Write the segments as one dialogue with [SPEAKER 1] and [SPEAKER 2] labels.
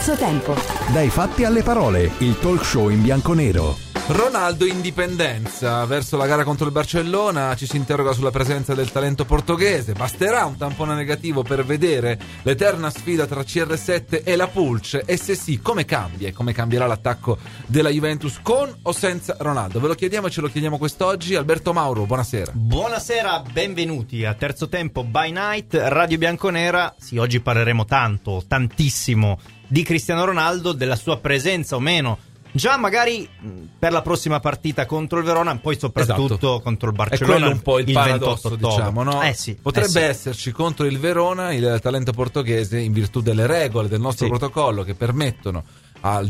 [SPEAKER 1] Terzo tempo.
[SPEAKER 2] Dai fatti alle parole, il talk show in bianconero.
[SPEAKER 3] Ronaldo in dipendenza verso la gara contro il Barcellona, ci si interroga sulla presenza del talento portoghese. Basterà un tampone negativo per vedere l'eterna sfida tra CR7 e la Pulce? E se sì, come cambia e come cambierà l'attacco della Juventus con o senza Ronaldo? Ve lo chiediamo e ce lo chiediamo quest'oggi. Alberto Mauro, buonasera.
[SPEAKER 4] Buonasera, benvenuti a Terzo Tempo by Night, Radio Bianconera. Sì, oggi parleremo tantissimo di Cristiano Ronaldo, della sua presenza o meno già magari per la prossima partita contro il Verona, poi soprattutto contro il Barcellona.
[SPEAKER 3] È quello un po' il paradosso, diciamo, no?
[SPEAKER 4] Sì,
[SPEAKER 3] potrebbe esserci contro il Verona il talento portoghese in virtù delle regole del nostro protocollo che permettono ai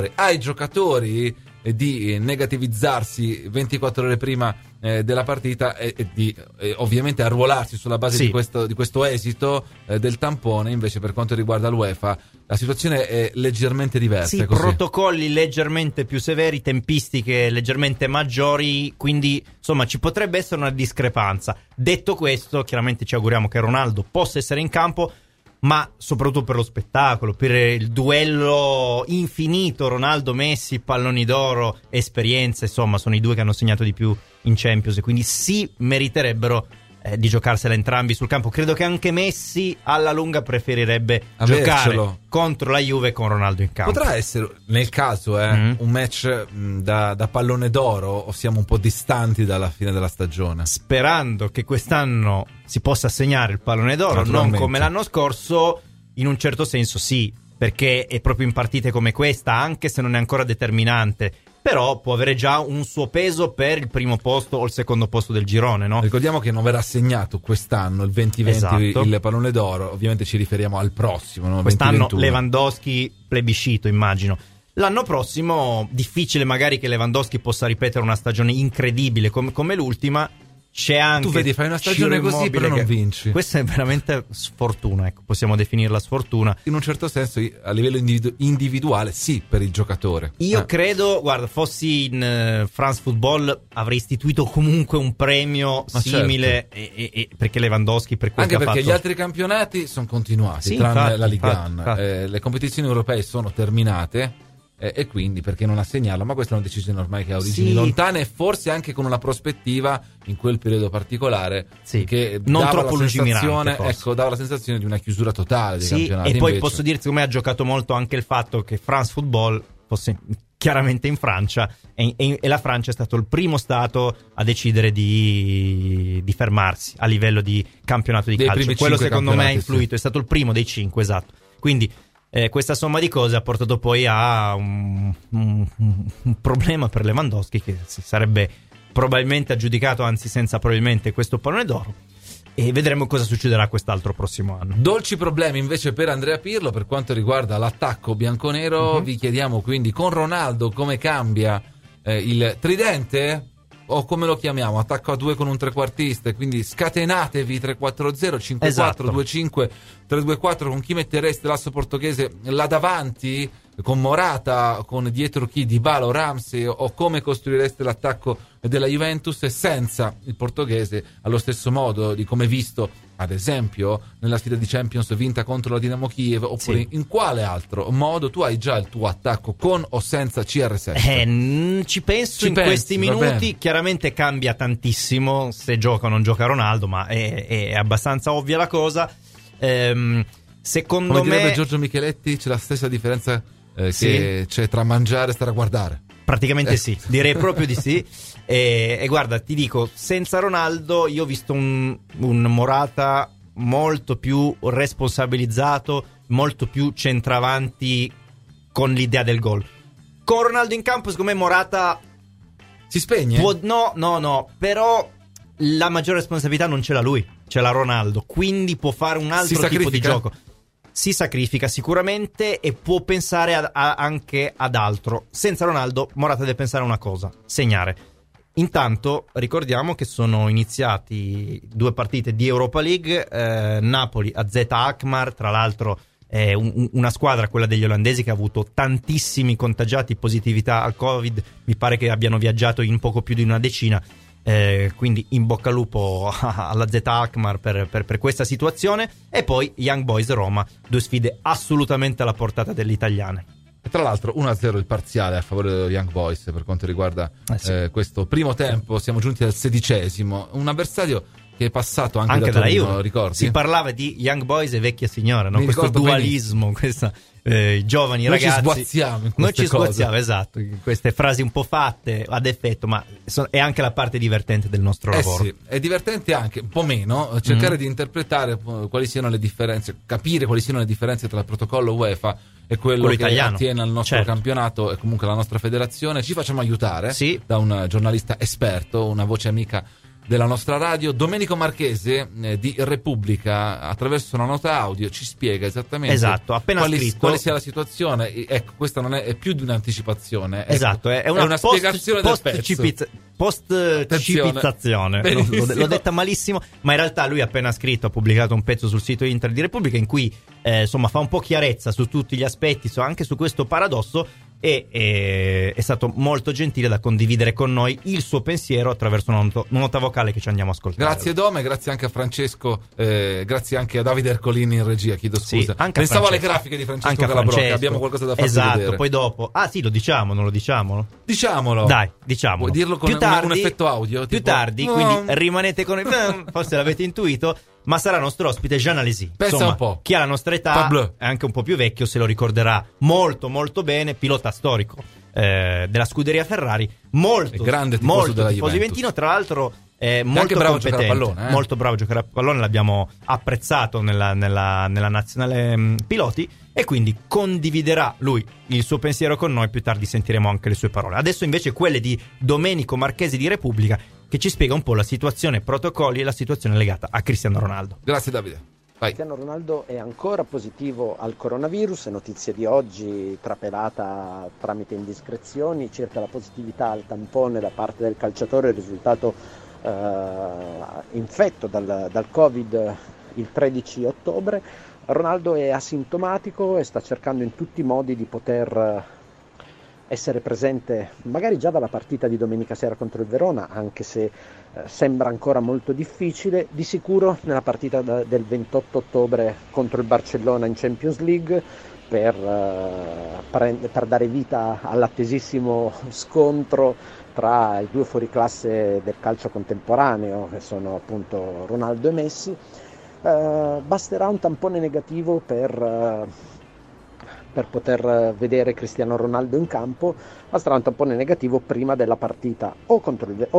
[SPEAKER 3] giocatori di negativizzarsi 24 ore prima della partita e di ovviamente arruolarsi sulla base di questo esito del tampone. Invece per quanto riguarda l'UEFA la situazione è leggermente diversa.
[SPEAKER 4] Sì, protocolli leggermente più severi, tempistiche leggermente maggiori, quindi insomma ci potrebbe essere una discrepanza. Detto questo, chiaramente ci auguriamo che Ronaldo possa essere in campo, ma soprattutto per lo spettacolo, per il duello infinito Ronaldo-Messi, palloni d'oro, esperienza, insomma sono i due che hanno segnato di più in Champions e quindi meriterebbero di giocarsela entrambi sul campo. Credo che anche Messi alla lunga preferirebbe giocare contro la Juve con Ronaldo in campo.
[SPEAKER 3] Potrà essere nel caso un match da pallone d'oro, o siamo un po' distanti dalla fine della stagione?
[SPEAKER 4] Sperando che quest'anno si possa assegnare il pallone d'oro, non come l'anno scorso, in un certo senso sì, perché è proprio in partite come questa, anche se non è ancora determinante, però può avere già un suo peso per il primo posto o il secondo posto del girone, no?
[SPEAKER 3] Ricordiamo che non verrà assegnato quest'anno il 2020 il pallone d'oro, ovviamente ci riferiamo al prossimo, no?
[SPEAKER 4] Quest'anno
[SPEAKER 3] 2021.
[SPEAKER 4] Lewandowski plebiscito, immagino. L'anno prossimo difficile magari che Lewandowski possa ripetere una stagione incredibile come l'ultima. C'è anche,
[SPEAKER 3] tu vedi, fai una stagione così però non vinci.
[SPEAKER 4] Questa è veramente sfortuna, ecco, possiamo definirla sfortuna.
[SPEAKER 3] In un certo senso a livello individuale sì, per il giocatore.
[SPEAKER 4] Io credo, guarda, fossi in France Football avrei istituito comunque un premio simile, certo. Perché Lewandowski per quel
[SPEAKER 3] anche
[SPEAKER 4] che ha
[SPEAKER 3] perché
[SPEAKER 4] fatto...
[SPEAKER 3] gli altri campionati sono continuati,
[SPEAKER 4] sì,
[SPEAKER 3] tranne la Ligue 1.
[SPEAKER 4] Infatti.
[SPEAKER 3] Le competizioni europee sono terminate e quindi perché non assegnarlo? Ma questa è una decisione ormai che ha origini lontane e forse anche con una prospettiva in quel periodo particolare che
[SPEAKER 4] non
[SPEAKER 3] dava
[SPEAKER 4] troppo lungimirante,
[SPEAKER 3] dava la sensazione di una chiusura totale dei campionati.
[SPEAKER 4] E poi posso dirti, come ha giocato molto anche il fatto che France Football fosse chiaramente in Francia e la Francia è stato il primo stato a decidere di fermarsi a livello di campionato di calcio. Quello secondo me ha influito, è stato il primo dei 5, esatto. Quindi questa somma di cose ha portato poi a un problema per Lewandowski, che si sarebbe probabilmente aggiudicato, anzi senza probabilmente, questo pallone d'oro, e vedremo cosa succederà quest'altro prossimo anno.
[SPEAKER 3] Dolci problemi invece per Andrea Pirlo per quanto riguarda l'attacco bianconero. Vi chiediamo quindi con Ronaldo come cambia il tridente, o come lo chiamiamo, attacco a due con un trequartista, quindi scatenatevi 3-4-0, 5-4-2-5, 3-2-4, con chi mettereste l'asso portoghese là davanti, con Morata, con dietro chi, Dybala o Ramsey, o come costruireste l'attacco della Juventus senza il portoghese, allo stesso modo di come visto ad esempio nella sfida di Champions vinta contro la Dinamo Kiev, oppure in quale altro modo tu hai già il tuo attacco con o senza CR7?
[SPEAKER 4] Ci penso questi minuti. Chiaramente cambia tantissimo se gioca o non gioca Ronaldo, ma è abbastanza ovvia la cosa. Secondo
[SPEAKER 3] come direbbe
[SPEAKER 4] me
[SPEAKER 3] Giorgio Micheletti, c'è la stessa differenza che c'è tra mangiare e stare a guardare.
[SPEAKER 4] Praticamente sì, direi proprio di sì. E guarda, ti dico, senza Ronaldo io ho visto un Morata molto più responsabilizzato, molto più centravanti con l'idea del gol. Con Ronaldo in campo, secondo me Morata
[SPEAKER 3] si spegne?
[SPEAKER 4] No, però la maggiore responsabilità non ce l'ha lui, ce l'ha Ronaldo, quindi può fare un altro tipo di gioco. Si sacrifica sicuramente e può pensare anche ad altro. Senza Ronaldo Morata deve pensare a una cosa: segnare. Intanto ricordiamo che sono iniziati 2 partite di Europa League, Napoli a Z Alkmaar, tra l'altro una squadra, quella degli olandesi, che ha avuto tantissimi contagiati, positività al Covid, mi pare che abbiano viaggiato in poco più di una decina, quindi in bocca al lupo alla Z Alkmaar per questa situazione. E poi Young Boys Roma, due sfide assolutamente alla portata delle italiane.
[SPEAKER 3] E tra l'altro 1-0 il parziale a favore dei Young Boys per quanto riguarda questo primo tempo. Siamo giunti al 16°, un avversario che è passato anche da Torino, ricordi?
[SPEAKER 4] Si parlava di Young Boys e vecchia signora, no? Questo dualismo, questa giovani
[SPEAKER 3] noi
[SPEAKER 4] ragazzi.
[SPEAKER 3] Noi ci sguazziamo,
[SPEAKER 4] esatto, queste frasi un po' fatte ad effetto, ma è anche la parte divertente del nostro lavoro.
[SPEAKER 3] Sì, è divertente anche, un po' meno, cercare di interpretare quali siano le differenze, capire quali siano le differenze tra il protocollo UEFA e quello che
[SPEAKER 4] italiano
[SPEAKER 3] attiene al nostro campionato e comunque alla nostra federazione. Ci facciamo aiutare da un giornalista esperto, una voce amica della nostra radio. Domenico Marchese di Repubblica, attraverso una nota audio ci spiega esattamente
[SPEAKER 4] appena
[SPEAKER 3] quale sia la situazione. Ecco, questa non è più di un'anticipazione,
[SPEAKER 4] esatto, è una
[SPEAKER 3] spiegazione del pezzo.
[SPEAKER 4] Post-cipizzazione, l'ho detta malissimo, ma in realtà lui ha appena scritto, ha pubblicato un pezzo sul sito Inter di Repubblica in cui insomma fa un po' chiarezza su tutti gli aspetti, anche su questo paradosso, e è stato molto gentile da condividere con noi il suo pensiero attraverso una nota vocale che ci andiamo a ascoltare.
[SPEAKER 3] Grazie Dome, grazie anche a Francesco, grazie anche a Davide Ercolini in regia, chiedo scusa.
[SPEAKER 4] Pensavo
[SPEAKER 3] alle grafiche di Francesco Calabrocca, abbiamo qualcosa da farvi vedere.
[SPEAKER 4] Poi dopo, lo diciamo, non lo diciamo?
[SPEAKER 3] Diciamolo.
[SPEAKER 4] Dai, diciamolo.
[SPEAKER 3] Vuoi dirlo con un effetto audio?
[SPEAKER 4] Più tardi, quindi rimanete con noi, forse l'avete intuito. Ma sarà nostro ospite Jean Alesi.
[SPEAKER 3] Pensa un po'.
[SPEAKER 4] Chi ha la nostra età, è anche un po' più vecchio, se lo ricorderà molto molto bene, pilota storico della scuderia Ferrari, molto
[SPEAKER 3] grande tifoso della Juventus.
[SPEAKER 4] juventino, tra l'altro molto
[SPEAKER 3] bravo
[SPEAKER 4] competente,
[SPEAKER 3] a giocare a pallone,
[SPEAKER 4] molto bravo a giocare a pallone, l'abbiamo apprezzato nella nazionale piloti, e quindi condividerà lui il suo pensiero con noi. Più tardi sentiremo anche le sue parole. Adesso invece quelle di Domenico Marchese di Repubblica, che ci spiega un po' la situazione protocolli e la situazione legata a Cristiano Ronaldo.
[SPEAKER 3] Grazie Davide. Vai.
[SPEAKER 1] Cristiano Ronaldo è ancora positivo al coronavirus, è notizia di oggi trapelata tramite indiscrezioni circa la positività al tampone da parte del calciatore, il risultato infetto dal Covid il 13 ottobre. Ronaldo è asintomatico e sta cercando in tutti i modi di poter essere presente magari già dalla partita di domenica sera contro il Verona, anche se sembra ancora molto difficile. Di sicuro nella partita del 28 ottobre contro il Barcellona in Champions League per dare vita all'attesissimo scontro tra i due fuoriclasse del calcio contemporaneo, che sono appunto Ronaldo e Messi. Basterà un tampone negativo per poter vedere Cristiano Ronaldo in campo, basterà un tampone negativo prima della partita con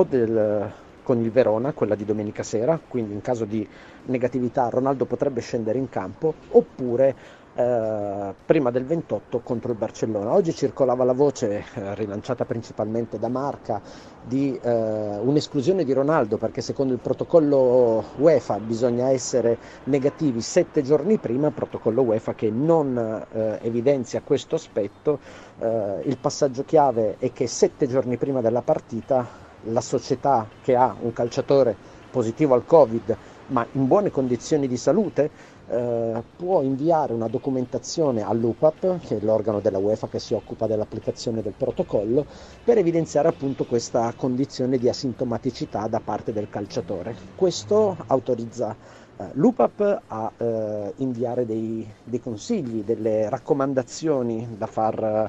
[SPEAKER 1] il Verona, quella di domenica sera, quindi in caso di negatività Ronaldo potrebbe scendere in campo, oppure prima del 28 contro il Barcellona. Oggi circolava la voce, rilanciata principalmente da Marca, di un'esclusione di Ronaldo, perché secondo il protocollo UEFA bisogna essere negativi 7 giorni prima, protocollo UEFA che non evidenzia questo aspetto. Il passaggio chiave è che 7 giorni prima della partita la società che ha un calciatore positivo al Covid ma in buone condizioni di salute può inviare una documentazione all'UPAP, che è l'organo della UEFA che si occupa dell'applicazione del protocollo, per evidenziare appunto questa condizione di asintomaticità da parte del calciatore. Questo autorizza l'UPAP a inviare dei consigli, delle raccomandazioni da far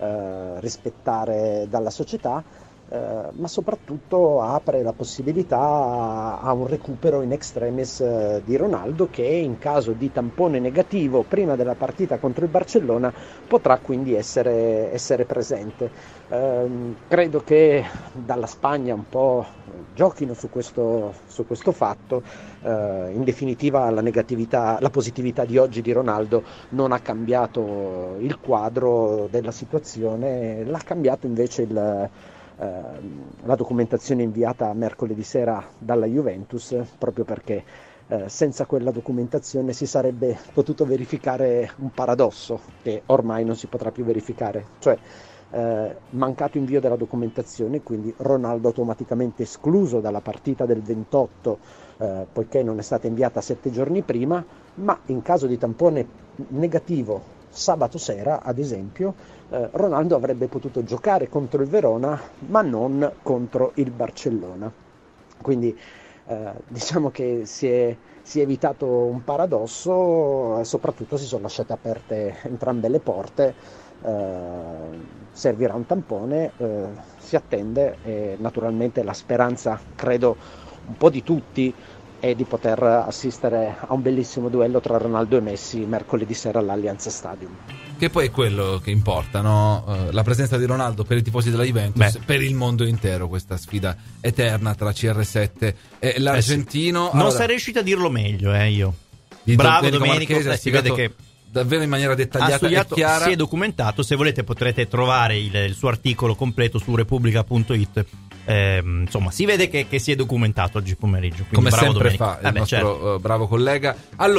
[SPEAKER 1] rispettare dalla società, ma soprattutto apre la possibilità a un recupero in extremis di Ronaldo, che in caso di tampone negativo prima della partita contro il Barcellona potrà quindi essere presente. Credo che dalla Spagna un po' giochino su questo fatto. In definitiva la positività di oggi di Ronaldo non ha cambiato il quadro della situazione, l'ha cambiato invece la documentazione inviata mercoledì sera dalla Juventus, proprio perché senza quella documentazione si sarebbe potuto verificare un paradosso che ormai non si potrà più verificare, cioè mancato invio della documentazione, quindi Ronaldo automaticamente escluso dalla partita del 28 poiché non è stata inviata 7 giorni prima, ma in caso di tampone negativo sabato sera, ad esempio, Ronaldo avrebbe potuto giocare contro il Verona, ma non contro il Barcellona. Quindi diciamo che si è evitato un paradosso e soprattutto si sono lasciate aperte entrambe le porte. Servirà un tampone, si attende, e naturalmente la speranza, credo, un po' di tutti è di poter assistere a un bellissimo duello tra Ronaldo e Messi mercoledì sera all'Allianz Stadium.
[SPEAKER 3] Che poi è quello che importa, no? La presenza di Ronaldo per i tifosi della Juventus, per il mondo intero, questa sfida eterna tra CR7 e l'argentino.
[SPEAKER 4] Sì. Non sei riuscito a dirlo meglio, io. Bravo Domenico, si vede che
[SPEAKER 3] davvero in maniera dettagliata e chiara.
[SPEAKER 4] Si è documentato. Se volete potrete trovare il suo articolo completo su repubblica.it. Insomma, si vede che si è documentato oggi pomeriggio.
[SPEAKER 3] Come
[SPEAKER 4] bravo
[SPEAKER 3] sempre
[SPEAKER 4] Domenico.
[SPEAKER 3] fa il nostro bravo collega.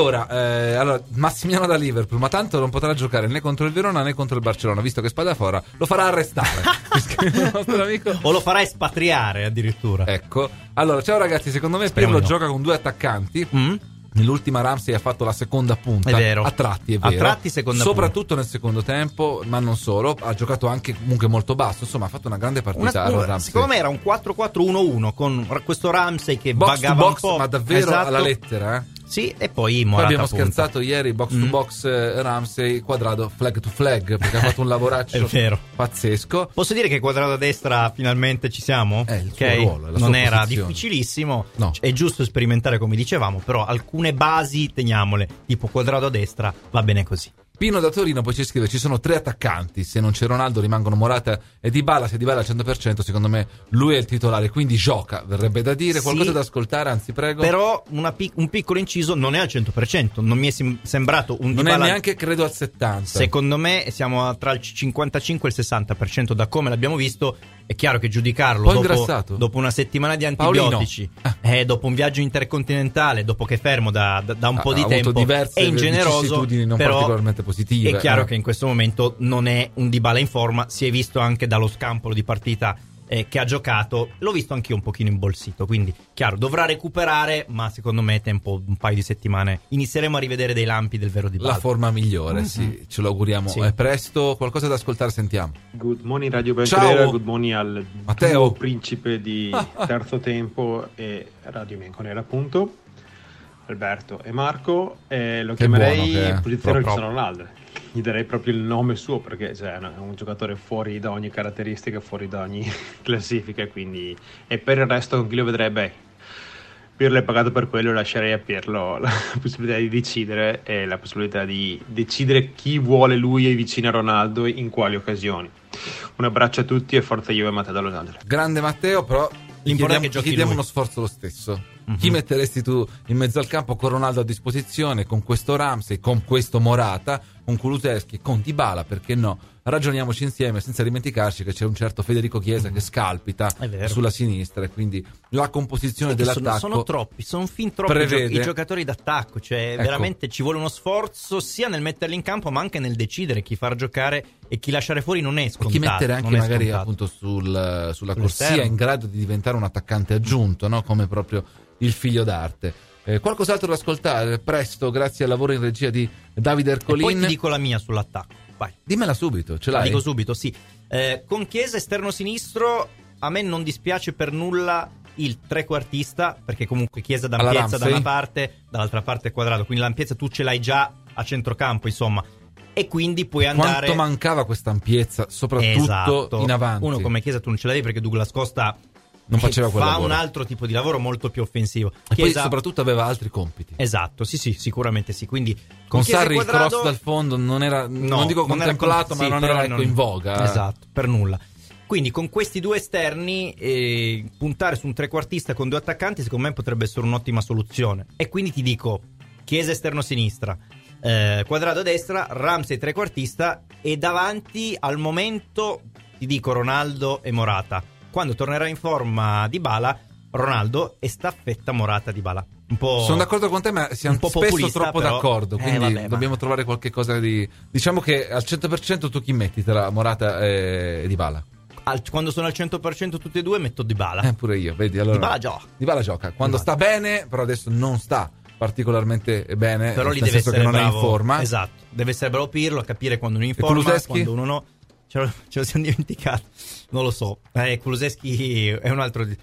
[SPEAKER 3] Allora, Massimiliano da Liverpool, ma tanto non potrà giocare né contro il Verona né contro il Barcellona, visto che Spadafora lo farà arrestare. Il nostro amico.
[SPEAKER 4] O lo farà espatriare addirittura.
[SPEAKER 3] Ecco. Allora, ciao ragazzi, secondo me Pirlo gioca con 2 attaccanti. Nell'ultima Ramsey ha fatto la seconda punta.
[SPEAKER 4] È vero.
[SPEAKER 3] A tratti, è vero.
[SPEAKER 4] A tratti seconda
[SPEAKER 3] soprattutto nel secondo tempo, ma non solo. Ha giocato anche comunque molto basso. Insomma, ha fatto una grande partita. Ramsey.
[SPEAKER 4] Secondo me era un 4-4-1-1 con questo Ramsey che
[SPEAKER 3] box
[SPEAKER 4] vagava
[SPEAKER 3] to box,
[SPEAKER 4] un po'.
[SPEAKER 3] ma davvero
[SPEAKER 4] esatto.
[SPEAKER 3] alla lettera,
[SPEAKER 4] Sì, e poi Morata.
[SPEAKER 3] Abbiamo
[SPEAKER 4] punta.
[SPEAKER 3] scherzato ieri, box to box Ramsey, Quadrado flag to flag, perché ha fatto un lavoraccio pazzesco.
[SPEAKER 4] Posso dire che Quadrado a destra finalmente ci siamo?
[SPEAKER 3] È il suo ruolo, è la
[SPEAKER 4] non
[SPEAKER 3] sua
[SPEAKER 4] era
[SPEAKER 3] posizione.
[SPEAKER 4] Difficilissimo,
[SPEAKER 3] no.
[SPEAKER 4] È giusto sperimentare come dicevamo, però alcune basi teniamole, tipo Quadrado a destra, va bene così.
[SPEAKER 3] Pino da Torino poi ci scrive: ci sono 3 attaccanti, se non c'è Ronaldo rimangono Morata e Dybala. Se Dybala al 100%, secondo me lui è il titolare, quindi gioca, verrebbe da dire. Qualcosa da ascoltare, anzi prego.
[SPEAKER 4] Però un piccolo inciso, non è al 100%, non mi è sembrato un Dybala.
[SPEAKER 3] Non è neanche credo al 70%.
[SPEAKER 4] Secondo me siamo tra il 55 e il 60% da come l'abbiamo visto. È chiaro che giudicarlo dopo una settimana di antibiotici, dopo un viaggio intercontinentale, dopo che è fermo da un po' di tempo, è ingeneroso,
[SPEAKER 3] non
[SPEAKER 4] però
[SPEAKER 3] particolarmente positive.
[SPEAKER 4] È chiaro che in questo momento non è un Dybala in forma. Si è visto anche dallo scampolo di partita che ha giocato, l'ho visto anch'io un pochino imbolsito, quindi chiaro, dovrà recuperare, ma secondo me è tempo un paio di settimane inizieremo a rivedere dei lampi del vero Dybala.
[SPEAKER 3] La forma migliore, sì, ce lo auguriamo presto. Qualcosa da ascoltare, sentiamo.
[SPEAKER 5] Good morning Radio Bianconera, good morning al
[SPEAKER 3] Matteo,
[SPEAKER 5] principe di terzo tempo e Radio Bianconera appunto, Alberto e Marco, lo chiamerei posizione Cristiano Ronaldo. Gli darei proprio il nome suo, perché è un giocatore fuori da ogni caratteristica, fuori da ogni classifica, quindi, e per il resto con chi lo vedrebbe? Pirlo è pagato per quello, lascerei a Pirlo la possibilità di decidere e la possibilità di decidere chi vuole lui vicino a Ronaldo in quali occasioni. Un abbraccio a tutti e forza Juve, Matteo da Los Angeles.
[SPEAKER 3] Grande Matteo, però chiediamo uno sforzo lo stesso. Chi metteresti tu in mezzo al campo con Ronaldo a disposizione, con questo Ramsey, con questo Morata, con Kulusevski, con Dybala, perché no? Ragioniamoci insieme senza dimenticarci che c'è un certo Federico Chiesa che scalpita sulla sinistra, e quindi la composizione dell'attacco
[SPEAKER 4] sono fin troppi i giocatori d'attacco, cioè veramente ci vuole uno sforzo sia nel metterli in campo ma anche nel decidere chi far giocare e chi lasciare fuori. Non è scontato,
[SPEAKER 3] e chi mettere anche magari appunto sulla corsia in grado di diventare un attaccante aggiunto, no? Come proprio il figlio d'arte. Qualcos'altro da ascoltare presto grazie al lavoro in regia di Davide Ercolin.
[SPEAKER 4] E poi ti dico la mia sull'attacco. Vai.
[SPEAKER 3] Dimmela subito, ce l'hai?
[SPEAKER 4] La dico subito, sì. Con Chiesa esterno sinistro a me non dispiace per nulla il trequartista, perché comunque Chiesa dà ampiezza da una parte, dall'altra parte Quadrado, quindi l'ampiezza tu ce l'hai già a centrocampo, insomma, e quindi puoi andare.
[SPEAKER 3] Quanto mancava questa ampiezza, soprattutto in avanti.
[SPEAKER 4] Uno come Chiesa tu non ce l'avevi, perché Douglas Costa
[SPEAKER 3] non faceva quel
[SPEAKER 4] fa
[SPEAKER 3] lavoro.
[SPEAKER 4] Un altro tipo di lavoro molto più offensivo.
[SPEAKER 3] E Chiesa, poi soprattutto aveva altri compiti.
[SPEAKER 4] Esatto, sì, sicuramente sì. Quindi
[SPEAKER 3] con Sarri il cross dal fondo non era, non dico contemplato, ma non era in voga.
[SPEAKER 4] Esatto, per nulla. Quindi con questi due esterni puntare su un trequartista con 2 attaccanti secondo me potrebbe essere un'ottima soluzione. E quindi ti dico Chiesa esterno sinistra, Quadrado a destra, Ramsey trequartista, e davanti al momento ti dico Ronaldo e Morata. Quando tornerà in forma Dybala, Ronaldo, e staffetta Morata Dybala. Un po'.
[SPEAKER 3] Sono d'accordo con te, ma siamo
[SPEAKER 4] un po'
[SPEAKER 3] spesso
[SPEAKER 4] populista,
[SPEAKER 3] troppo
[SPEAKER 4] però.
[SPEAKER 3] d'accordo. Quindi dobbiamo trovare qualche cosa di. Diciamo che al 100% tu chi metti tra Morata e Dybala?
[SPEAKER 4] Quando sono al 100% tutti e due metto Dybala.
[SPEAKER 3] Pure io, vedi? Allora, Dybala gioca. Quando sta bene, però adesso non sta particolarmente bene.
[SPEAKER 4] Però lì
[SPEAKER 3] nel
[SPEAKER 4] deve
[SPEAKER 3] senso
[SPEAKER 4] essere
[SPEAKER 3] che non
[SPEAKER 4] bravo,
[SPEAKER 3] è in forma.
[SPEAKER 4] Esatto. Deve essere bravo Pirlo a capire quando uno è in forma, quando uno no. Ce lo siamo dimenticato. Non lo so. Kulusevski è un altro.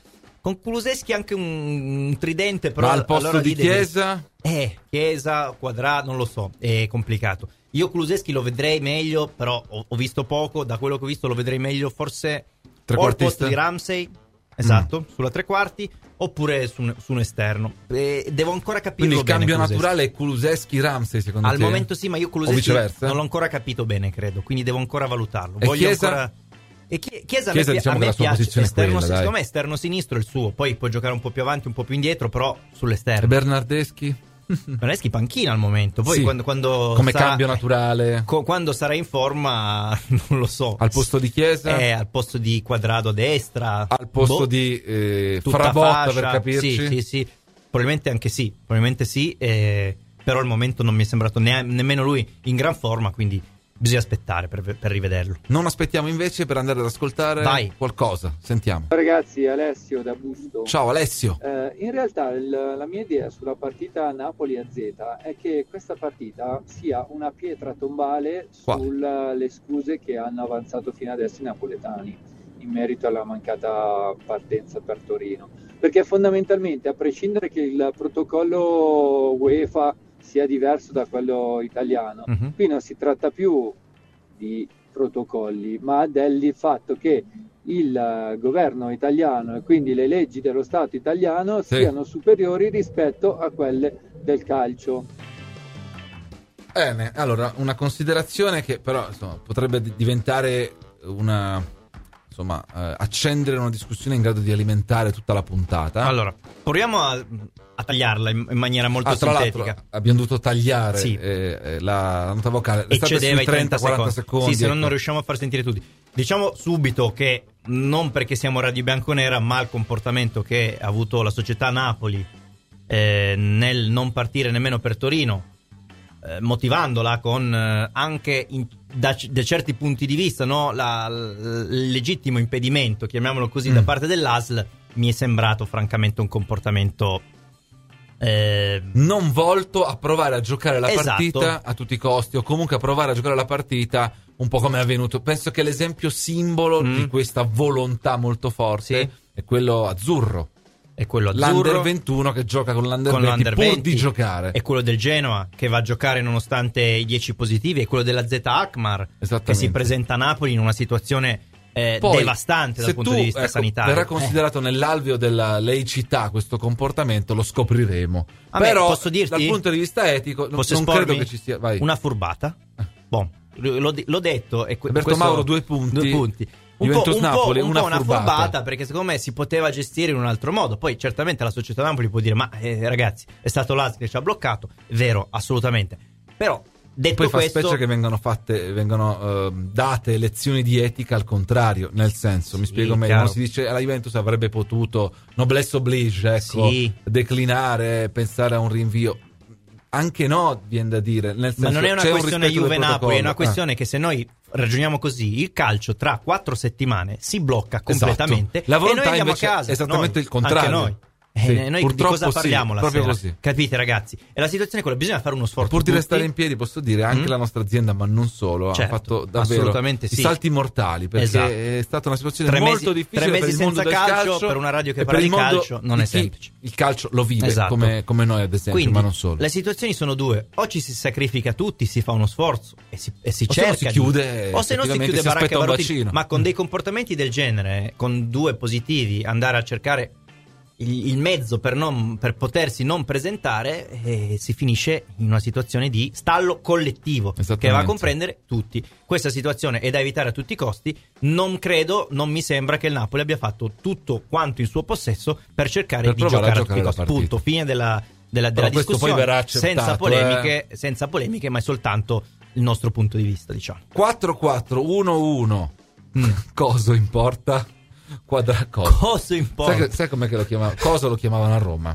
[SPEAKER 4] Con Kulusevski anche un tridente, però
[SPEAKER 3] ma al posto
[SPEAKER 4] allora
[SPEAKER 3] di Chiesa?
[SPEAKER 4] Chiesa, Quadrato, non lo so, è complicato. Io Kulusevski lo vedrei meglio, però ho visto poco, da quello che ho visto lo vedrei meglio forse o al posto di Ramsey, esatto, sulla tre quarti, oppure su un esterno. Devo ancora capire.
[SPEAKER 3] Quindi il cambio naturale è Kulusevski-Ramsey, secondo te?
[SPEAKER 4] Al momento sì, ma io Kulusevski non l'ho ancora capito bene, credo, quindi devo ancora valutarlo.
[SPEAKER 3] E Chiesa?
[SPEAKER 4] Ancora... E Chiesa
[SPEAKER 3] diciamo
[SPEAKER 4] a me piace, esterno,
[SPEAKER 3] secondo
[SPEAKER 4] me esterno sinistro è il suo, poi può giocare un po' più avanti, un po' più indietro, però sull'esterno.
[SPEAKER 3] E Bernardeschi?
[SPEAKER 4] Bernardeschi panchina al momento, poi
[SPEAKER 3] sì,
[SPEAKER 4] quando
[SPEAKER 3] come
[SPEAKER 4] sarà,
[SPEAKER 3] cambio naturale,
[SPEAKER 4] quando sarà in forma non lo so.
[SPEAKER 3] Al posto di Chiesa?
[SPEAKER 4] Al posto di Quadrado a destra,
[SPEAKER 3] al posto di Frabotta, per capirci?
[SPEAKER 4] Sì, probabilmente sì, però al momento non mi è sembrato nemmeno lui in gran forma, quindi bisogna aspettare per rivederlo.
[SPEAKER 3] Non aspettiamo invece per andare ad ascoltare qualcosa. Sentiamo.
[SPEAKER 6] Ragazzi, Alessio da Busto.
[SPEAKER 3] Ciao Alessio.
[SPEAKER 6] In realtà la mia idea sulla partita Napoli-AZ è che questa partita sia una pietra tombale sulle scuse che hanno avanzato fino adesso i napoletani in merito alla mancata partenza per Torino. Perché fondamentalmente, a prescindere che il protocollo UEFA sia diverso da quello italiano, qui non si tratta più di protocolli, ma del fatto che il governo italiano e quindi le leggi dello Stato italiano siano superiori rispetto a quelle del calcio.
[SPEAKER 3] Bene, allora una considerazione che però potrebbe diventare accendere una discussione in grado di alimentare tutta la puntata.
[SPEAKER 4] Allora, proviamo a tagliarla in maniera molto sintetica.
[SPEAKER 3] Abbiamo dovuto tagliare la nota vocale.
[SPEAKER 4] Eccedeva i
[SPEAKER 3] 30-40 secondi.
[SPEAKER 4] Sì, se non riusciamo a far sentire tutti. Diciamo subito che non perché siamo Radio Bianconera, ma il comportamento che ha avuto la società Napoli nel non partire nemmeno per Torino, motivandola con anche da certi punti di vista, no, il legittimo impedimento, chiamiamolo così, da parte dell'ASL, mi è sembrato francamente un comportamento
[SPEAKER 3] non volto a provare a giocare la partita a tutti i costi, o comunque a provare a giocare la partita un po' come è avvenuto. Penso che l'esempio simbolo di questa volontà molto forte è quello azzurro.
[SPEAKER 4] È quello azzurro,
[SPEAKER 3] l'Under 21 che gioca con l'Under 20 pur di giocare.
[SPEAKER 4] È quello del Genoa che va a giocare nonostante i 10 positivi. È quello della Z Alkmaar che si presenta a Napoli in una situazione devastante dal punto di vista sanitario.
[SPEAKER 3] Verrà considerato nell'alveo della laicità questo comportamento, lo scopriremo.
[SPEAKER 4] Però posso dirti,
[SPEAKER 3] dal punto di vista etico non credo che ci sia
[SPEAKER 4] una furbata. L'ho detto.
[SPEAKER 3] Alberto Mauro 2 punti. Juventus Napoli, una furbata,
[SPEAKER 4] perché secondo me si poteva gestire in un altro modo. Poi certamente la società Napoli può dire ma ragazzi, è stato l'ASL che ci ha bloccato. È vero, assolutamente. Però detto
[SPEAKER 3] poi
[SPEAKER 4] questo,
[SPEAKER 3] fa specie che vengono date lezioni di etica al contrario, nel senso, mi spiego meglio, non si dice la Juventus avrebbe potuto noblesse oblige, declinare, pensare a un rinvio. Anche no, viene da dire, nel senso,
[SPEAKER 4] ma non è una questione Juve-Napoli, è una questione che se noi ragioniamo così, il calcio tra 4 settimane si blocca completamente,
[SPEAKER 3] la volontà
[SPEAKER 4] e noi andiamo a
[SPEAKER 3] invece
[SPEAKER 4] casa,
[SPEAKER 3] è esattamente il contrario.
[SPEAKER 4] Anche noi. Noi di cosa parliamo la
[SPEAKER 3] proprio
[SPEAKER 4] sera?
[SPEAKER 3] Così.
[SPEAKER 4] Capite ragazzi? E la situazione è quella, bisogna fare uno sforzo.
[SPEAKER 3] Pur di restare in piedi, posso dire, anche la nostra azienda, ma non solo, ha fatto davvero i salti mortali, perché è stata una situazione molto difficile
[SPEAKER 4] 3 mesi
[SPEAKER 3] per il mondo del calcio,
[SPEAKER 4] per una radio che parla di calcio non è semplice.
[SPEAKER 3] Il calcio lo vive come noi ad esempio.
[SPEAKER 4] Quindi,
[SPEAKER 3] ma non solo.
[SPEAKER 4] Le situazioni sono due: o ci si sacrifica tutti, si fa uno sforzo e si cerca,
[SPEAKER 3] si chiude,
[SPEAKER 4] o se no si chiude baracca e baruttini. Ma con dei comportamenti del genere, con 2 positivi, andare a cercare il mezzo per potersi non presentare, si finisce in una situazione di stallo collettivo che va a comprendere tutti. Questa situazione è da evitare a tutti i costi. Non mi sembra che il Napoli abbia fatto tutto quanto in suo possesso per cercare di giocare a tutti i costi. Punto, fine della discussione, senza polemiche, ma è soltanto il nostro punto di vista, diciamo.
[SPEAKER 3] 4-4-1-1 cosa importa?
[SPEAKER 4] Cosa importa?
[SPEAKER 3] Sai com'è che lo chiamavano? Cosa lo chiamavano a Roma?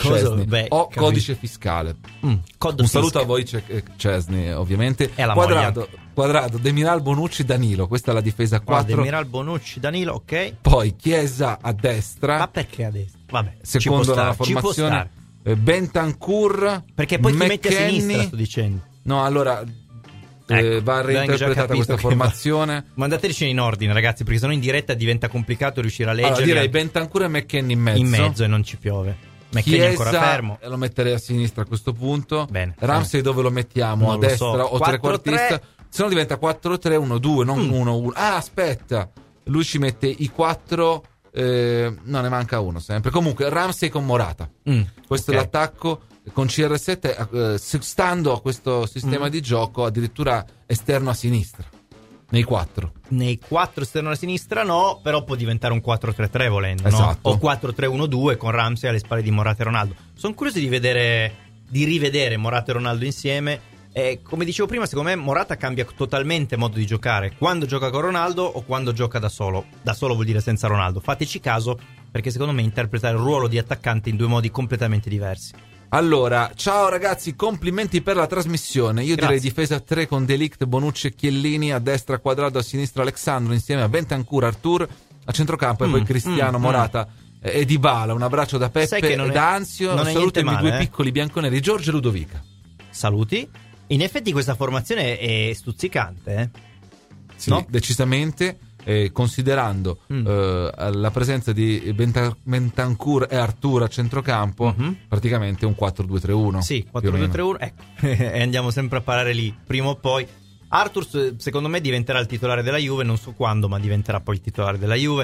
[SPEAKER 3] Codice fiscale. Un saluto a voi Cesni, ovviamente. Quadrado, Demiral, Bonucci, Danilo. Questa è la difesa 4.
[SPEAKER 4] Demiral, Bonucci, Danilo, ok.
[SPEAKER 3] Poi Chiesa a destra.
[SPEAKER 4] Ma perché a destra? Vabbè,
[SPEAKER 3] secondo la formazione. Bentancur,
[SPEAKER 4] perché poi
[SPEAKER 3] McKennie,
[SPEAKER 4] ti metti a sinistra, sto dicendo.
[SPEAKER 3] No, allora va reinterpretata questa formazione.
[SPEAKER 4] Mandateci in ordine, ragazzi, perché sennò in diretta diventa complicato riuscire a leggere.
[SPEAKER 3] Allora, direi Bentancur e McKennie
[SPEAKER 4] in mezzo e non ci piove. McKennie ancora fermo.
[SPEAKER 3] Lo metterei a sinistra a questo punto.
[SPEAKER 4] Bene.
[SPEAKER 3] Ramsey dove lo mettiamo?
[SPEAKER 4] Non
[SPEAKER 3] a destra o trequartista? Se no diventa 4-3-1-2, non 1-1. Ah, aspetta, lui ci mette i 4. No, ne manca uno sempre. Comunque Ramsey con Morata. Questo è l'attacco con CR7, stando a questo sistema di gioco addirittura esterno a sinistra. Nei 4
[SPEAKER 4] esterno a sinistra no, però può diventare un 4-3-3 volendo,
[SPEAKER 3] esatto.
[SPEAKER 4] No? O 4-3-1-2 con Ramsey alle spalle di Morata e Ronaldo. Sono curioso di rivedere Morata e Ronaldo insieme. Come dicevo prima, secondo me Morata cambia totalmente modo di giocare quando gioca con Ronaldo o quando gioca da solo. Da solo vuol dire senza Ronaldo. Fateci caso, perché secondo me interpreta il ruolo di attaccante in 2 modi completamente diversi.
[SPEAKER 3] Allora, ciao ragazzi, complimenti per la trasmissione. Io direi difesa 3 con De Ligt, Bonucci e Chiellini, a destra Quadrado, a sinistra Alexandro, insieme a Bentancur, Arthur, a centrocampo e poi Cristiano, Morata e Dybala. Un abbraccio da Peppe e da Anzio. Salutami i 2 piccoli bianconeri, Giorgio e Ludovica.
[SPEAKER 4] Saluti. In effetti questa formazione è stuzzicante,
[SPEAKER 3] Sì,
[SPEAKER 4] no?
[SPEAKER 3] Decisamente, considerando la presenza di Bentancur e Artur a centrocampo, praticamente un 4-2-3-1.
[SPEAKER 4] Sì, 4-2-3-1, ecco. E andiamo sempre a parare lì, prima o poi. Artur secondo me diventerà il titolare della Juve, non so quando, ma diventerà poi il titolare della Juve.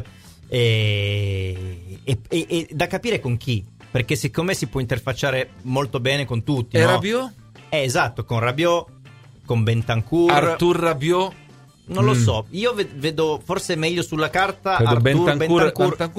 [SPEAKER 4] E da capire con chi, perché secondo me si può interfacciare molto bene con tutti.
[SPEAKER 3] E
[SPEAKER 4] no?
[SPEAKER 3] Rabiot?
[SPEAKER 4] Esatto, con Rabiot, con Bentancur,
[SPEAKER 3] Artur Rabiot.
[SPEAKER 4] Non lo so, io vedo forse meglio sulla carta
[SPEAKER 3] Artur Bentancur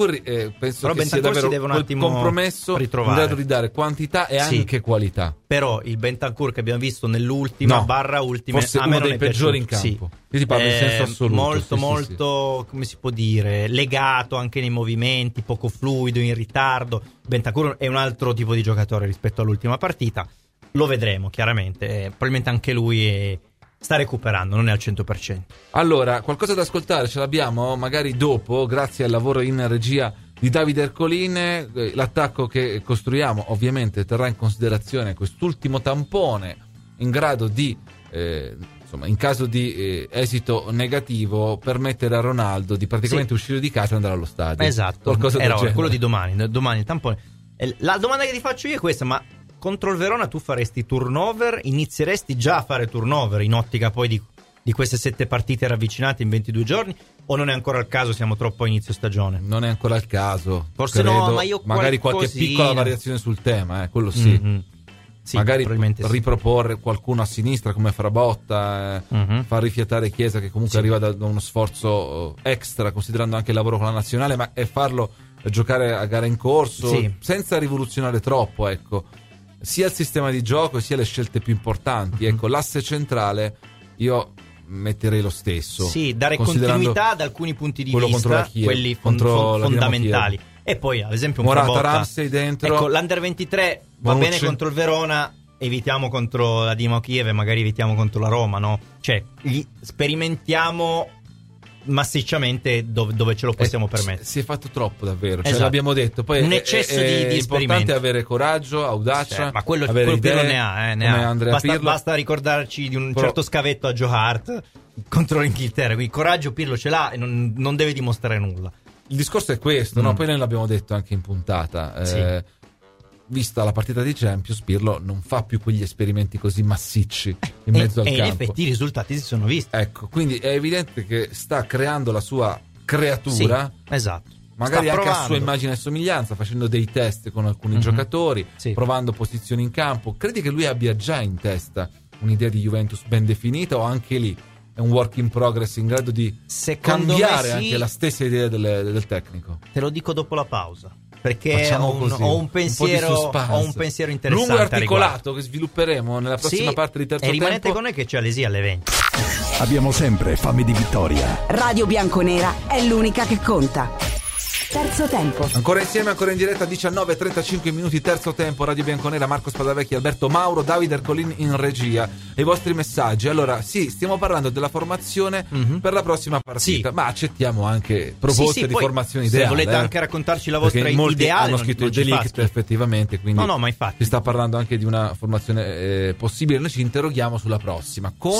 [SPEAKER 3] penso
[SPEAKER 4] però
[SPEAKER 3] che sia davvero
[SPEAKER 4] si deve un attimo
[SPEAKER 3] compromesso
[SPEAKER 4] ritrovare,
[SPEAKER 3] in grado di dare quantità e anche qualità.
[SPEAKER 4] Però il Bentancur che abbiamo visto nell'ultima ultime,
[SPEAKER 3] forse
[SPEAKER 4] a me
[SPEAKER 3] uno dei peggiori in
[SPEAKER 4] piaciuto.
[SPEAKER 3] campo. Io ti parlo in senso assoluto.
[SPEAKER 4] Molto, come si può dire, legato anche nei movimenti, poco fluido, in ritardo. Bentancur è un altro tipo di giocatore rispetto all'ultima partita. Lo vedremo chiaramente, probabilmente anche lui sta recuperando, non è al 100%.
[SPEAKER 3] Allora, qualcosa da ascoltare ce l'abbiamo magari dopo, grazie al lavoro in regia di Davide Ercolin. L'attacco che costruiamo ovviamente terrà in considerazione quest'ultimo tampone in grado di, insomma, in caso di esito negativo, permettere a Ronaldo di praticamente uscire di casa e andare allo stadio.
[SPEAKER 4] Esatto,
[SPEAKER 3] qualcosa del genere.
[SPEAKER 4] Quello di domani il tampone. La domanda che ti faccio io è questa, ma contro il Verona tu faresti turnover? Inizieresti già a fare turnover in ottica poi di queste 7 partite ravvicinate in 22 giorni? O non è ancora il caso, siamo troppo a inizio stagione?
[SPEAKER 3] Non è ancora il caso.
[SPEAKER 4] Forse
[SPEAKER 3] credo,
[SPEAKER 4] no, ma io
[SPEAKER 3] magari qualche piccola variazione sul tema, quello sì.
[SPEAKER 4] Sì,
[SPEAKER 3] magari riproporre qualcuno a sinistra come Frabotta, far rifiatare Chiesa che comunque arriva da uno sforzo extra, considerando anche il lavoro con la nazionale, ma e farlo giocare a gara in corso senza rivoluzionare troppo, ecco. Sia il sistema di gioco sia le scelte più importanti. Ecco, l'asse centrale io metterei lo stesso.
[SPEAKER 4] Sì, dare continuità ad alcuni punti di
[SPEAKER 3] vista,
[SPEAKER 4] quelli fondamentali. E poi, ad esempio, un
[SPEAKER 3] Morata, Ramsey dentro.
[SPEAKER 4] Ecco, l'Under 23 va bene contro il Verona, evitiamo contro la Dinamo Kiev e magari evitiamo contro la Roma, no? Cioè, sperimentiamo massicciamente dove ce lo possiamo permettere.
[SPEAKER 3] Si è fatto troppo davvero, cioè l'abbiamo detto. Poi
[SPEAKER 4] un eccesso di
[SPEAKER 3] importante avere coraggio, audacia,
[SPEAKER 4] ma quello
[SPEAKER 3] avere
[SPEAKER 4] Pirlo ne ha.
[SPEAKER 3] Basta
[SPEAKER 4] ricordarci di un certo scavetto a Joe Hart contro l'Inghilterra, quindi coraggio Pirlo ce l'ha e non deve dimostrare nulla.
[SPEAKER 3] Il discorso è questo, no? Poi noi l'abbiamo detto anche in puntata. Vista la partita di Champions, Pirlo non fa più quegli esperimenti così massicci in mezzo al campo.
[SPEAKER 4] E in effetti i risultati si sono visti.
[SPEAKER 3] Ecco, quindi è evidente che sta creando la sua creatura.
[SPEAKER 4] Esatto.
[SPEAKER 3] Magari anche a sua immagine e somiglianza, facendo dei test con alcuni giocatori, provando posizioni in campo. Credi che lui abbia già in testa un'idea di Juventus ben definita, o anche lì è un work in progress in grado di cambiare anche la stessa idea del tecnico?
[SPEAKER 4] Te lo dico dopo la pausa, perché ho un pensiero interessante,
[SPEAKER 3] lungo e articolato che svilupperemo nella prossima parte di terzo tempo.
[SPEAKER 4] E rimanete con noi che c'è Alesi alle 20.
[SPEAKER 2] Abbiamo sempre fame di vittoria.
[SPEAKER 7] Radio Bianconera è l'unica che conta. Terzo tempo.
[SPEAKER 3] Ancora insieme, ancora in diretta, 19:35 minuti, terzo tempo, Radio Bianconera, Marco Spadavecchi, Alberto Mauro, Davide Ercolin in regia. E i vostri messaggi. Allora, stiamo parlando della formazione per la prossima partita, ma accettiamo anche proposte di formazione ideale.
[SPEAKER 4] Se volete anche raccontarci la vostra
[SPEAKER 3] ideale, hanno
[SPEAKER 4] non
[SPEAKER 3] scritto il delict effettivamente, quindi
[SPEAKER 4] no, ma infatti
[SPEAKER 3] si sta parlando anche di una formazione possibile. Noi ci interroghiamo sulla prossima con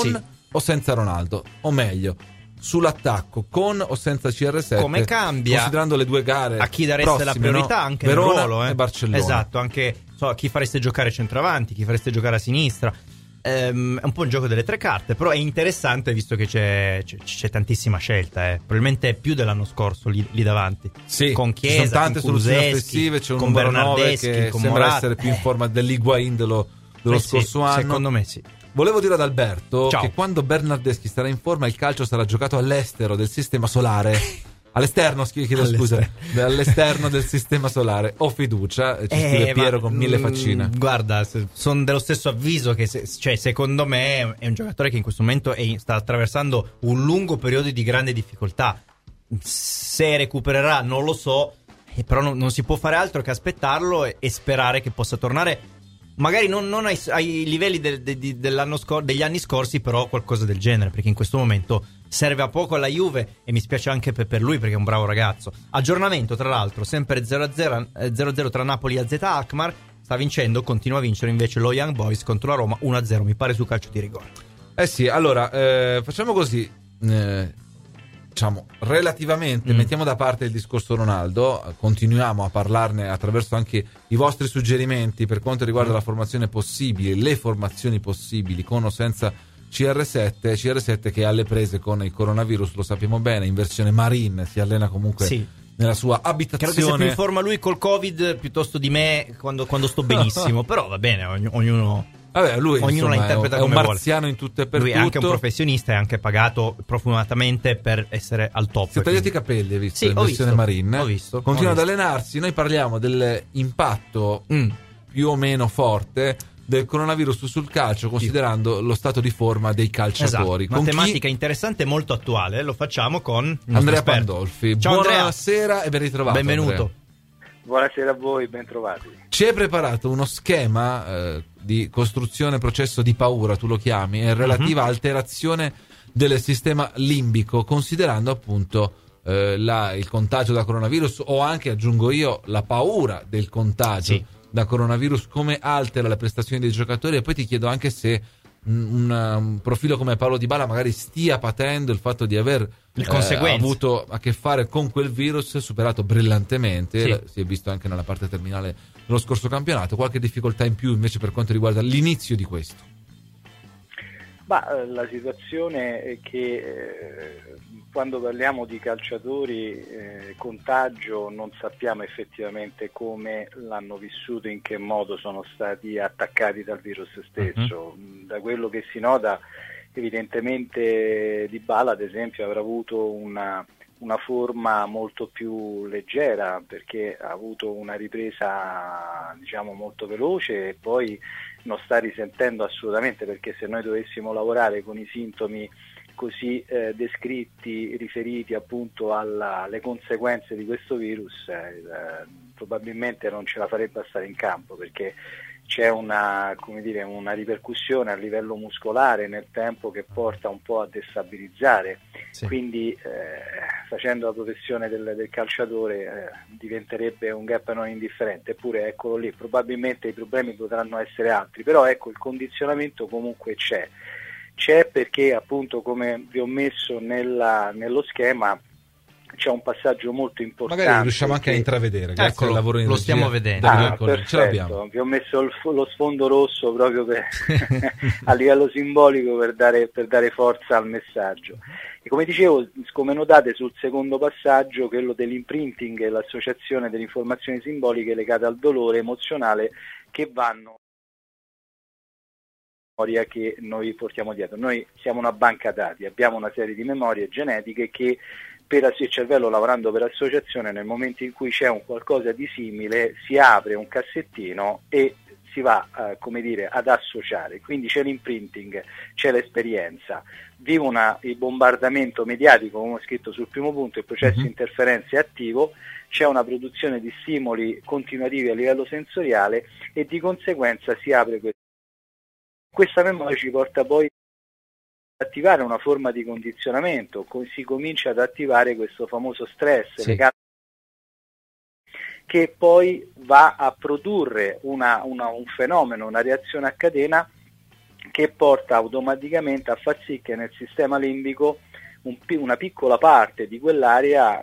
[SPEAKER 3] o senza Ronaldo, o meglio sull'attacco con o senza CR7,
[SPEAKER 4] come cambia
[SPEAKER 3] considerando le due gare
[SPEAKER 4] a chi dareste
[SPEAKER 3] prossime,
[SPEAKER 4] la priorità, no? Anche
[SPEAKER 3] Verona
[SPEAKER 4] nel ruolo,
[SPEAKER 3] e Barcellona.
[SPEAKER 4] Esatto, anche a chi fareste giocare centravanti, chi fareste giocare a sinistra. È un po' un gioco delle tre carte, però è interessante visto che c'è tantissima scelta, probabilmente più dell'anno scorso lì davanti.
[SPEAKER 3] Sì,
[SPEAKER 4] con Chiesa,
[SPEAKER 3] ci sono tante
[SPEAKER 4] con
[SPEAKER 3] soluzioni
[SPEAKER 4] Kulusevski,
[SPEAKER 3] offensive, c'è un
[SPEAKER 4] con
[SPEAKER 3] numero 9
[SPEAKER 4] Bernardeschi,
[SPEAKER 3] che
[SPEAKER 4] con
[SPEAKER 3] sembra
[SPEAKER 4] Morata.
[SPEAKER 3] essere più in forma dell'Higuaín dello scorso anno.
[SPEAKER 4] Secondo me sì.
[SPEAKER 3] Volevo dire ad Alberto
[SPEAKER 4] Ciao.
[SPEAKER 3] che quando Bernardeschi sarà in forma il calcio sarà giocato all'estero del sistema solare. All'esterno, chiedo scusa, all'esterno del sistema solare. Ho fiducia, ci scrive Piero con 1000 faccine.
[SPEAKER 4] Guarda, sono dello stesso avviso che secondo me è un giocatore che in questo momento sta attraversando un lungo periodo di grande difficoltà. Se recupererà non lo so, però non si può fare altro che aspettarlo e sperare che possa tornare. Magari non ai livelli degli anni scorsi, però qualcosa del genere, perché in questo momento serve a poco alla Juve e mi spiace anche per lui perché è un bravo ragazzo. Aggiornamento tra l'altro, sempre 0-0 tra Napoli e AZ Alkmaar. Sta vincendo, continua a vincere invece lo Young Boys contro la Roma 1-0, mi pare, su calcio di rigore.
[SPEAKER 3] Sì, allora facciamo così, diciamo relativamente mettiamo da parte il discorso Ronaldo, continuiamo a parlarne attraverso anche i vostri suggerimenti per quanto riguarda la formazione possibile, le formazioni possibili con o senza CR7 che è alle prese con il coronavirus, lo sappiamo bene, in versione Marin, si allena comunque nella sua abitazione.
[SPEAKER 4] Credo che sia più in forma lui col Covid piuttosto di me quando sto benissimo, però va bene, ognuno
[SPEAKER 3] lui
[SPEAKER 4] ognuno
[SPEAKER 3] insomma,
[SPEAKER 4] la interpreta
[SPEAKER 3] è
[SPEAKER 4] come
[SPEAKER 3] un
[SPEAKER 4] vuole.
[SPEAKER 3] marziano in tutto e per
[SPEAKER 4] lui
[SPEAKER 3] tutto.
[SPEAKER 4] È anche un professionista, è anche pagato profumatamente per essere al top.
[SPEAKER 3] Si è tagliati i capelli, hai visto?
[SPEAKER 4] Sì,
[SPEAKER 3] in
[SPEAKER 4] ho
[SPEAKER 3] versione
[SPEAKER 4] visto,
[SPEAKER 3] Marin.
[SPEAKER 4] ho visto.
[SPEAKER 3] Continua ad allenarsi. Noi parliamo dell'impatto più o meno forte del coronavirus sul calcio, considerando lo stato di forma dei calciatori.
[SPEAKER 4] Esatto. Matematica interessante e molto attuale. Lo facciamo con
[SPEAKER 3] Andrea Pandolfi.
[SPEAKER 4] Ciao,
[SPEAKER 3] buonasera
[SPEAKER 4] Andrea.
[SPEAKER 3] E ben ritrovato.
[SPEAKER 4] Benvenuto.
[SPEAKER 3] Andrea.
[SPEAKER 8] Buonasera a voi, ben trovati.
[SPEAKER 3] Ci hai preparato uno schema di costruzione processo di paura, tu lo chiami, relativa alterazione del sistema limbico, considerando appunto il contagio da coronavirus, o anche, aggiungo io, la paura del contagio da coronavirus, come altera le prestazioni dei giocatori. E poi ti chiedo anche se un profilo come Paolo Dybala magari stia patendo il fatto di aver avuto a che fare con quel virus, superato brillantemente, si è visto anche nella parte terminale dello scorso campionato, qualche difficoltà in più invece per quanto riguarda l'inizio di questo.
[SPEAKER 8] La situazione è che quando parliamo di calciatori contagio non sappiamo effettivamente come l'hanno vissuto, in che modo sono stati attaccati dal virus stesso. Da quello che si nota, evidentemente Dybala ad esempio avrà avuto una forma molto più leggera, perché ha avuto una ripresa diciamo molto veloce e poi non sta risentendo assolutamente, perché se noi dovessimo lavorare con i sintomi così descritti, riferiti appunto alle conseguenze di questo virus, probabilmente non ce la farebbe a stare in campo, perché c'è una ripercussione a livello muscolare nel tempo che porta un po' a destabilizzare. Quindi facendo la professione del calciatore diventerebbe un gap non indifferente. Eppure eccolo lì, probabilmente i problemi potranno essere altri, però ecco, il condizionamento comunque c'è perché appunto, come vi ho messo nello schema, c'è un passaggio molto importante.
[SPEAKER 3] Magari riusciamo anche a intravedere, grazie al lavoro in
[SPEAKER 4] lo
[SPEAKER 3] regia.
[SPEAKER 4] Stiamo vedendo.
[SPEAKER 3] Ce l'abbiamo.
[SPEAKER 8] Vi ho messo lo sfondo rosso proprio a livello simbolico per dare forza al messaggio. E come dicevo, come notate sul secondo passaggio, quello dell'imprinting e l'associazione delle informazioni simboliche legate al dolore emozionale che vanno che noi portiamo dietro. Noi siamo una banca dati, abbiamo una serie di memorie genetiche che per il cervello, lavorando per associazione, nel momento in cui c'è un qualcosa di simile si apre un cassettino e si va ad associare. Quindi c'è l'imprinting, c'è l'esperienza, vivo il bombardamento mediatico, come ho scritto sul primo punto, il processo interferenza è attivo, c'è una produzione di stimoli continuativi a livello sensoriale e di conseguenza si apre questa memoria, ci porta poi ad attivare una forma di condizionamento, si comincia ad attivare questo famoso stress legato, che poi va a produrre un fenomeno, una reazione a catena che porta automaticamente a far sì che nel sistema limbico una piccola parte di quell'area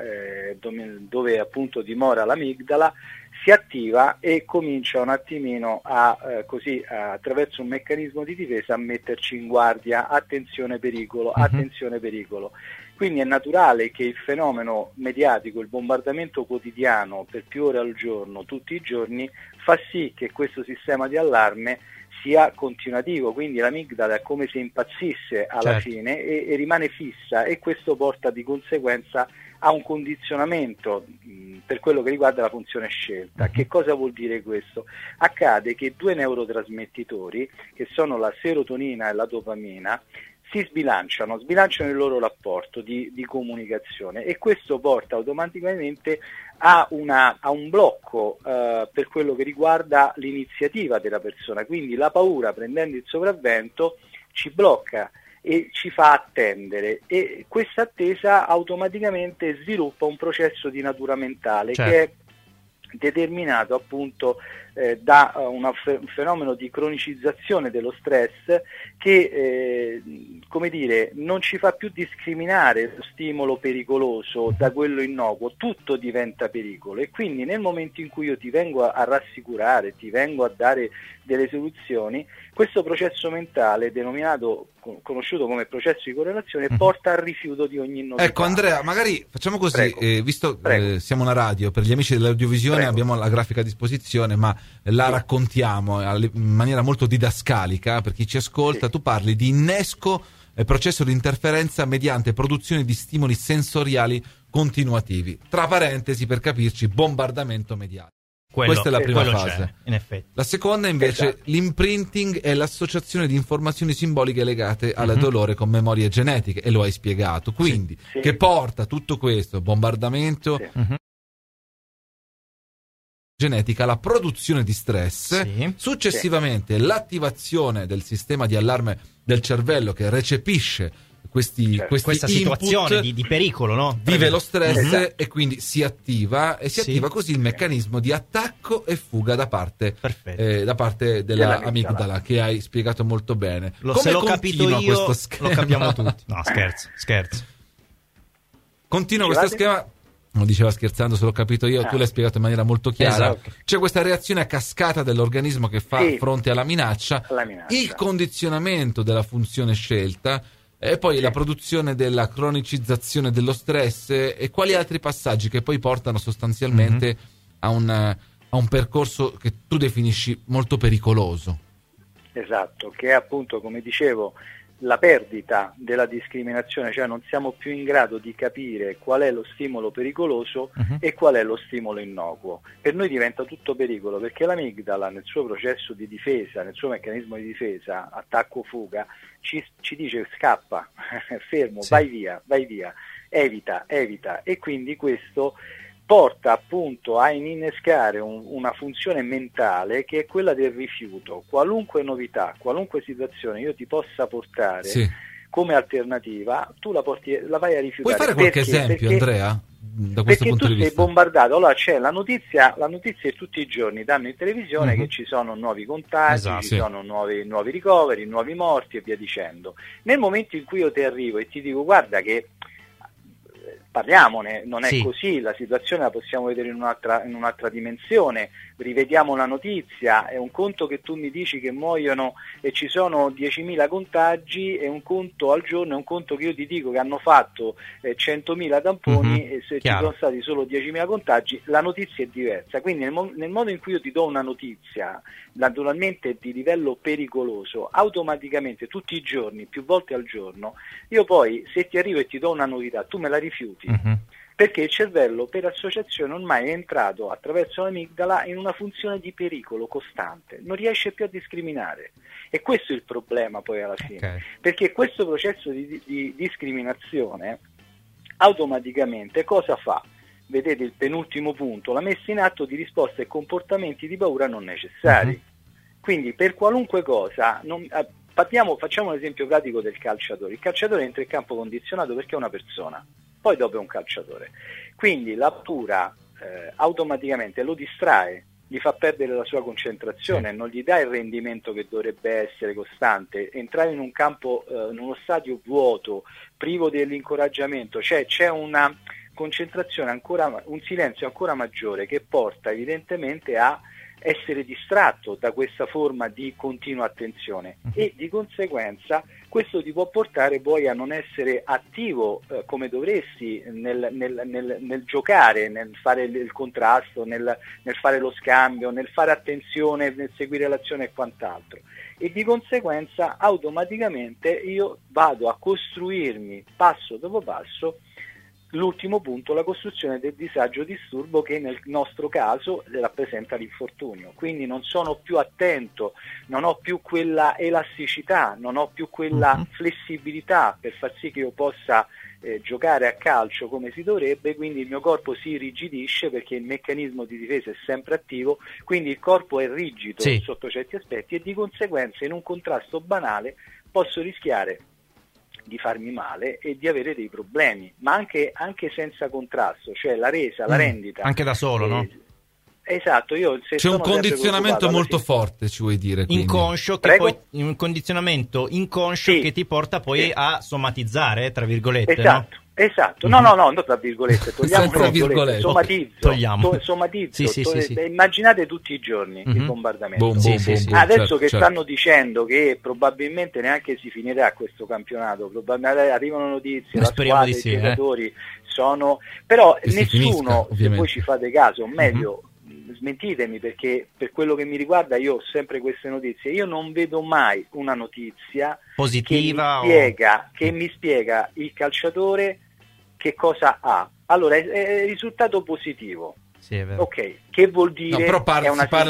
[SPEAKER 8] dove appunto dimora l'amigdala si attiva e comincia un attimino attraverso un meccanismo di difesa a metterci in guardia, attenzione pericolo, attenzione pericolo. Quindi è naturale che il fenomeno mediatico, il bombardamento quotidiano per più ore al giorno, tutti i giorni, fa sì che questo sistema di allarme sia continuativo, quindi l'amigdala è come se impazzisse alla fine e rimane fissa, e questo porta di conseguenza a un condizionamento per quello che riguarda la funzione scelta. Che cosa vuol dire questo? Accade che due neurotrasmettitori, che sono la serotonina e la dopamina, si sbilanciano il loro rapporto di comunicazione, e questo porta automaticamente a un blocco per quello che riguarda l'iniziativa della persona. Quindi la paura, prendendo il sopravvento, ci blocca e ci fa attendere, e questa attesa automaticamente sviluppa un processo di natura mentale che è determinato appunto da un fenomeno di cronicizzazione dello stress che non ci fa più discriminare lo stimolo pericoloso da quello innocuo, tutto diventa pericolo, e quindi nel momento in cui io ti vengo a rassicurare, ti vengo a dare delle soluzioni, questo processo mentale conosciuto come processo di correlazione porta al rifiuto di ogni novità.
[SPEAKER 3] Ecco Andrea, magari facciamo così, visto che siamo una radio, per gli amici dell'audiovisione abbiamo la grafica a disposizione, ma la raccontiamo in maniera molto didascalica per chi ci ascolta. Tu parli di innesco e processo di interferenza mediante produzione di stimoli sensoriali continuativi, tra parentesi, per capirci, bombardamento mediatico. Questa è la prima fase.
[SPEAKER 4] In effetti.
[SPEAKER 3] La seconda invece, l'imprinting è l'associazione di informazioni simboliche legate al dolore con memorie genetiche, e lo hai spiegato. Quindi, che porta tutto questo bombardamento genetica alla produzione di stress, successivamente l'attivazione del sistema di allarme del cervello che recepisce questa
[SPEAKER 4] situazione di pericolo, no?
[SPEAKER 3] Vive lo stress e quindi si attiva così il meccanismo di attacco e fuga da parte della amigdala, che hai spiegato molto bene.
[SPEAKER 4] Se l'ho capito io, lo capiamo tutti. No, scherzo.
[SPEAKER 3] Continua questo schema. Non diceva scherzando, se l'ho capito io, tu l'hai spiegato in maniera molto chiara. C'è questa reazione a cascata dell'organismo che fa fronte alla minaccia, il condizionamento della funzione scelta, e poi la produzione della cronicizzazione dello stress, e quali altri passaggi che poi portano sostanzialmente a un percorso che tu definisci molto pericoloso.
[SPEAKER 8] Esatto, che è appunto, come dicevo, la perdita della discriminazione, cioè non siamo più in grado di capire qual è lo stimolo pericoloso e qual è lo stimolo innocuo. Per noi diventa tutto pericolo, perché l'amigdala nel suo processo di difesa, nel suo meccanismo di difesa, attacco-fuga, ci dice scappa, fermo, vai via, evita, e quindi questo porta appunto a innescare una funzione mentale che è quella del rifiuto. Qualunque novità, qualunque situazione io ti possa portare come alternativa, tu la vai a rifiutare.
[SPEAKER 3] Puoi fare qualche esempio, Andrea? Da questo punto di vista?
[SPEAKER 8] Perché tu sei bombardato. Allora c'è la notizia tutti i giorni danno in televisione che ci sono nuovi contagi, ci sono nuovi ricoveri, nuovi morti e via dicendo. Nel momento in cui io ti arrivo e ti dico guarda che parliamone, non è così, la situazione la possiamo vedere in un'altra dimensione, rivediamo la notizia, è un conto che tu mi dici che muoiono e ci sono 10.000 contagi, e un conto al giorno, è un conto che io ti dico che hanno fatto 100.000 tamponi e se ci sono stati solo 10.000 contagi, la notizia è diversa. Quindi nel modo in cui io ti do una notizia, naturalmente di livello pericoloso, automaticamente tutti i giorni, più volte al giorno, io poi se ti arrivo e ti do una novità, tu me la rifiuti. Perché il cervello per associazione ormai è entrato attraverso l'amigdala in una funzione di pericolo costante, non riesce più a discriminare, e questo è il problema poi alla fine, perché questo processo di discriminazione automaticamente cosa fa? Vedete il penultimo punto, la messa in atto di risposte e comportamenti di paura non necessari. Quindi per qualunque cosa, facciamo un esempio pratico del calciatore. Il calciatore entra in campo condizionato perché è una persona, poi dopo è un calciatore. Quindi la paura automaticamente lo distrae gli fa perdere la sua concentrazione, non gli dà il rendimento che dovrebbe essere costante. Entrare in un campo, in uno stadio vuoto, privo dell'incoraggiamento, cioè c'è una concentrazione un silenzio ancora maggiore che porta evidentemente a essere distratto da questa forma di continua attenzione, e di conseguenza questo ti può portare poi a non essere attivo come dovresti nel giocare, nel fare il contrasto, nel fare lo scambio, nel fare attenzione, nel seguire l'azione e quant'altro, e di conseguenza automaticamente io vado a costruirmi passo dopo passo l'ultimo punto, la costruzione del disagio disturbo, che nel nostro caso rappresenta l'infortunio. Quindi non sono più attento, non ho più quella elasticità, non ho più quella flessibilità per far sì che io possa giocare a calcio come si dovrebbe, quindi il mio corpo si irrigidisce perché il meccanismo di difesa è sempre attivo, quindi il corpo è rigido sotto certi aspetti, e di conseguenza in un contrasto banale posso rischiare di farmi male e di avere dei problemi, ma anche senza contrasto, cioè la resa, la rendita.
[SPEAKER 4] Anche da solo, no?
[SPEAKER 8] Esatto,
[SPEAKER 3] c'è un condizionamento molto forte, ci vuoi dire? Quindi.
[SPEAKER 4] Inconscio, che poi, un condizionamento inconscio che ti porta poi a somatizzare, tra virgolette.
[SPEAKER 8] Esatto.
[SPEAKER 4] No?
[SPEAKER 8] Esatto, no, tra virgolette, togliamo
[SPEAKER 3] tra virgolette.
[SPEAKER 8] somatizzo, immaginate tutti i giorni il bombardamento.
[SPEAKER 3] Adesso
[SPEAKER 8] che stanno dicendo che probabilmente neanche si finirà questo campionato, probabilmente arrivano notizie, la squadra, i giocatori sono, però nessuno, se voi ci fate caso, o meglio, smentitemi, perché per quello che mi riguarda io ho sempre queste notizie, io non vedo mai una notizia
[SPEAKER 4] positiva
[SPEAKER 8] che mi spiega il calciatore che cosa ha. Allora è risultato positivo.
[SPEAKER 4] Sì, è vero.
[SPEAKER 8] Ok, che vuol dire?
[SPEAKER 3] Però
[SPEAKER 8] è un
[SPEAKER 3] si parla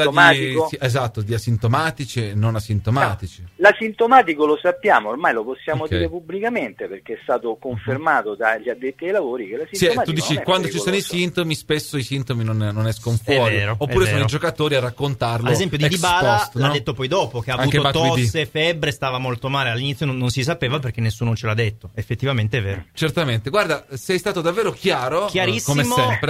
[SPEAKER 3] di asintomatici e non asintomatici.
[SPEAKER 8] No, l'asintomatico lo sappiamo, ormai lo possiamo dire pubblicamente, perché è stato confermato dagli addetti ai lavori che l'asintomatico
[SPEAKER 3] tu dici quando ci sono i sintomi, spesso i sintomi non escono fuori, oppure sono i giocatori a raccontarlo.
[SPEAKER 4] Ad esempio di Dybala
[SPEAKER 3] post,
[SPEAKER 4] l'ha detto poi dopo, che ha avuto tosse, febbre, stava molto male, all'inizio non si sapeva perché nessuno ce l'ha detto. Effettivamente è vero.
[SPEAKER 3] Certamente, guarda, sei stato davvero
[SPEAKER 4] chiarissimo,
[SPEAKER 3] come sempre,
[SPEAKER 4] e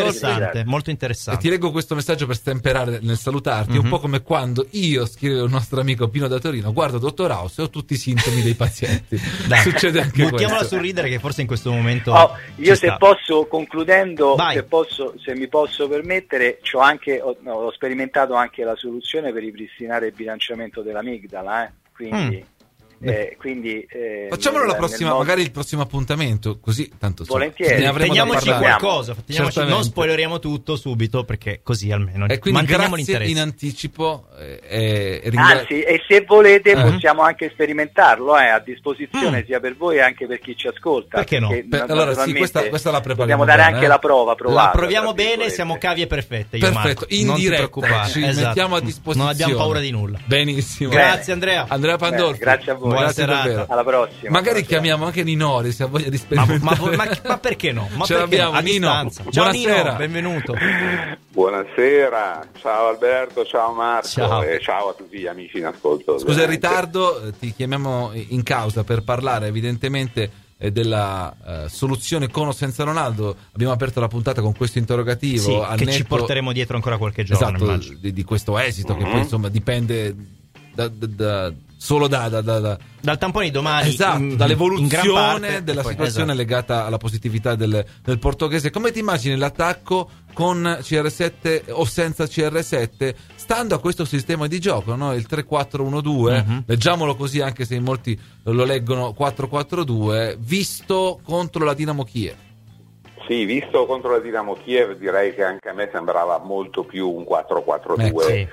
[SPEAKER 4] molto interessante.
[SPEAKER 3] E ti leggo questo messaggio per stemperare nel salutarti, un po' come quando io, scrive il nostro amico Pino da Torino, guardo Dottor House e ho tutti i sintomi dei pazienti. Succede anche
[SPEAKER 4] buttiamola
[SPEAKER 3] questo.
[SPEAKER 4] sul ridere, che forse in questo momento
[SPEAKER 8] io se posso, concludendo, se mi posso permettere, ho sperimentato anche la soluzione per ripristinare il bilanciamento dell'amigdala, quindi
[SPEAKER 3] facciamolo magari il prossimo appuntamento, così tanto
[SPEAKER 8] volentieri,
[SPEAKER 3] ne avremo
[SPEAKER 4] teniamoci
[SPEAKER 3] da
[SPEAKER 4] qualcosa, non spoileriamo tutto subito, perché così almeno
[SPEAKER 3] e quindi
[SPEAKER 4] manteniamo
[SPEAKER 3] grazie
[SPEAKER 4] l'interesse
[SPEAKER 3] in anticipo,
[SPEAKER 8] anzi, e se volete possiamo anche sperimentarlo, a disposizione sia per voi e anche per chi ci ascolta,
[SPEAKER 4] perché no?
[SPEAKER 3] Allora questa la prepariamo,
[SPEAKER 8] dobbiamo dare anche la prova,
[SPEAKER 4] la proviamo bene, siamo cavie perfette,
[SPEAKER 3] perfetto, in diretta ci mettiamo a disposizione,
[SPEAKER 4] non abbiamo paura di nulla.
[SPEAKER 3] Benissimo,
[SPEAKER 4] grazie Andrea
[SPEAKER 3] Pandolfi,
[SPEAKER 8] grazie a voi.
[SPEAKER 4] Buona serata.
[SPEAKER 8] Alla prossima.
[SPEAKER 3] Magari chiamiamo anche Ninori se ha voglia di sperimentare.
[SPEAKER 4] Ma perché no?
[SPEAKER 3] Ce l'abbiamo,
[SPEAKER 4] a
[SPEAKER 3] Nino.
[SPEAKER 4] Distanza. Ciao
[SPEAKER 3] Buonasera.
[SPEAKER 4] Nino, benvenuto.
[SPEAKER 9] Buonasera, ciao Alberto, ciao Marco e ciao a tutti gli amici in ascolto.
[SPEAKER 3] Scusa il ritardo, ti chiamiamo in causa per parlare evidentemente della soluzione con o senza Ronaldo. Abbiamo aperto la puntata con questo interrogativo
[SPEAKER 4] che ci porteremo dietro ancora qualche giorno,
[SPEAKER 3] di questo esito che poi insomma dipende solo dal
[SPEAKER 4] tampone di domani,
[SPEAKER 3] dall'evoluzione della situazione legata alla positività del portoghese. Come ti immagini l'attacco con CR7 o senza CR7, stando a questo sistema di gioco, no? Il 3-4-1-2, leggiamolo così, anche se in molti lo leggono 4-4-2, visto contro la Dinamo Kiev?
[SPEAKER 9] Sì, visto contro la Dinamo Kiev direi che anche a me sembrava molto più un 4-4-2.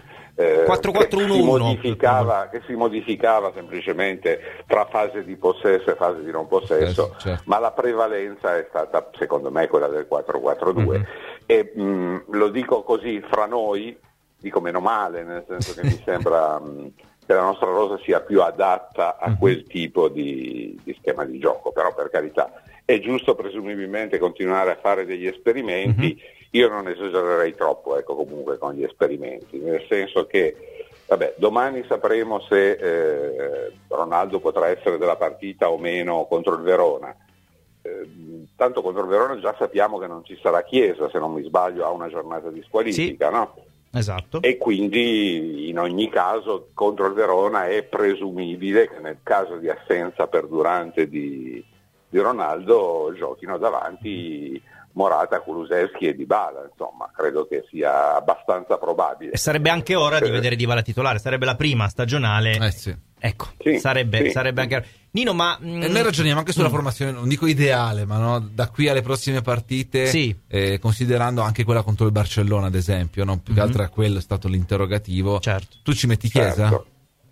[SPEAKER 4] 4-4-1-1
[SPEAKER 9] che si modificava semplicemente tra fase di possesso e fase di non possesso, certo. Ma la prevalenza è stata secondo me quella del 4-4-2 e lo dico così fra noi, dico meno male, nel senso che mi sembra che la nostra rosa sia più adatta a quel tipo di schema di gioco, però per carità è giusto presumibilmente continuare a fare degli esperimenti. Io non esagererei troppo, comunque con gli esperimenti, nel senso che domani sapremo se Ronaldo potrà essere della partita o meno contro il Verona. Tanto contro il Verona già sappiamo che non ci sarà Chiesa, se non mi sbaglio, a una giornata di squalifica, no?
[SPEAKER 4] Esatto.
[SPEAKER 9] E quindi in ogni caso contro il Verona è presumibile che nel caso di assenza perdurante di Ronaldo giochino davanti Morata, Kulusevski e Dybala, insomma credo che sia abbastanza probabile.
[SPEAKER 4] E sarebbe anche ora di vedere Dybala titolare, sarebbe la prima stagionale.
[SPEAKER 3] Sì.
[SPEAKER 4] Ecco,
[SPEAKER 9] sì,
[SPEAKER 4] sarebbe anche Nino, ma
[SPEAKER 3] e noi ragioniamo anche sulla formazione, non dico ideale, ma no, da qui alle prossime partite, considerando anche quella contro il Barcellona ad esempio, no? Più che altro a quello è stato l'interrogativo.
[SPEAKER 4] Certo.
[SPEAKER 3] Tu ci metti Chiesa?
[SPEAKER 9] Certo.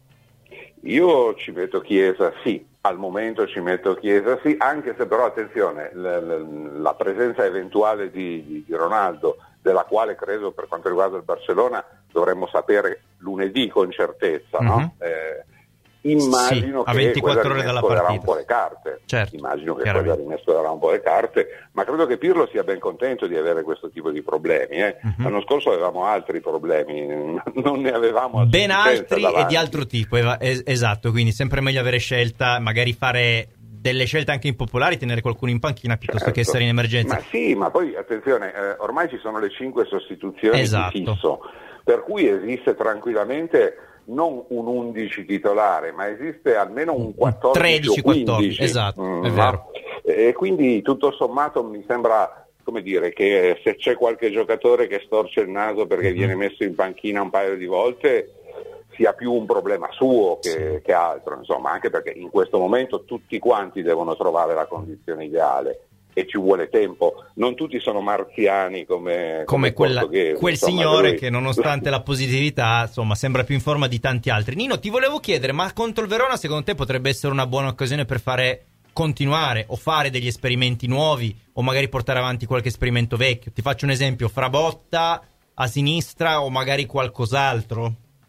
[SPEAKER 9] Io ci metto Chiesa, sì. Al momento ci metto Chiesa, sì, anche se però attenzione, la presenza eventuale di Ronaldo, della quale credo per quanto riguarda il Barcellona dovremmo sapere lunedì con certezza, no? Immagino
[SPEAKER 4] a
[SPEAKER 9] che
[SPEAKER 4] 24 ore dalla partita
[SPEAKER 9] darà un po' le carte.
[SPEAKER 4] Certo,
[SPEAKER 9] Immagino che quella rimesco darà un po' le carte, ma credo che Pirlo sia ben contento di avere questo tipo di problemi. L'anno scorso avevamo altri problemi, non ne avevamo
[SPEAKER 4] ben altri
[SPEAKER 9] davanti.
[SPEAKER 4] E di altro tipo, esatto, quindi sempre meglio avere scelta, magari fare delle scelte anche impopolari, tenere qualcuno in panchina piuttosto che essere in emergenza.
[SPEAKER 9] Ma sì, ma poi attenzione, ormai ci sono le 5 sostituzioni di fisso, per cui esiste tranquillamente non un 11 titolare, ma esiste almeno un 14
[SPEAKER 4] 13,
[SPEAKER 9] o 15.
[SPEAKER 4] 14, esatto, è vero.
[SPEAKER 9] E quindi tutto sommato mi sembra, come dire, che se c'è qualche giocatore che storce il naso perché viene messo in panchina un paio di volte sia più un problema suo che altro, insomma, anche perché in questo momento tutti quanti devono trovare la condizione ideale e ci vuole tempo, non tutti sono marziani come
[SPEAKER 4] quel
[SPEAKER 9] insomma,
[SPEAKER 4] signore
[SPEAKER 9] lui...
[SPEAKER 4] che nonostante la positività insomma sembra più in forma di tanti altri. Nino, ti volevo chiedere, ma contro il Verona secondo te potrebbe essere una buona occasione per continuare o fare degli esperimenti nuovi o magari portare avanti qualche esperimento vecchio? Ti faccio un esempio, Frabotta a sinistra o magari qualcos'altro?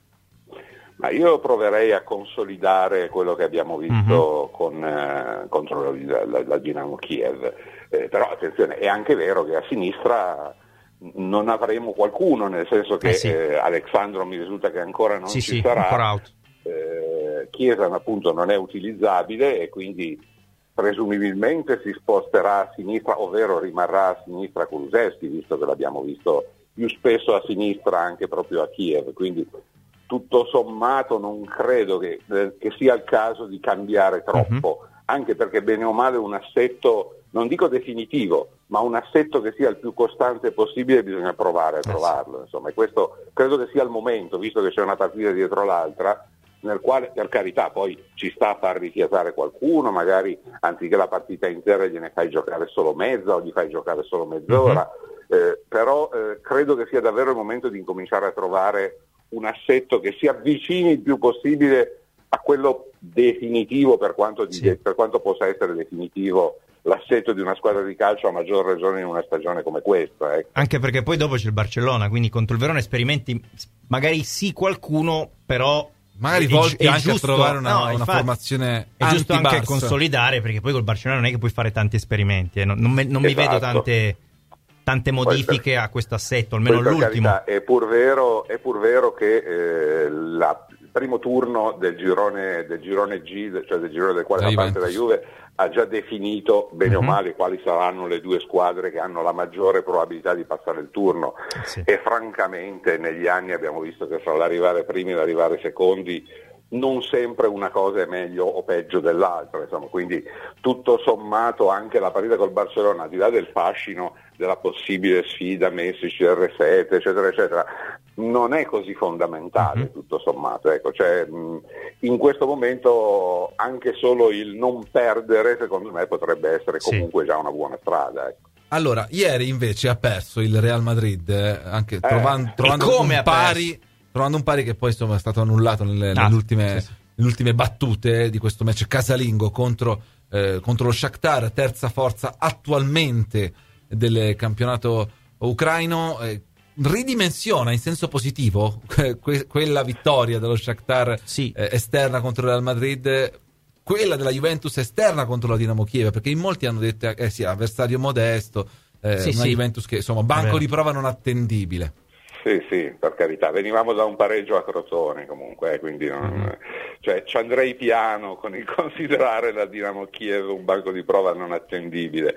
[SPEAKER 9] Ma io proverei a consolidare quello che abbiamo visto contro la Dinamo Kiev, però attenzione, è anche vero che a sinistra non avremo qualcuno, nel senso che Alexandro mi risulta che ancora non ci sarà,
[SPEAKER 4] ancora out.
[SPEAKER 9] Chiesa appunto non è utilizzabile e quindi presumibilmente si sposterà a sinistra, ovvero rimarrà a sinistra Kulusevski, visto che l'abbiamo visto più spesso a sinistra anche proprio a Kiev, quindi tutto sommato non credo che sia il caso di cambiare troppo, anche perché bene o male un assetto, non dico definitivo, ma un assetto che sia il più costante possibile bisogna provare a trovarlo, insomma, e questo credo che sia il momento, visto che c'è una partita dietro l'altra, nel quale per carità poi ci sta a far rifiatare qualcuno, magari anziché la partita intera gliene fai giocare solo mezza o gli fai giocare solo mezz'ora, però credo che sia davvero il momento di incominciare a trovare un assetto che si avvicini il più possibile a quello definitivo, per quanto possa essere definitivo l'assetto di una squadra di calcio, a maggior ragione in una stagione come questa.
[SPEAKER 4] Anche perché poi dopo c'è il Barcellona, quindi contro il Verona esperimenti magari qualcuno, però
[SPEAKER 3] magari volti anche
[SPEAKER 4] giusto,
[SPEAKER 3] a trovare una formazione
[SPEAKER 4] è giusto
[SPEAKER 3] anti-Barça.
[SPEAKER 4] Anche consolidare, perché poi col Barcellona non è che puoi fare tanti esperimenti, non mi vedo tante modifiche a questo assetto, almeno l'ultimo.
[SPEAKER 9] Carità, è pur vero che il primo turno del girone G, cioè del girone del quale fa parte la Juve, ha già definito bene o male quali saranno le due squadre che hanno la maggiore probabilità di passare il turno, e francamente negli anni abbiamo visto che fra l'arrivare primi e l'arrivare secondi non sempre una cosa è meglio o peggio dell'altra, insomma, quindi tutto sommato anche la partita col Barcellona, al di là del fascino della possibile sfida Messi, CR7 eccetera eccetera, non è così fondamentale tutto sommato, cioè, in questo momento anche solo il non perdere secondo me potrebbe essere comunque già una buona strada.
[SPEAKER 3] Allora, ieri invece ha perso il Real Madrid, anche trovando un pari che poi insomma è stato annullato nelle ultime battute di questo match casalingo contro lo Shakhtar, terza forza attualmente del campionato ucraino. Ridimensiona in senso positivo quella vittoria dello Shakhtar esterna contro il Real Madrid, quella della Juventus esterna contro la Dinamo Kiev, perché in molti hanno detto avversario modesto, una Juventus che insomma banco di prova non attendibile.
[SPEAKER 9] Sì, per carità, venivamo da un pareggio a Crotone comunque, quindi cioè, ci andrei piano con il considerare la Dinamo Kiev un banco di prova non attendibile.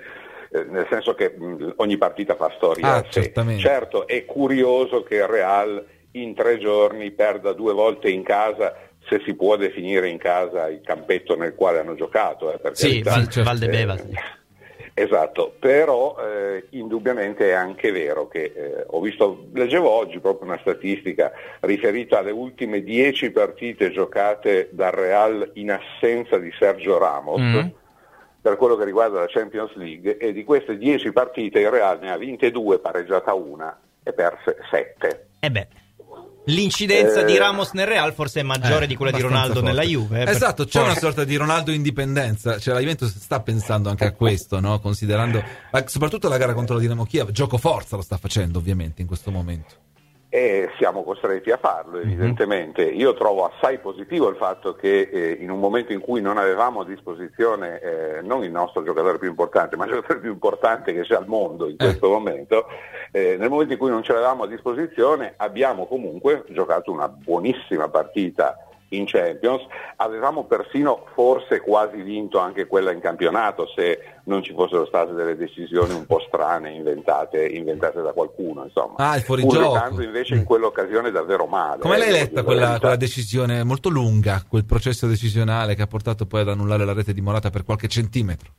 [SPEAKER 9] nel senso che ogni partita fa storia a sé. Certo, è curioso che il Real in 3 giorni perda 2 volte in casa, se si può definire in casa il campetto nel quale hanno giocato.
[SPEAKER 4] Sì, Valdebeba.
[SPEAKER 9] Esatto, però indubbiamente è anche vero che leggevo oggi proprio una statistica riferita alle ultime 10 partite giocate dal Real in assenza di Sergio Ramos, per quello che riguarda la Champions League, e di queste 10 partite il Real ne ha vinte 2, pareggiata 1 e perse 7.
[SPEAKER 4] L'incidenza di Ramos nel Real forse è maggiore di quella di Ronaldo nella Juve.
[SPEAKER 3] Esatto, c'è una sorta di Ronaldo indipendenza, cioè la Juventus sta pensando anche a questo, no? Considerando soprattutto la gara contro la Dinamo Kiev, gioco forza lo sta facendo ovviamente in questo momento.
[SPEAKER 9] E siamo costretti a farlo, evidentemente. Io trovo assai positivo il fatto che in un momento in cui non avevamo a disposizione non il nostro giocatore più importante, ma il giocatore più importante che c'è al mondo in questo momento, nel momento in cui non ce l'avevamo a disposizione abbiamo comunque giocato una buonissima partita in Champions, avevamo persino forse quasi vinto anche quella in campionato se non ci fossero state delle decisioni un po' strane inventate da qualcuno, insomma.
[SPEAKER 3] Il fuorigioco.
[SPEAKER 9] Giocando invece in quell'occasione davvero male.
[SPEAKER 3] Come l'hai letta quella decisione molto lunga, quel processo decisionale che ha portato poi ad annullare la rete di Morata per qualche centimetro?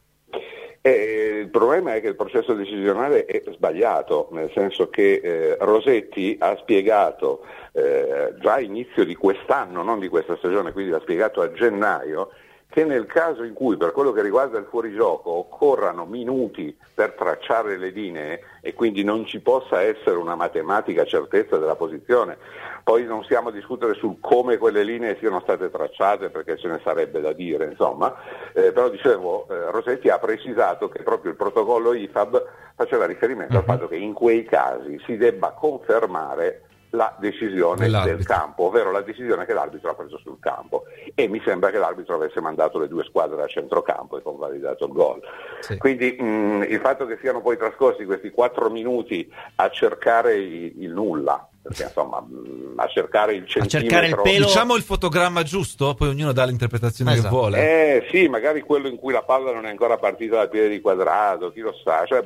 [SPEAKER 9] Il problema è che il processo decisionale è sbagliato, nel senso che Rossetti ha spiegato già a inizio di quest'anno, non di questa stagione, quindi l'ha spiegato a gennaio, che nel caso in cui per quello che riguarda il fuorigioco occorrano minuti per tracciare le linee e quindi non ci possa essere una matematica certezza della posizione, poi non stiamo a discutere sul come quelle linee siano state tracciate perché ce ne sarebbe da dire, insomma, però dicevo, Rossetti ha precisato che proprio il protocollo IFAB faceva riferimento al fatto che in quei casi si debba confermare la decisione del campo, ovvero la decisione che l'arbitro ha preso sul campo, e mi sembra che l'arbitro avesse mandato le 2 squadre a centrocampo e convalidato il gol. Quindi il fatto che siano poi trascorsi questi 4 minuti a cercare il nulla, perché insomma a cercare il centimetro,
[SPEAKER 4] cercare il pelo,
[SPEAKER 3] diciamo il fotogramma giusto, poi ognuno dà l'interpretazione che vuole.
[SPEAKER 9] Sì, magari quello in cui la palla non è ancora partita dal piede di Quadrado, chi lo sa, cioè,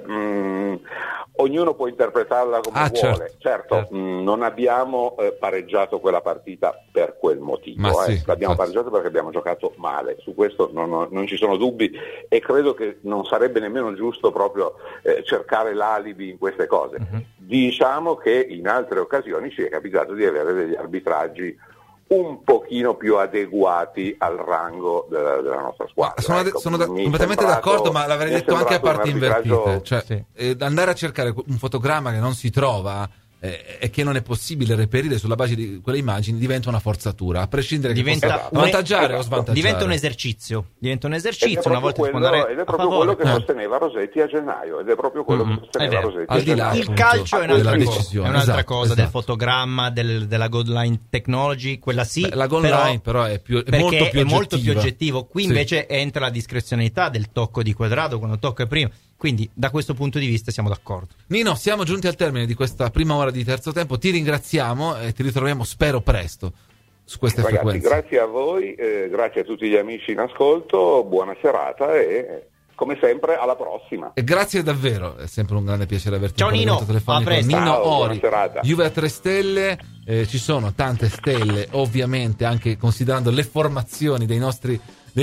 [SPEAKER 9] ognuno può interpretarla come vuole. Certo. Non abbiamo pareggiato quella partita per quel motivo, l'abbiamo pareggiato perché abbiamo giocato male, su questo non ci sono dubbi, e credo che non sarebbe nemmeno giusto proprio cercare l'alibi in queste cose. Diciamo che in altre occasioni ci è capitato di avere degli arbitraggi un pochino più adeguati al rango della nostra squadra.
[SPEAKER 3] Sono completamente d'accordo, ma l'avrei detto anche a parti invertite, cioè, andare a cercare un fotogramma che non si trova e che non è possibile reperire sulla base di quelle immagini diventa una forzatura, a prescindere che possa avvantaggiare o svantaggiare.
[SPEAKER 4] Diventa un esercizio una volta
[SPEAKER 9] ed è proprio quello che sosteneva Rossetti a gennaio, ed è proprio quello che sosteneva Rossetti a gennaio.
[SPEAKER 4] Il calcio è un'altra cosa, del fotogramma, della goal line technology, quella sì.
[SPEAKER 3] La goal line però è molto più oggettivo.
[SPEAKER 4] Qui invece entra la discrezionalità del tocco di Quadrado quando tocca prima. Quindi da questo punto di vista siamo d'accordo.
[SPEAKER 3] Nino, siamo giunti al termine di questa prima ora di terzo tempo, ti ringraziamo e ti ritroviamo spero presto su queste frequenze.
[SPEAKER 9] Grazie a voi, grazie a tutti gli amici in ascolto, buona serata e come sempre alla prossima.
[SPEAKER 3] E grazie davvero, è sempre un grande piacere averti.
[SPEAKER 4] Ciao Nino,
[SPEAKER 3] Nino Ori, Juve a 3 stelle, ci sono tante stelle ovviamente anche considerando le formazioni dei nostri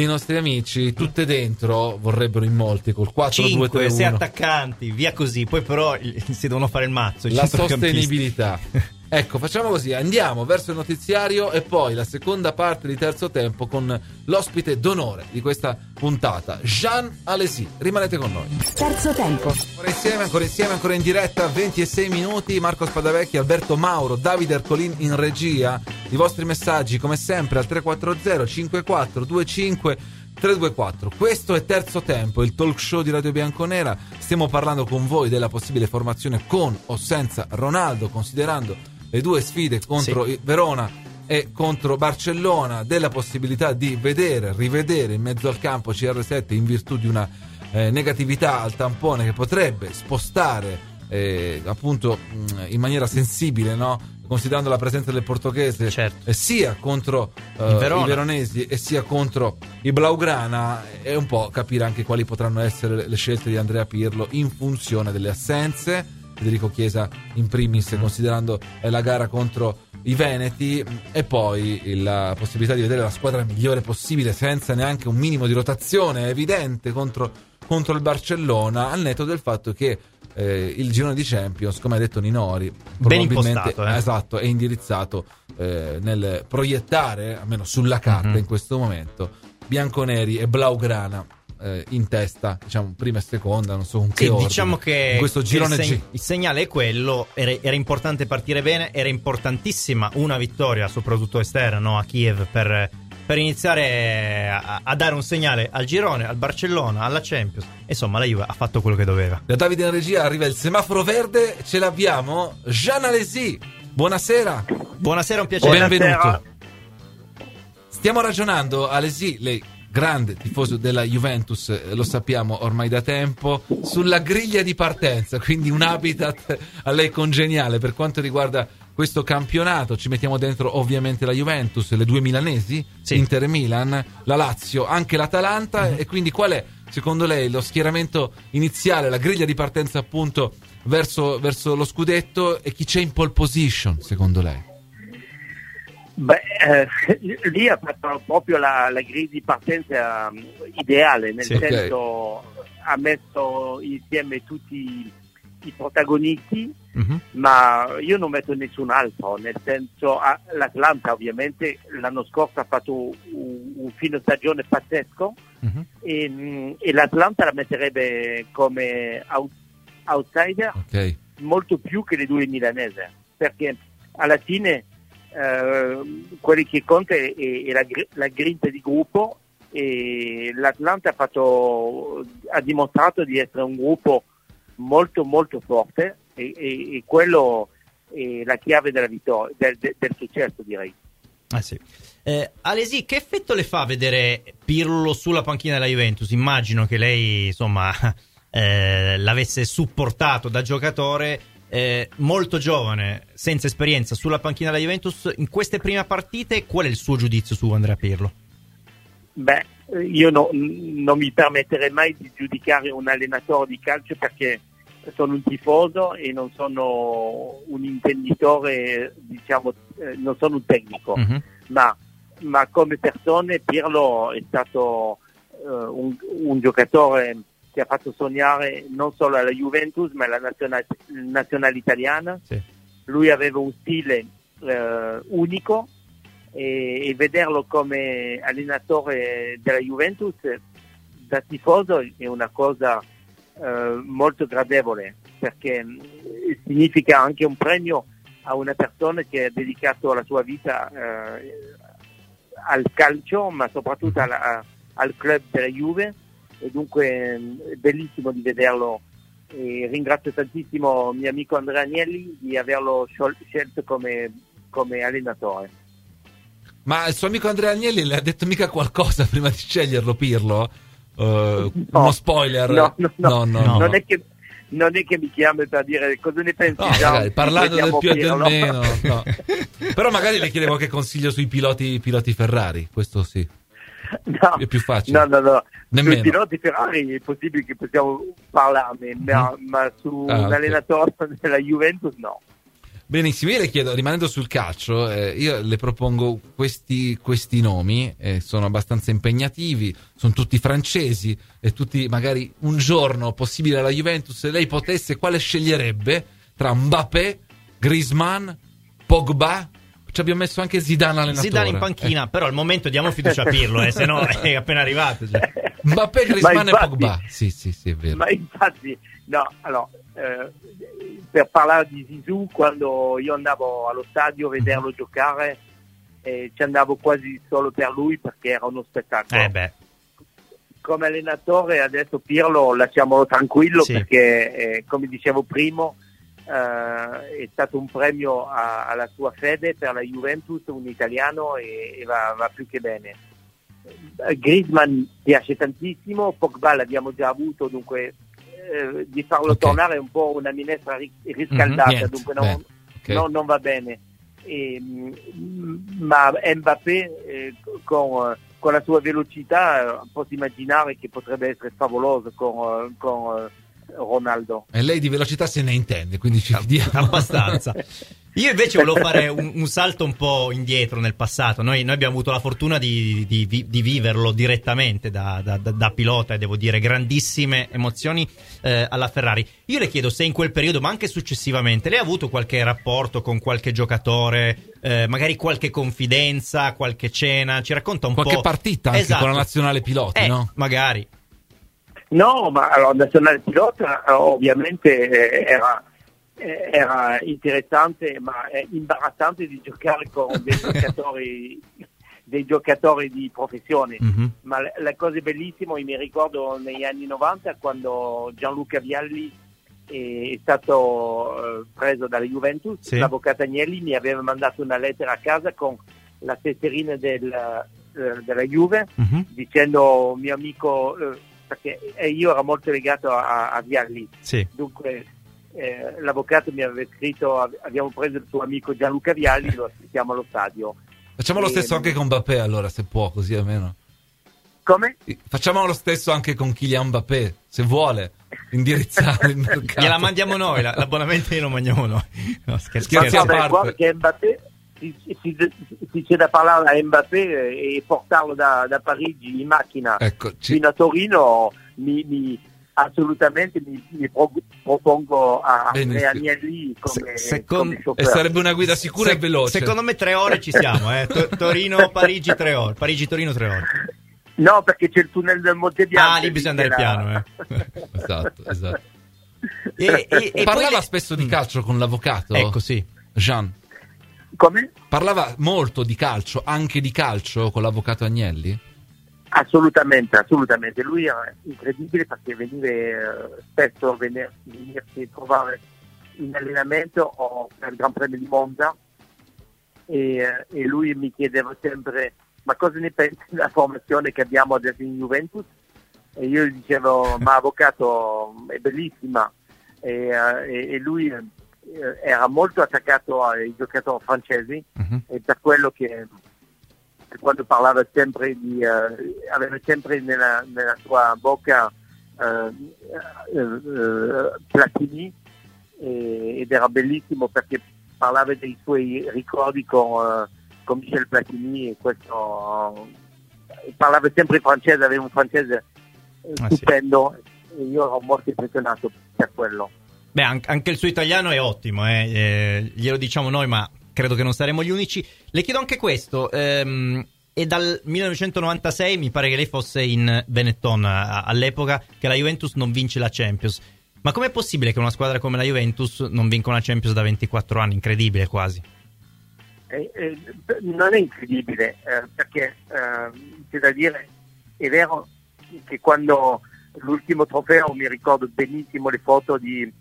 [SPEAKER 3] amici, tutte dentro vorrebbero in molti col 4-2-3-1.
[SPEAKER 4] 6 attaccanti, via così, poi però si devono fare il mazzo.
[SPEAKER 3] La sostenibilità. Ecco, facciamo così, andiamo verso il notiziario e poi la seconda parte di terzo tempo con l'ospite d'onore di questa puntata, Jean Alesi. Rimanete con noi.
[SPEAKER 7] Terzo tempo.
[SPEAKER 3] Ancora insieme, ancora in diretta, 26 minuti, Marco Spadavecchi, Alberto Mauro, Davide Ercolin in regia. I vostri messaggi come sempre al 340 54 25 324. Questo è Terzo Tempo, il talk show di Radio Bianconera. Stiamo parlando con voi della possibile formazione con o senza Ronaldo, considerando le 2 sfide contro Verona e contro Barcellona, della possibilità di rivedere in mezzo al campo CR7 in virtù di una negatività al tampone che potrebbe spostare appunto in maniera sensibile, no? considerando la presenza del portoghese,
[SPEAKER 4] certo,
[SPEAKER 3] sia contro i veronesi e sia contro i Blaugrana, è un po' capire anche quali potranno essere le scelte di Andrea Pirlo in funzione delle assenze. Federico Chiesa in primis, considerando la gara contro i veneti, e poi la possibilità di vedere la squadra migliore possibile senza neanche un minimo di rotazione evidente contro il Barcellona, al netto del fatto che il girone di Champions, come ha detto Ninori,
[SPEAKER 4] ben
[SPEAKER 3] probabilmente
[SPEAKER 4] impostato,
[SPEAKER 3] esatto, è indirizzato nel proiettare, almeno sulla carta in questo momento, bianconeri e blaugrana in testa, diciamo prima e seconda, non so con che ordine,
[SPEAKER 4] diciamo che
[SPEAKER 3] in questo girone G.
[SPEAKER 4] Il segnale è quello, era importante partire bene, era importantissima una vittoria soprattutto esterna, no, a Kiev, per iniziare a dare un segnale al girone, al Barcellona, alla Champions. Insomma, la Juve ha fatto quello che doveva.
[SPEAKER 3] Da Davide in regia arriva il semaforo verde, ce l'abbiamo. Jean Alesi, buonasera.
[SPEAKER 4] Buonasera, un piacere.
[SPEAKER 3] Benvenuto. Stiamo ragionando, Alesi, lei grande tifoso della Juventus, lo sappiamo ormai da tempo, sulla griglia di partenza, quindi un habitat a lei congeniale per quanto riguarda questo campionato. Ci mettiamo dentro ovviamente la Juventus, le due milanesi, sì, Inter e Milan, la Lazio, anche l'Atalanta, e quindi qual è secondo lei lo schieramento iniziale, la griglia di partenza appunto verso lo scudetto, e chi c'è in pole position secondo lei?
[SPEAKER 10] Lì ha fatto proprio la griglia di partenza ideale, nel senso ha messo insieme tutti i protagonisti, ma io non metto nessun altro, nel senso l'Atlanta ovviamente l'anno scorso ha fatto un fine stagione pazzesco, e l'Atlanta la metterebbe come outsider, molto più che le due milanese, perché alla fine quelli che conta è la grinta di gruppo, e l'Atlanta ha dimostrato di essere un gruppo molto molto forte, e quello è la chiave della vittoria, del successo, direi.
[SPEAKER 4] Sì. Alesi, che effetto le fa vedere Pirlo sulla panchina della Juventus? Immagino che lei insomma l'avesse supportato da giocatore, molto giovane, senza esperienza, sulla panchina della Juventus in queste prime partite. Qual è il suo giudizio su Andrea Pirlo?
[SPEAKER 10] Io non mi permetterei mai di giudicare un allenatore di calcio, perché sono un tifoso e non sono un intenditore, diciamo, non sono un tecnico, ma come persone Pirlo è stato un giocatore che ha fatto sognare non solo la Juventus ma la nazionale italiana. Sì. Lui aveva un stile unico, e vederlo come allenatore della Juventus da tifoso è una cosa molto gradevole, perché significa anche un premio a una persona che ha dedicato la sua vita al calcio, ma soprattutto al club della Juve, e dunque è bellissimo di vederlo, e ringrazio tantissimo mio amico Andrea Agnelli di averlo scelto come allenatore.
[SPEAKER 3] Ma il suo amico Andrea Agnelli le ha detto mica qualcosa prima di sceglierlo, Pirlo? Uno spoiler?
[SPEAKER 10] No. Non è che mi chiami per dire cosa ne pensi.
[SPEAKER 3] No, magari, parlando del più e del meno. No. Però magari le chiedevo che consiglio sui piloti Ferrari, questo sì.
[SPEAKER 10] No,
[SPEAKER 3] è più facile.
[SPEAKER 10] No. Sui piloti Ferrari è possibile che possiamo parlarne, ma su un allenatore della Juventus no.
[SPEAKER 3] Benissimo, io le chiedo, rimanendo sul calcio, io le propongo questi nomi, sono abbastanza impegnativi, sono tutti francesi, e tutti magari un giorno possibile alla Juventus, se lei potesse, quale sceglierebbe tra Mbappé, Griezmann, Pogba? Ci abbiamo messo anche Zidane allenatore.
[SPEAKER 4] Zidane in panchina, però al momento diamo fiducia a Pirlo, se no è appena arrivato. Cioè.
[SPEAKER 3] Mbappé, Griezmann e Pogba. Sì, è vero.
[SPEAKER 10] Ma infatti, no, allora, per parlare di Zizou, quando io andavo allo stadio a vederlo giocare, ci andavo quasi solo per lui, perché era uno spettacolo. Come allenatore adesso Pirlo lasciamolo tranquillo, sì, perché come dicevo prima è stato un premio alla sua fede per la Juventus, un italiano, e va più che bene. Griezmann piace tantissimo, Pogba l'abbiamo già avuto, dunque di farlo tornare è un po' una minestra riscaldata, dunque non va bene. ma Mbappé con la sua velocità posso immaginare che potrebbe essere favoloso con Ronaldo.
[SPEAKER 3] E lei di velocità se ne intende, quindi ci fidiamo
[SPEAKER 4] abbastanza. Io invece volevo fare un salto un po' indietro nel passato. Noi abbiamo avuto la fortuna di viverlo direttamente da pilota, e devo dire grandissime emozioni alla Ferrari. Io le chiedo se in quel periodo, ma anche successivamente, lei ha avuto qualche rapporto con qualche giocatore, magari qualche confidenza, qualche cena, ci racconta un
[SPEAKER 3] qualche
[SPEAKER 4] po'.
[SPEAKER 3] Partita anche con la nazionale piloti, no?
[SPEAKER 4] Magari.
[SPEAKER 10] No, ma allora, nazionale pilota ovviamente era interessante, ma è imbarazzante di giocare con dei giocatori di professione. Ma la cosa bellissima, mi ricordo negli anni 90 quando Gianluca Vialli è stato preso dalla Juventus, sì. L'avvocato Agnelli mi aveva mandato una lettera a casa con la tesserina della Juve, dicendo mio amico, perché io ero molto legato a Vialli, sì. Dunque l'avvocato mi aveva scritto: abbiamo preso il tuo amico Gianluca Vialli, lo aspettiamo allo stadio.
[SPEAKER 3] Facciamo lo stesso anche con Mbappé, allora, se può, così almeno.
[SPEAKER 10] Come?
[SPEAKER 3] Facciamo lo stesso anche con Kylian Mbappé, se vuole indirizzare il mercato.
[SPEAKER 4] Gliela mandiamo noi, l'abbonamento glielo mandiamo noi. No,
[SPEAKER 3] scherzi a parte.
[SPEAKER 10] Guarda che Mbappé, si c'è da parlare a Mbappé e portarlo da Parigi in macchina fino a Torino, assolutamente mi propongo a Agnelli come
[SPEAKER 3] e sarebbe una guida sicura e veloce.
[SPEAKER 4] Secondo me 3 ore ci siamo, Torino-Parigi 3 ore, Parigi-Torino 3 ore.
[SPEAKER 10] No, perché c'è il tunnel del Monte Bianco.
[SPEAKER 4] Lì bisogna andare piano.
[SPEAKER 3] Esatto. E parlava spesso di calcio con l'avvocato?
[SPEAKER 4] Ecco, sì.
[SPEAKER 3] Jean.
[SPEAKER 10] Come?
[SPEAKER 3] Parlava molto di calcio, anche di calcio con l'avvocato Agnelli?
[SPEAKER 10] Assolutamente. Lui era incredibile perché veniva spesso venirsi a trovare in allenamento o per il Gran Premio di Monza e lui mi chiedeva sempre: ma cosa ne pensi della formazione che abbiamo adesso in Juventus? E io gli dicevo: ma avvocato, è bellissima. E lui era molto attaccato ai giocatori francesi, e per quello che quando parlava sempre aveva sempre nella sua bocca Platini, ed era bellissimo perché parlava dei suoi ricordi con Michel Platini, e questo parlava sempre francese, aveva un francese stupendo, sì. E io ero molto impressionato per quello.
[SPEAKER 4] Beh, anche il suo italiano è ottimo, glielo diciamo noi, ma credo che non saremo gli unici. Le chiedo anche questo, è dal 1996, mi pare che lei fosse in Benetton all'epoca, che la Juventus non vince la Champions. Ma com'è possibile che una squadra come la Juventus non vinca una Champions da 24 anni? Incredibile quasi.
[SPEAKER 10] Non è incredibile, perché c'è da dire, è vero che quando l'ultimo trofeo, mi ricordo benissimo le foto di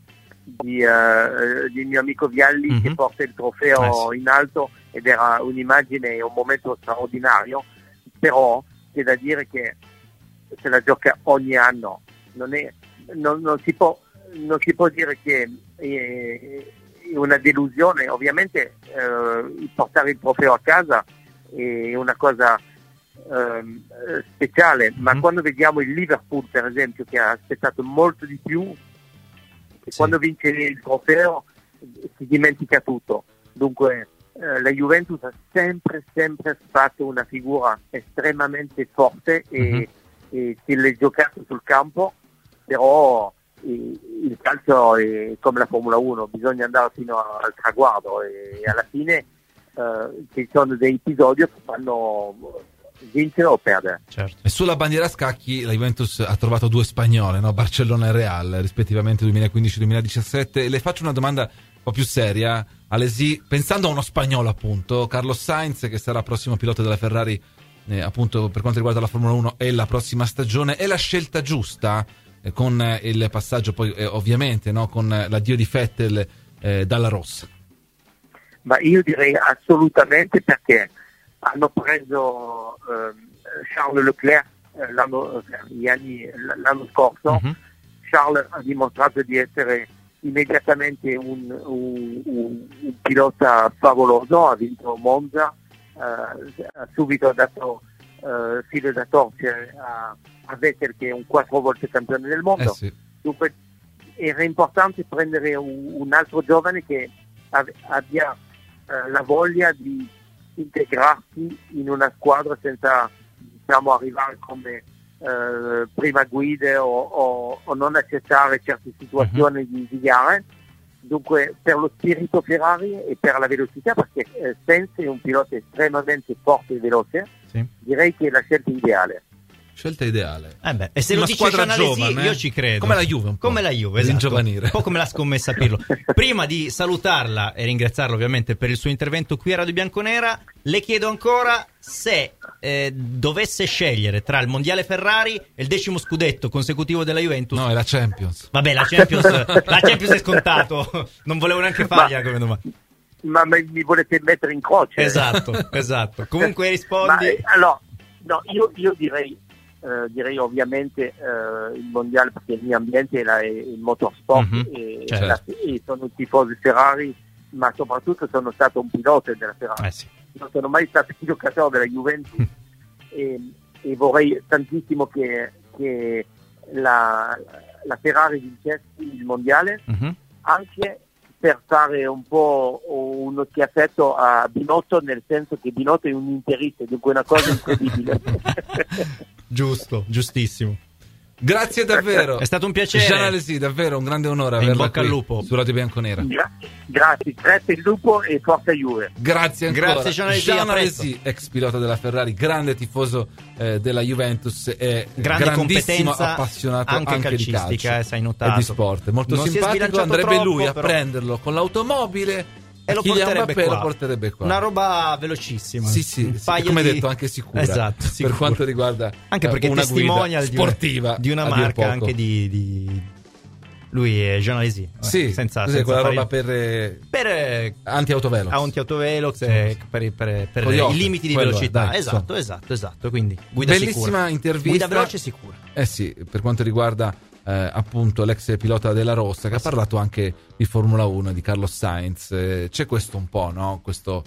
[SPEAKER 10] mio amico Vialli che porta il trofeo in alto, ed era un'immagine e un momento straordinario, però c'è da dire che se la gioca ogni anno, non si può dire che è una delusione. Ovviamente portare il trofeo a casa è una cosa speciale, ma quando vediamo il Liverpool, per esempio, che ha aspettato molto di più, e quando vince il trofeo si dimentica tutto. Dunque la Juventus ha sempre fatto una figura estremamente forte e si è giocato sul campo, però il calcio è come la Formula 1, bisogna andare fino al traguardo, e alla fine ci sono dei episodi che fanno vincere o perdere.
[SPEAKER 3] Certo. E sulla bandiera a scacchi la Juventus ha trovato 2 spagnole, no? Barcellona e Real, rispettivamente 2015-2017. E le faccio una domanda un po' più seria, Alesi, pensando a uno spagnolo, appunto, Carlos Sainz, che sarà prossimo pilota della Ferrari, appunto, per quanto riguarda la Formula 1 e la prossima stagione. È la scelta giusta, con il passaggio poi ovviamente, no, con l'addio di Vettel dalla rossa?
[SPEAKER 10] Ma io direi assolutamente, perché hanno preso Charles Leclerc l'anno scorso. Charles ha dimostrato di essere immediatamente un pilota favoloso, ha vinto Monza, ha subito dato filo da torcere a Vettel, che è un 4 volte campione del mondo.
[SPEAKER 3] Sì.
[SPEAKER 10] Dunque era importante prendere un altro giovane che abbia la voglia di integrarsi in una squadra senza, diciamo, arrivare come prima guida o non accettare certe situazioni di gare. Dunque, per lo spirito Ferrari e per la velocità, perché Sainz è un pilota estremamente forte e veloce, direi che è la scelta ideale.
[SPEAKER 3] Scelta ideale.
[SPEAKER 4] E se lo dice Gianalesi, io ci credo.
[SPEAKER 3] Come la Juve, un po'.
[SPEAKER 4] Come la Juve, esatto. Un po' come la scommessa Pirlo. Prima di salutarla e ringraziarla ovviamente per il suo intervento qui a Radio Bianconera, le chiedo ancora se dovesse scegliere tra il mondiale Ferrari e il 10° scudetto consecutivo della Juventus.
[SPEAKER 3] No, è la Champions.
[SPEAKER 4] Vabbè, la Champions è scontato. Non volevo neanche fargliela come domanda.
[SPEAKER 10] Ma mi volete mettere in croce?
[SPEAKER 4] Esatto. Comunque rispondi.
[SPEAKER 10] Io direi ovviamente il mondiale, perché il mio ambiente è il motorsport, e sono un tifoso Ferrari, ma soprattutto sono stato un pilota della Ferrari. Non sono mai stato un giocatore della Juventus e vorrei tantissimo che la Ferrari vincesse il mondiale, anche per fare un po' uno schiaffetto a Binotto, nel senso che Binotto è un interista, dunque una cosa incredibile.
[SPEAKER 4] Giusto, giustissimo.
[SPEAKER 3] Grazie davvero.
[SPEAKER 4] È stato un piacere.
[SPEAKER 3] Gianalesi, davvero un grande onore averla
[SPEAKER 4] bocca al lupo
[SPEAKER 3] su Radio Bianconera.
[SPEAKER 10] Grazie, crepe il lupo e forza Juve.
[SPEAKER 3] Grazie ancora.
[SPEAKER 4] Grazie
[SPEAKER 3] Gianalesi, ex pilota della Ferrari, grande tifoso della Juventus e
[SPEAKER 4] grande
[SPEAKER 3] grandissimo
[SPEAKER 4] competenza
[SPEAKER 3] appassionato anche
[SPEAKER 4] calcistica,
[SPEAKER 3] di calcio,
[SPEAKER 4] sai, notato.
[SPEAKER 3] e di sport. Molto
[SPEAKER 4] non
[SPEAKER 3] simpatico, andrebbe
[SPEAKER 4] troppo,
[SPEAKER 3] lui a
[SPEAKER 4] però
[SPEAKER 3] prenderlo con l'automobile
[SPEAKER 4] e lo porterebbe qua. Una roba velocissima.
[SPEAKER 3] Sì, come detto, anche sicura.
[SPEAKER 4] Esatto,
[SPEAKER 3] per quanto riguarda
[SPEAKER 4] anche perché
[SPEAKER 3] una
[SPEAKER 4] testimonial
[SPEAKER 3] sportiva
[SPEAKER 4] di una marca anche di lui è Gianalesi. Senza
[SPEAKER 3] quella roba per anti-autovelox.
[SPEAKER 4] Anti-autovelox per i limiti di velocità. Esatto, quindi guida
[SPEAKER 3] bellissima
[SPEAKER 4] sicura.
[SPEAKER 3] Intervista.
[SPEAKER 4] Guida veloce e sicura.
[SPEAKER 3] Per quanto riguarda appunto l'ex pilota della Rossa, che ha parlato anche di Formula 1, di Carlos Sainz. C'è questo un po', no? Questo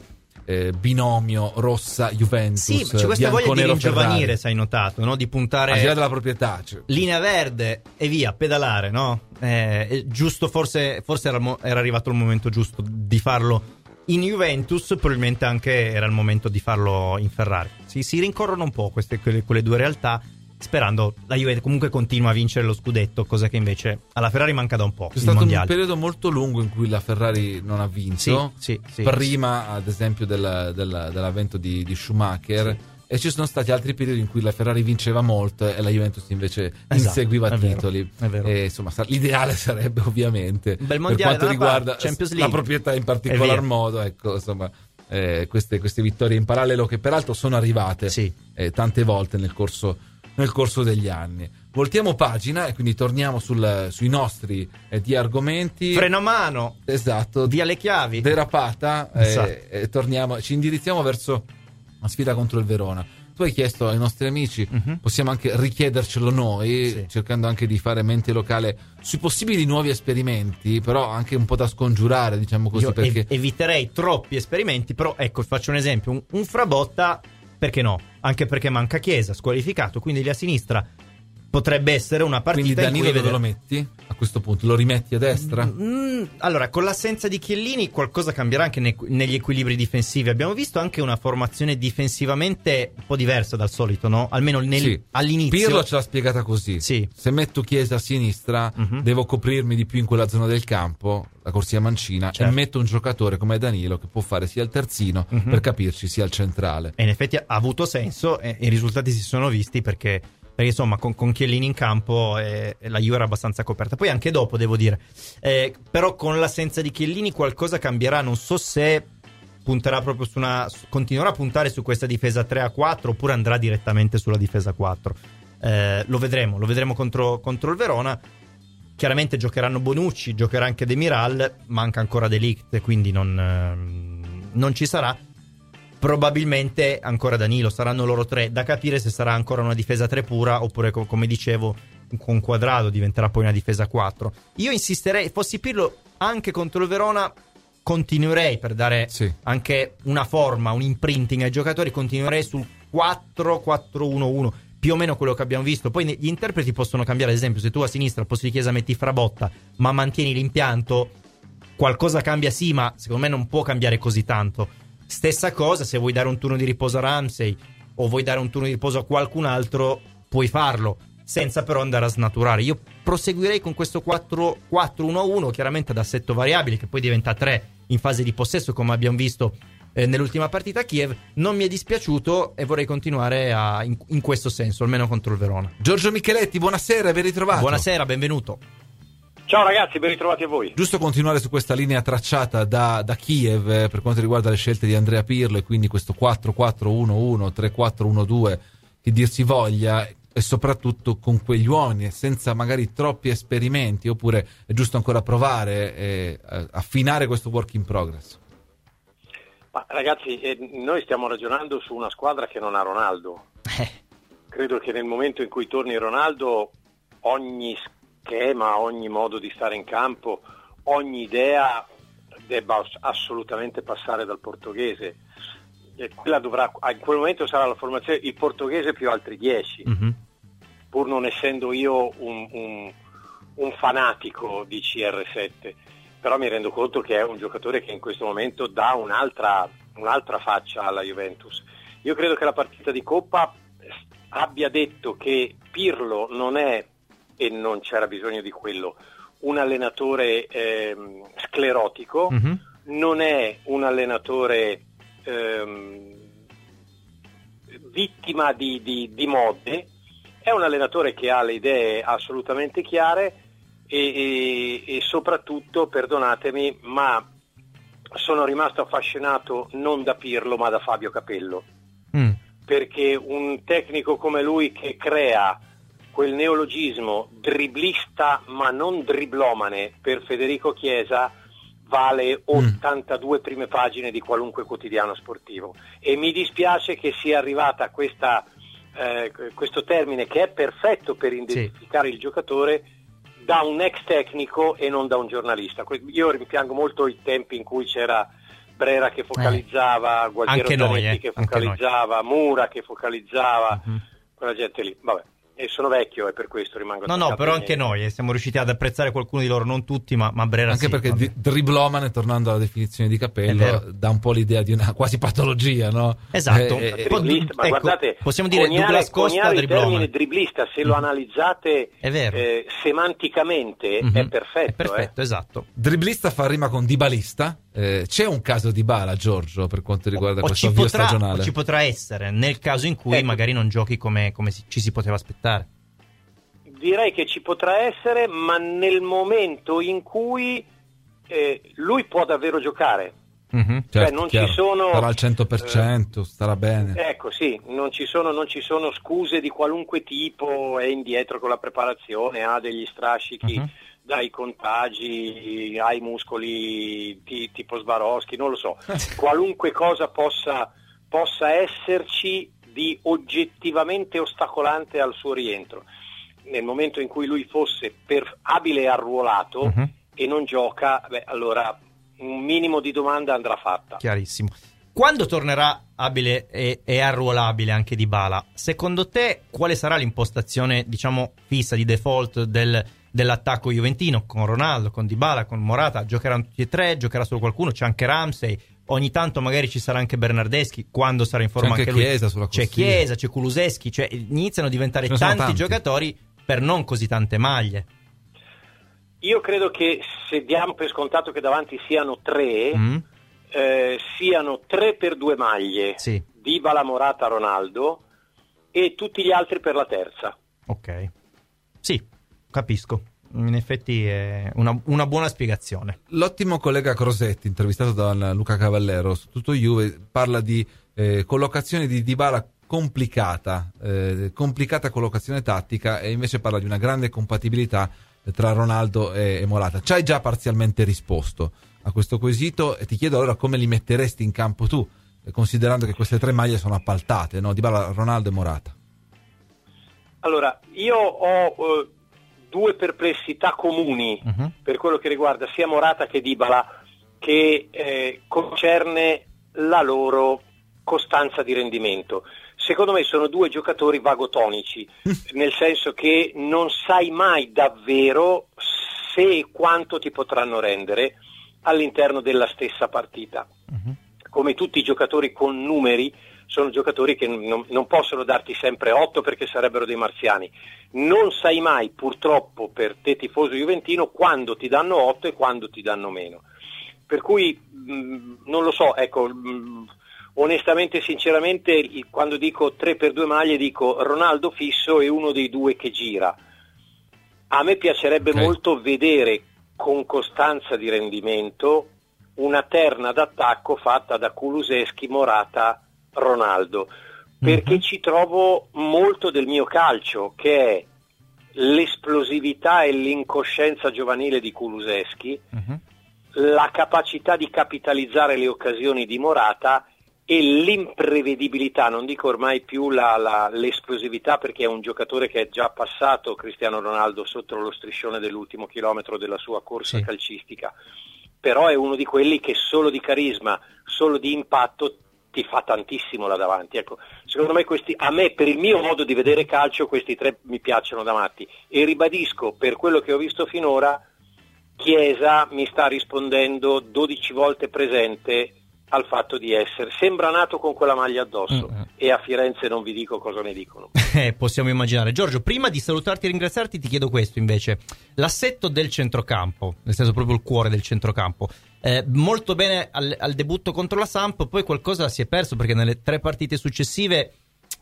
[SPEAKER 3] binomio Rossa-Juventus.
[SPEAKER 4] Sì, c'è questa voglia di ringiovanire, sai, notato, no? Di puntare
[SPEAKER 3] al di là della proprietà,
[SPEAKER 4] linea verde e via, pedalare, no? Giusto, forse era arrivato il momento giusto di farlo in Juventus, probabilmente anche era il momento di farlo in Ferrari. Si rincorrono un po' quelle due realtà, sperando la Juve comunque continua a vincere lo scudetto, cosa che invece alla Ferrari manca da un po'.
[SPEAKER 3] C'è stato un periodo molto lungo in cui la Ferrari non ha vinto, prima ad esempio dell'avvento di Schumacher, e ci sono stati altri periodi in cui la Ferrari vinceva molto e la Juventus invece inseguiva titoli.
[SPEAKER 4] È vero.
[SPEAKER 3] E, insomma, l'ideale sarebbe ovviamente
[SPEAKER 4] un bel mondiale,
[SPEAKER 3] per quanto riguarda
[SPEAKER 4] Champions
[SPEAKER 3] la proprietà in particolar modo, ecco, insomma, queste vittorie in parallelo che peraltro sono arrivate tante volte nel corso degli anni. Voltiamo pagina e quindi torniamo sui nostri di argomenti.
[SPEAKER 4] Freno a mano.
[SPEAKER 3] Esatto.
[SPEAKER 4] Via le chiavi.
[SPEAKER 3] Derapata. E torniamo, ci indirizziamo verso la sfida contro il Verona. Tu hai chiesto ai nostri amici, possiamo anche richiedercelo noi, cercando anche di fare mente locale sui possibili nuovi esperimenti, però anche un po' da scongiurare, diciamo così.
[SPEAKER 4] Io
[SPEAKER 3] perché
[SPEAKER 4] eviterei troppi esperimenti, però ecco, faccio un esempio, un Frabotta. Perché no? Anche perché manca Chiesa, squalificato, quindi lì a sinistra potrebbe essere una partita.
[SPEAKER 3] Quindi Danilo dove lo metti? A questo punto lo rimetti a destra?
[SPEAKER 4] Allora, con l'assenza di Chiellini qualcosa cambierà anche negli equilibri difensivi. Abbiamo visto anche una formazione difensivamente un po' diversa dal solito, no? Almeno all'inizio.
[SPEAKER 3] Pirlo ce l'ha spiegata così. Se metto Chiesa a sinistra, devo coprirmi di più in quella zona del campo, la corsia mancina, e metto un giocatore come Danilo che può fare sia il terzino, per capirci, sia il centrale.
[SPEAKER 4] E in effetti ha avuto senso e i risultati si sono visti perché insomma con Chiellini in campo la Juve era abbastanza coperta. Poi anche dopo, devo dire, però con l'assenza di Chiellini qualcosa cambierà. Non so se punterà proprio continuerà a puntare su questa difesa 3-4 oppure andrà direttamente sulla difesa 4. Lo vedremo contro il Verona. Chiaramente giocheranno Bonucci, giocherà anche Demiral, manca ancora De Ligt, quindi non ci sarà. Probabilmente ancora Danilo, saranno loro tre, da capire se sarà ancora una difesa 3 pura oppure, come dicevo, con Quadrado diventerà poi una difesa 4. Io insisterei, fossi Pirlo anche contro il Verona, continuerei per dare anche una forma, un imprinting ai giocatori, continuerei sul 4-4-1-1, più o meno quello che abbiamo visto. Poi gli interpreti possono cambiare, ad esempio se tu a sinistra al posto di Chiesa metti Frabotta ma mantieni l'impianto, qualcosa cambia sì, ma secondo me non può cambiare così tanto. Stessa cosa se vuoi dare un turno di riposo a Ramsey o vuoi dare un turno di riposo a qualcun altro, puoi farlo senza però andare a snaturare. Io proseguirei con questo 4-4-1-1, chiaramente ad assetto variabile, che poi diventa 3 in fase di possesso, come abbiamo visto nell'ultima partita a Kiev. Non mi è dispiaciuto e vorrei continuare in questo senso, almeno contro il Verona.
[SPEAKER 3] Giorgio Micheletti, buonasera e ben ritrovato.
[SPEAKER 4] Buonasera, benvenuto.
[SPEAKER 11] Ciao ragazzi, ben ritrovati a voi.
[SPEAKER 3] Giusto continuare su questa linea tracciata da Kiev per quanto riguarda le scelte di Andrea Pirlo, e quindi questo 4-4-1-1, 3-4-1-2, che dir si voglia, e soprattutto con quegli uomini, senza magari troppi esperimenti, oppure è giusto ancora provare e affinare questo work in progress?
[SPEAKER 11] Ma ragazzi, noi stiamo ragionando su una squadra che non ha Ronaldo. Credo che nel momento in cui torni Ronaldo, ogni schema, ogni modo di stare in campo, ogni idea debba assolutamente passare dal portoghese. E quella dovrà, in quel momento sarà la formazione il portoghese più altri 10, pur non essendo io un fanatico di CR7, però mi rendo conto che è un giocatore che in questo momento dà un'altra faccia alla Juventus. Io credo che la partita di Coppa abbia detto che Pirlo non è, e non c'era bisogno di quello, un allenatore sclerotico, non è un allenatore vittima di mode, è un allenatore che ha le idee assolutamente chiare e soprattutto, perdonatemi, ma sono rimasto affascinato non da Pirlo ma da Fabio Capello, perché un tecnico come lui che crea quel neologismo dribblista ma non driblomane per Federico Chiesa vale 82 prime pagine di qualunque quotidiano sportivo, e mi dispiace che sia arrivata questo termine che è perfetto per identificare il giocatore da un ex tecnico e non da un giornalista. Io rimpiango molto i tempi in cui c'era Brera che focalizzava, Gualtiero Zanetti che focalizzava, Mura che focalizzava, quella gente lì, vabbè. E sono vecchio e per questo rimango
[SPEAKER 4] no, però anche noi siamo riusciti ad apprezzare qualcuno di loro, non tutti, ma Brera
[SPEAKER 3] anche perché driblomane, tornando alla definizione di Capello, dà un po' l'idea di una quasi patologia, no?
[SPEAKER 4] Esatto.
[SPEAKER 11] Ma guardate,
[SPEAKER 4] possiamo dire Douglas Costa
[SPEAKER 11] il termine driblista, se lo analizzate semanticamente, è perfetto.
[SPEAKER 4] È perfetto, esatto.
[SPEAKER 3] Driblista fa rima con dibalista. C'è un caso di Bala, Giorgio, per quanto riguarda questo avvio stagionale?
[SPEAKER 4] O ci potrà essere nel caso in cui magari non giochi come ci si poteva aspettare.
[SPEAKER 11] Direi che ci potrà essere, ma nel momento in cui lui può davvero giocare.
[SPEAKER 3] Certo,
[SPEAKER 11] non ci sono,
[SPEAKER 3] sarà al 100%, starà bene.
[SPEAKER 11] Ecco, sì, non ci sono scuse di qualunque tipo, è indietro con la preparazione, ha degli strascichi dai contagi ai muscoli tipo Swarovski, non lo so, qualunque cosa possa esserci di oggettivamente ostacolante al suo rientro. Nel momento in cui lui fosse abile e arruolato e non gioca, allora un minimo di domanda andrà fatta.
[SPEAKER 4] Chiarissimo. Quando tornerà abile e arruolabile anche Dybala, secondo te quale sarà l'impostazione, diciamo, fissa di default dell'attacco juventino, con Ronaldo, con Dybala, con Morata? Giocheranno tutti e tre, giocherà solo qualcuno, c'è anche Ramsey, ogni tanto magari ci sarà anche Bernardeschi quando sarà in forma,
[SPEAKER 3] c'è
[SPEAKER 4] anche lui.
[SPEAKER 3] Chiesa sulla
[SPEAKER 4] c'è Chiesa, c'è Kulusevski, cioè iniziano a diventare tanti giocatori per non così tante maglie.
[SPEAKER 11] Io credo che se diamo per scontato che davanti siano tre, siano 3 per 2 maglie, Dybala, Morata, Ronaldo, e tutti gli altri per la terza.
[SPEAKER 4] Ok, sì, capisco. In effetti è una buona spiegazione.
[SPEAKER 3] L'ottimo collega Crosetti, intervistato da Luca Cavallero su Tutto Juve, parla di collocazione di Dybala complicata collocazione tattica, e invece parla di una grande compatibilità tra Ronaldo e Morata. Ci hai già parzialmente risposto a questo quesito, e ti chiedo allora come li metteresti in campo tu, considerando che queste 3 maglie sono appaltate, no? Dybala, Ronaldo e Morata.
[SPEAKER 11] Allora, io ho due perplessità comuni per quello che riguarda sia Morata che Dybala, che concerne la loro costanza di rendimento. Secondo me sono due giocatori vagotonici, nel senso che non sai mai davvero se e quanto ti potranno rendere all'interno della stessa partita. Come tutti i giocatori con numeri, sono giocatori che non possono darti sempre 8 perché sarebbero dei marziani. Non sai mai, purtroppo, per te tifoso juventino, quando ti danno 8 e quando ti danno meno. Per cui non lo so, ecco, onestamente, sinceramente, quando dico 3x2 maglie dico Ronaldo fisso e uno dei due che gira. A me piacerebbe molto vedere con costanza di rendimento una terna d'attacco fatta da Kulusevski, Morata, Ronaldo, perché ci trovo molto del mio calcio, che è l'esplosività e l'incoscienza giovanile di Kulusevski, la capacità di capitalizzare le occasioni di Morata e l'imprevedibilità, non dico ormai più l'esplosività, perché è un giocatore che è già passato Cristiano Ronaldo sotto lo striscione dell'ultimo chilometro della sua corsa calcistica, però è uno di quelli che solo di carisma, solo di impatto ti fa tantissimo là davanti. Ecco, secondo me a me, per il mio modo di vedere calcio, questi tre mi piacciono da matti, e ribadisco, per quello che ho visto finora, Chiesa mi sta rispondendo 12 volte presente al fatto di sembra nato con quella maglia addosso, e a Firenze non vi dico cosa ne dicono.
[SPEAKER 4] Possiamo immaginare. Giorgio, prima di salutarti e ringraziarti, ti chiedo questo invece: l'assetto del centrocampo, nel senso proprio il cuore del centrocampo, molto bene al debutto contro la Samp, poi qualcosa si è perso perché nelle 3 partite successive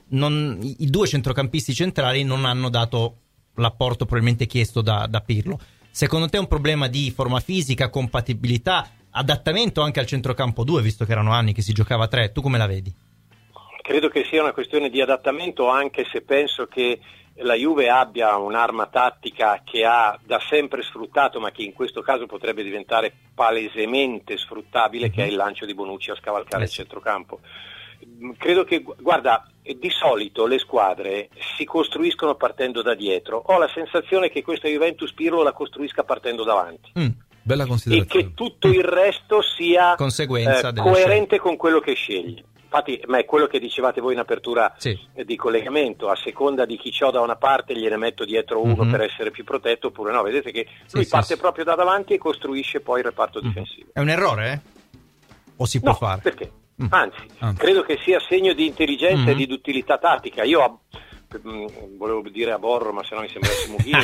[SPEAKER 4] i 2 centrocampisti centrali non hanno dato l'apporto probabilmente chiesto da Pirlo. Secondo te è un problema di forma fisica, compatibilità, adattamento anche al centrocampo 2, visto che erano anni che si giocava a 3? Tu come la vedi?
[SPEAKER 11] Credo che sia una questione di adattamento, anche se penso che la Juve abbia un'arma tattica che ha da sempre sfruttato, ma che in questo caso potrebbe diventare palesemente sfruttabile, che è il lancio di Bonucci a scavalcare il centrocampo. Credo che, guarda, di solito le squadre si costruiscono partendo da dietro. Ho la sensazione che questa Juventus Pirlo la costruisca partendo davanti.
[SPEAKER 3] Bella considerazione.
[SPEAKER 11] E che tutto il resto sia coerente con quello che scegli. Infatti, ma è quello che dicevate voi in apertura di collegamento: a seconda di chi c'ho da una parte gliene metto dietro uno per essere più protetto, oppure no. Vedete che lui parte proprio da davanti e costruisce poi il reparto difensivo.
[SPEAKER 4] È un errore? O si può fare?
[SPEAKER 11] Perché? Anzi, credo che sia segno di intelligenza e di duttilità tattica. Io volevo dire aborro, ma se no mi sembra Mughini.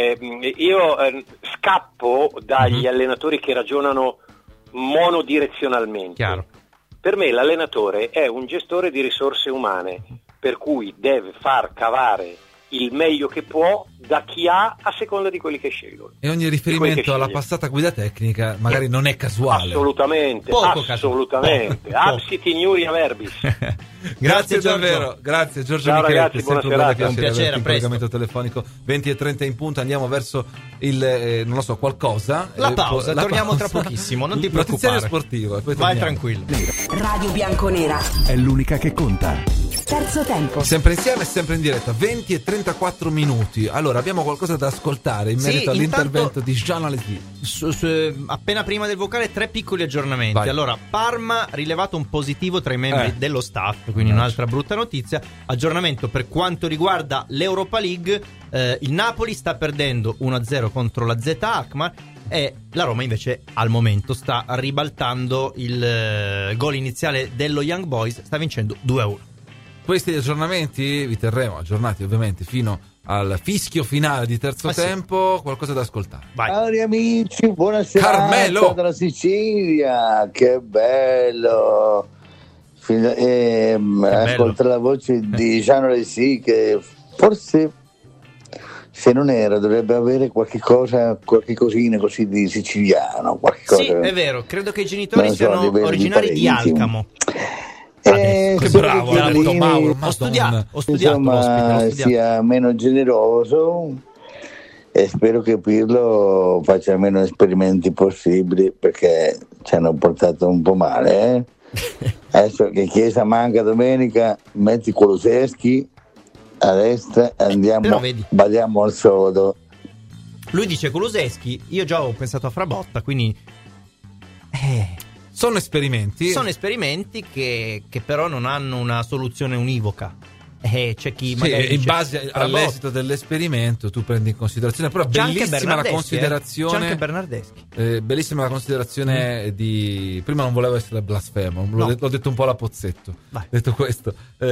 [SPEAKER 11] Io scappo dagli allenatori che ragionano monodirezionalmente. Chiaro. Per me l'allenatore è un gestore di risorse umane, per cui deve far cavare il meglio che può da chi ha, a seconda di quelli che scelgono.
[SPEAKER 3] E ogni riferimento alla passata guida tecnica magari non è casuale.
[SPEAKER 11] Assolutamente, assolutamente. Absit ignuria verbis.
[SPEAKER 3] Grazie davvero, grazie Giorgio
[SPEAKER 11] Ciao,
[SPEAKER 3] Micheletti,
[SPEAKER 11] ragazzi,
[SPEAKER 3] sempre
[SPEAKER 11] buona
[SPEAKER 3] un piacere in collegamento telefonico. 20:30 in punto, andiamo verso il non lo so, qualcosa.
[SPEAKER 4] La pausa, torniamo tra pochissimo, non ti preoccupare.
[SPEAKER 3] Notiziario sportivo, e poi
[SPEAKER 4] vai
[SPEAKER 3] torniamo.
[SPEAKER 4] tranquillo.
[SPEAKER 7] Radio Bianconera
[SPEAKER 2] è l'unica che conta.
[SPEAKER 7] Terzo tempo.
[SPEAKER 3] Sempre insieme, sempre in diretta, 20:34 minuti. Allora, abbiamo qualcosa da ascoltare in merito all'intervento di Jean Alesi.
[SPEAKER 4] Appena prima del vocale, 3 piccoli aggiornamenti.
[SPEAKER 3] Vai.
[SPEAKER 4] Allora, Parma rilevato un positivo tra i membri dello staff, quindi un'altra brutta notizia. Aggiornamento per quanto riguarda l'Europa League, il Napoli sta perdendo 1-0 contro la Z Alkmaar e la Roma invece al momento sta ribaltando il gol iniziale dello Young Boys, sta vincendo 2-1.
[SPEAKER 3] Questi aggiornamenti vi terremo aggiornati ovviamente fino al fischio finale di terzo tempo. Qualcosa da ascoltare.
[SPEAKER 4] Vai.
[SPEAKER 12] Cari amici, buonasera.
[SPEAKER 3] Carmelo
[SPEAKER 12] dalla Sicilia, che bello. Ascoltare la voce di Jean Alesi, che forse, se non era, dovrebbe avere qualche cosina così di siciliano.
[SPEAKER 4] Sì, è vero, credo che i genitori siano originari di Alcamo.
[SPEAKER 3] Che bravo, l'ha detto Mauro.
[SPEAKER 4] Ho studiato
[SPEAKER 12] insomma, sia meno generoso, e spero che Pirlo faccia meno esperimenti possibili, perché ci hanno portato un po' male. Adesso che Chiesa manca domenica, metti Kulusevski a destra e badiamo al sodo.
[SPEAKER 4] Lui dice Kulusevski, io già ho pensato a Frabotta, quindi
[SPEAKER 3] sono esperimenti.
[SPEAKER 4] Sono esperimenti che però non hanno una soluzione univoca. C'è chi magari
[SPEAKER 3] in base all'esito dell'esperimento tu prendi in considerazione, però bellissima la considerazione.
[SPEAKER 4] C'è anche Bernardeschi.
[SPEAKER 3] Bellissima la considerazione di. Prima non volevo essere blasfemo, l'ho detto un po' alla Pozzetto. Detto questo,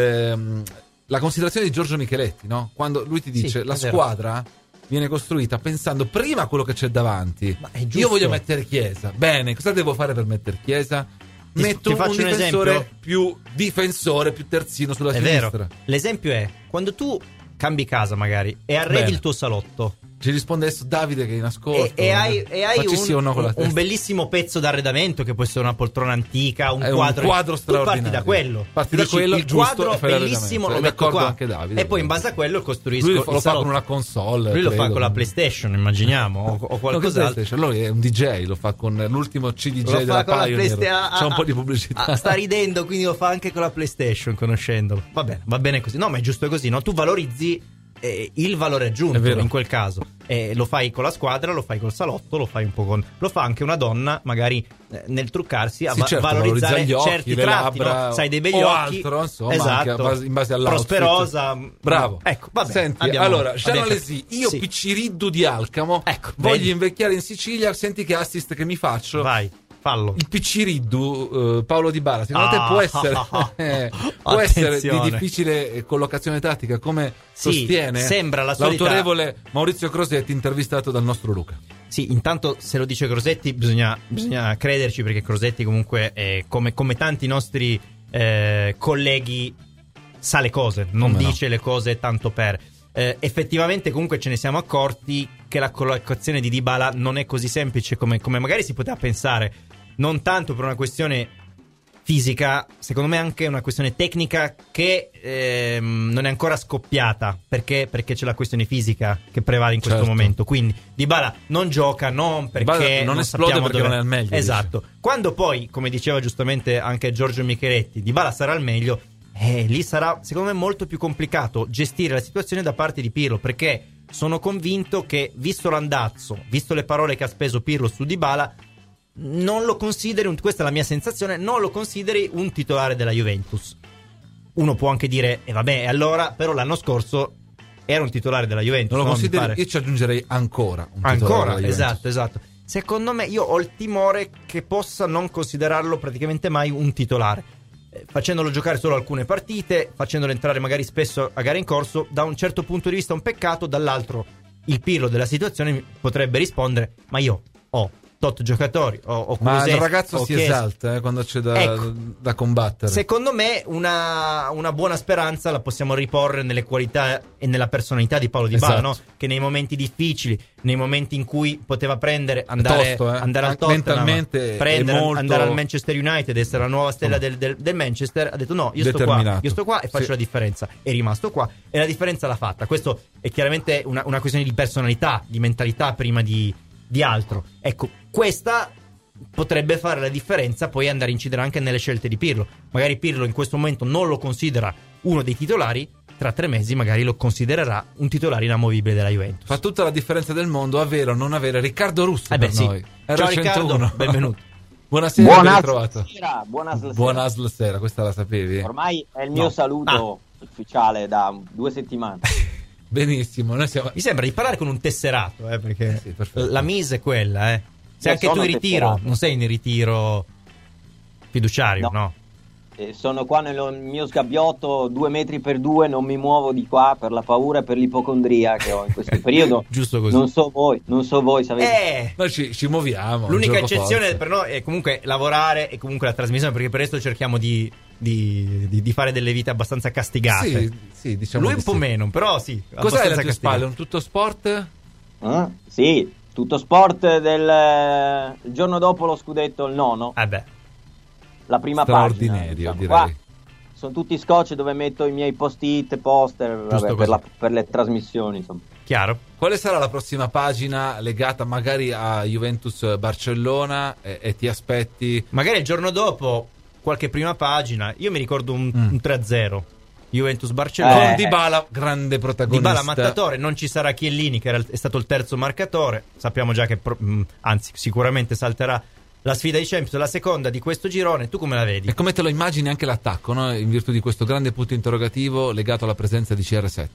[SPEAKER 3] la considerazione di Giorgio Micheletti, no? Quando lui ti dice la squadra viene costruita pensando prima a quello che c'è davanti. Io voglio mettere Chiesa. Bene, cosa devo fare per mettere Chiesa? Metto un difensore più difensore, più terzino sulla sinistra.
[SPEAKER 4] Vero. L'esempio è quando tu cambi casa magari e arredi il tuo salotto.
[SPEAKER 3] Ci risponde adesso Davide che è in ascolto
[SPEAKER 4] e hai un bellissimo pezzo d'arredamento che può essere una poltrona antica, un quadro straordinario. Tu parti da quello, il quadro bellissimo, lo metto qua
[SPEAKER 3] anche Davide,
[SPEAKER 4] e poi in base a quello costruisco
[SPEAKER 3] lui lo fa con una console,
[SPEAKER 4] lui lo fa con la PlayStation, immaginiamo, o qualcos'altro.
[SPEAKER 3] Lui è un DJ, lo fa con l'ultimo CDJ della Pioneer. C'è un po' di pubblicità.
[SPEAKER 4] Sta ridendo, quindi lo fa anche con la PlayStation, conoscendolo. Va bene così. No, ma è giusto così, no? Tu valorizzi il valore aggiunto in quel caso, lo fai con la squadra, lo fai col salotto, lo fai un po' lo fa anche una donna magari nel truccarsi a valorizzare gli occhi, certi tratti, labbra, no? Sai, dei begli occhi,
[SPEAKER 3] altro, insomma,
[SPEAKER 4] esatto,
[SPEAKER 3] anche in base all'outfit.
[SPEAKER 4] Prosperosa,
[SPEAKER 3] bravo.
[SPEAKER 4] Ecco, vabbè,
[SPEAKER 3] senti, allora Gianalesi, io Picciriddu di Alcamo, voglio invecchiare in Sicilia, senti che assist che mi faccio.
[SPEAKER 4] Vai. Fallo.
[SPEAKER 3] Il Picciriddu, Paolo Dybala, secondo te può essere di difficile collocazione tattica, come sostiene
[SPEAKER 4] sembra la solita...
[SPEAKER 3] l'autorevole Maurizio Crosetti, intervistato dal nostro Luca?
[SPEAKER 4] Sì, intanto se lo dice Crosetti bisogna crederci, perché Crosetti comunque come tanti nostri colleghi sa le cose, non dice le cose tanto per... effettivamente comunque ce ne siamo accorti che la collocazione di Dybala non è così semplice come magari si poteva pensare, non tanto per una questione fisica, secondo me anche una questione tecnica che non è ancora scoppiata, perché c'è la questione fisica che prevale in questo momento, quindi Dybala non gioca non perché
[SPEAKER 3] non esplode, perché non è al meglio,
[SPEAKER 4] esatto, dice. Quando poi, come diceva giustamente anche Giorgio Micheletti, Dybala sarà al meglio, lì sarà secondo me molto più complicato gestire la situazione da parte di Pirlo, perché sono convinto che, visto l'andazzo, visto le parole che ha speso Pirlo su Dybala, non lo consideri, questa è la mia sensazione, non lo consideri un titolare della Juventus. Uno può anche dire vabbè, allora però l'anno scorso era un titolare della Juventus,
[SPEAKER 3] non lo consideri, io ci aggiungerei ancora un titolare della Juventus.
[SPEAKER 4] Esatto. Secondo me, io ho il timore che possa non considerarlo praticamente mai un titolare, facendolo giocare solo alcune partite, facendolo entrare magari spesso a gare in corso. Da un certo punto di vista un peccato, dall'altro il Pirlo della situazione potrebbe rispondere: ma io ho tot giocatori, ho
[SPEAKER 3] ma il ragazzo si esalta quando c'è da combattere.
[SPEAKER 4] Secondo me una buona speranza la possiamo riporre nelle qualità e nella personalità di Paolo Dybala, no? Che nei momenti difficili, nei momenti in cui poteva andare al Tottenham, andare al Manchester United, essere la nuova stella del Manchester, ha detto no, io sto qua e faccio la differenza. È rimasto qua e la differenza l'ha fatta. Questo è chiaramente una questione di personalità, di mentalità prima di altro. Ecco, questa potrebbe fare la differenza, poi andare a incidere anche nelle scelte di Pirlo. Magari Pirlo in questo momento non lo considera uno dei titolari, tra 3 mesi magari lo considererà un titolare inamovibile della Juventus.
[SPEAKER 3] Fa tutta la differenza del mondo avere o non avere Riccardo Russo per noi.
[SPEAKER 4] Ciao Riccardo, benvenuto.
[SPEAKER 3] Buonasera, ben ritrovato.
[SPEAKER 13] Buona
[SPEAKER 3] sera, questa la sapevi?
[SPEAKER 13] Ormai è il mio saluto ufficiale da 2 settimane.
[SPEAKER 3] Benissimo,
[SPEAKER 4] Mi sembra di parlare con un tesserato, perché la mise è quella, Sei anche tu in ritiro, tesserato. Non sei in ritiro fiduciario, no?
[SPEAKER 13] Sono qua nel mio sgabbiotto 2 metri per 2, non mi muovo di qua per la paura e per l'ipocondria che ho in questo periodo.
[SPEAKER 4] Giusto così.
[SPEAKER 13] Non so voi sapete.
[SPEAKER 3] Ma ci muoviamo.
[SPEAKER 4] L'unica eccezione per noi è comunque lavorare e comunque la trasmissione, perché per questo cerchiamo di fare delle vite abbastanza castigate.
[SPEAKER 3] Sì, diciamo.
[SPEAKER 4] Lui un po' meno, però sì.
[SPEAKER 3] Cos'è alle tue spalle? Un tutto sport?
[SPEAKER 13] Sì, tutto sport del giorno dopo lo scudetto, il 9. La prima
[SPEAKER 3] straordinario,
[SPEAKER 13] pagina, direi. Sono tutti scotch dove metto i miei post-it, poster per le trasmissioni, insomma.
[SPEAKER 4] Chiaro.
[SPEAKER 3] Quale sarà la prossima pagina legata magari a Juventus Barcellona e ti aspetti?
[SPEAKER 4] Magari il giorno dopo qualche prima pagina. Io mi ricordo un 3-0 Juventus-Barcellona.
[SPEAKER 3] Con Dybala, grande protagonista.
[SPEAKER 4] Dybala mattatore, non ci sarà Chiellini che è stato il terzo marcatore. Sappiamo già che anzi sicuramente salterà la sfida di Champions, la seconda di questo girone. Tu come la vedi?
[SPEAKER 3] E come te lo immagini anche l'attacco, no? In virtù di questo grande punto interrogativo legato alla presenza di CR7?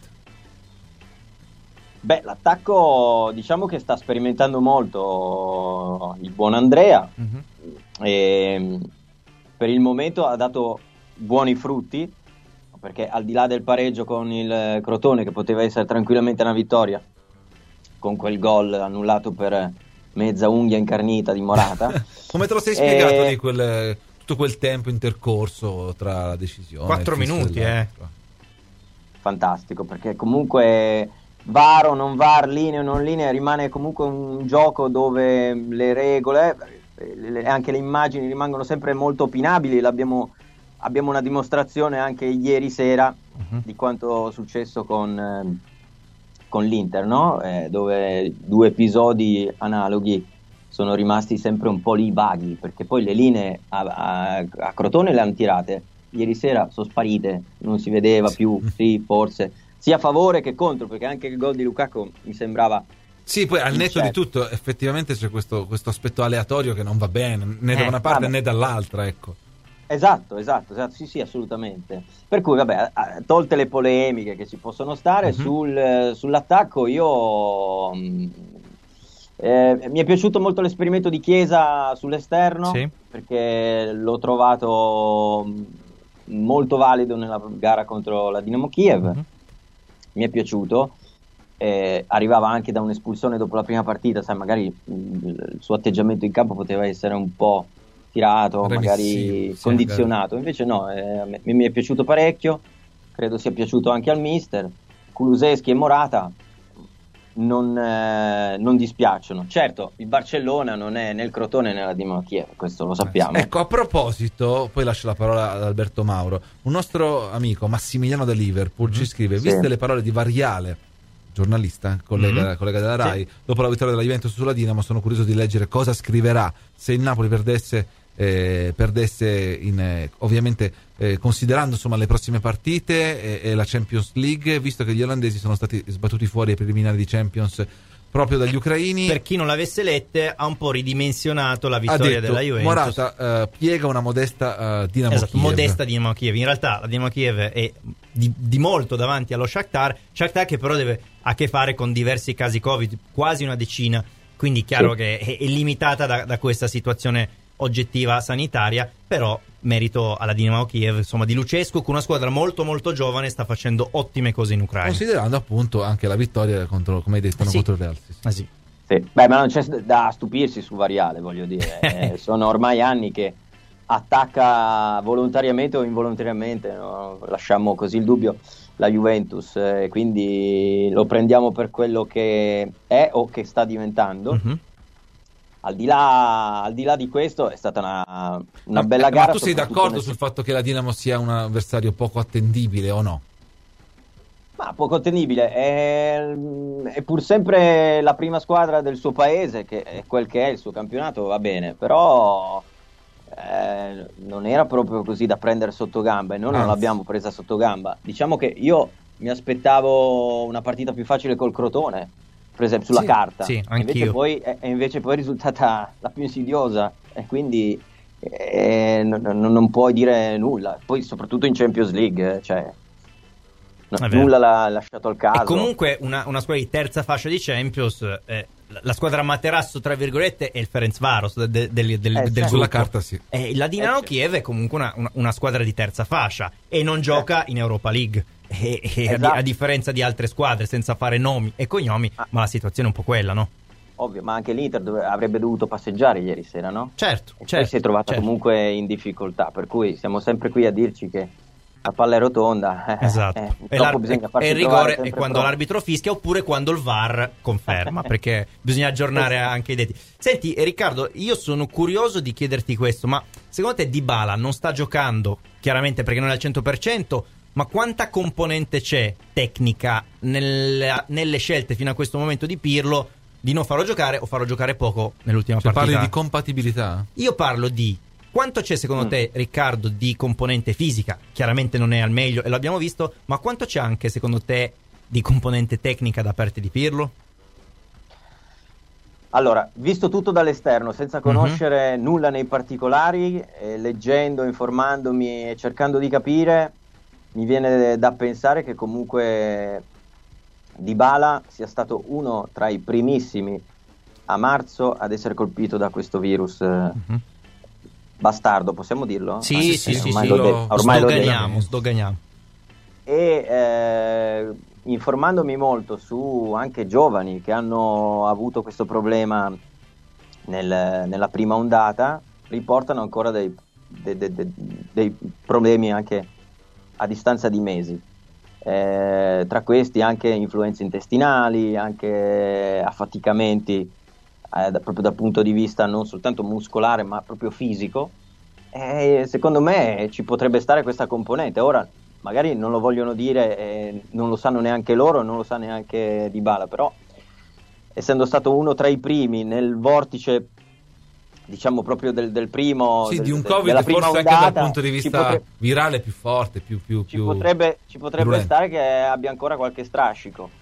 [SPEAKER 13] Beh, l'attacco diciamo che sta sperimentando molto il buon Andrea. E per il momento ha dato buoni frutti, perché al di là del pareggio con il Crotone, che poteva essere tranquillamente una vittoria, con quel gol annullato per mezza unghia incarnita di Morata.
[SPEAKER 3] Come te lo sei spiegato lì tutto quel tempo intercorso tra la decisione?
[SPEAKER 4] 4 minuti,
[SPEAKER 13] Fantastico, perché comunque VAR o non VAR, linea o non linea, rimane comunque un gioco dove le regole, anche le immagini rimangono sempre molto opinabili. Abbiamo una dimostrazione anche ieri sera di quanto è successo con l'Inter, no? Dove 2 episodi analoghi sono rimasti sempre un po' lì vaghi, perché poi le linee a Crotone le hanno tirate, ieri sera sono sparite, non si vedeva più, sì, forse sia a favore che contro, perché anche il gol di Lukaku mi sembrava...
[SPEAKER 3] Sì, poi al netto di tutto effettivamente c'è questo aspetto aleatorio che non va bene, né da una parte né dall'altra, ecco.
[SPEAKER 13] Esatto, sì, assolutamente. Per cui, vabbè, tolte le polemiche che ci possono stare, sull'attacco io... mi è piaciuto molto l'esperimento di Chiesa sull'esterno, perché l'ho trovato molto valido nella gara contro la Dinamo Kiev. Mi è piaciuto. Arrivava anche da un'espulsione dopo la prima partita, sai, magari il suo atteggiamento in campo poteva essere un po' tirato, magari condizionato, invece no, mi è piaciuto parecchio, credo sia piaciuto anche al mister. Kulusevski e Morata non dispiacciono. Certo, il Barcellona non è né il Crotone né la Dinamo Kiev, questo lo sappiamo.
[SPEAKER 3] Ecco, a proposito, poi lascio la parola ad Alberto Mauro. Un nostro amico Massimiliano da Liverpool ci scrive: viste le parole di Variale, giornalista, collega della Rai, dopo la vittoria della Juventus sulla Dinamo, sono curioso di leggere cosa scriverà se il Napoli perdesse ovviamente considerando insomma le prossime partite e la Champions League, visto che gli olandesi sono stati sbattuti fuori ai preliminari di Champions proprio dagli ucraini.
[SPEAKER 4] Per chi non l'avesse lette, ha un po' ridimensionato la vittoria della Juventus.
[SPEAKER 3] Morata piega una modesta Dinamo Kiev.
[SPEAKER 4] Modesta Dinamo Kiev. In realtà la Dinamo Kiev è di molto davanti allo Shakhtar che però ha a che fare con diversi casi Covid, quasi una decina, quindi chiaro che è limitata da questa situazione oggettiva sanitaria, però merito alla Dinamo Kiev, insomma, di Lucescu, con una squadra molto molto giovane, sta facendo ottime cose in Ucraina,
[SPEAKER 3] considerando appunto anche la vittoria contro, come hai detto, contro il Real.
[SPEAKER 13] Sì. Beh, ma non c'è da stupirsi su Variale, voglio dire. Sono ormai anni che attacca volontariamente o involontariamente, no? Lasciamo così il dubbio, la Juventus, quindi lo prendiamo per quello che è o che sta diventando. Al di là di questo è stata una bella gara.
[SPEAKER 3] Ma tu sei d'accordo sul fatto che la Dinamo sia un avversario poco attendibile o no?
[SPEAKER 13] Ma poco attendibile, è pur sempre la prima squadra del suo paese, che è quel che è il suo campionato, va bene, però non era proprio così da prendere sotto gamba, e noi non l'abbiamo presa sotto gamba. Diciamo che io mi aspettavo una partita più facile col Crotone, per esempio sulla carta, invece poi è risultata la più insidiosa, e quindi non puoi dire nulla. Poi soprattutto in Champions League, nulla l'ha lasciato al caso.
[SPEAKER 4] E comunque una squadra di terza fascia di Champions, la squadra materasso tra virgolette è il Ferencváros del
[SPEAKER 3] sulla carta, sì.
[SPEAKER 4] La Dinamo Kiev è comunque una squadra di terza fascia e non gioca in Europa League. A differenza di altre squadre, senza fare nomi e cognomi, ma la situazione è un po' quella, no?
[SPEAKER 13] Ovvio, ma anche l'Inter avrebbe dovuto passeggiare ieri sera, no?
[SPEAKER 4] Certo.
[SPEAKER 13] Poi si è trovata comunque in difficoltà, per cui siamo sempre qui a dirci che la palla è rotonda.
[SPEAKER 4] Esatto. E il rigore è quando l'arbitro fischia, oppure quando il VAR conferma, perché bisogna aggiornare anche i dati. Senti Riccardo, io sono curioso di chiederti questo, ma secondo te Dybala non sta giocando, chiaramente perché non è al 100%, ma quanta componente c'è tecnica nelle scelte fino a questo momento di Pirlo di non farlo giocare o farlo giocare poco nell'ultima partita?
[SPEAKER 3] Parli di compatibilità?
[SPEAKER 4] Io parlo di Quanto c'è secondo te, Riccardo, di componente fisica? Chiaramente non è al meglio e l'abbiamo visto, ma quanto c'è anche secondo te di componente tecnica da parte di Pirlo?
[SPEAKER 13] Allora, visto tutto dall'esterno, senza conoscere nulla nei particolari, leggendo, informandomi e cercando di capire, mi viene da pensare che comunque Dybala sia stato uno tra i primissimi a marzo ad essere colpito da questo virus bastardo, possiamo dirlo?
[SPEAKER 4] Sì,
[SPEAKER 13] ormai
[SPEAKER 4] sdoganiamo.
[SPEAKER 13] E informandomi molto su anche giovani che hanno avuto questo problema nella prima ondata, riportano ancora dei problemi anche a distanza di mesi. Tra questi anche influenze intestinali, anche affaticamenti proprio dal punto di vista non soltanto muscolare ma proprio fisico. Secondo me ci potrebbe stare questa componente. Ora magari non lo vogliono dire, non lo sanno neanche loro, non lo sa neanche Dybala, però essendo stato uno tra i primi nel vortice, diciamo proprio del primo,
[SPEAKER 3] di un Covid forse ondata, anche dal punto di vista virale più forte, ci
[SPEAKER 13] potrebbe stare che abbia ancora qualche strascico.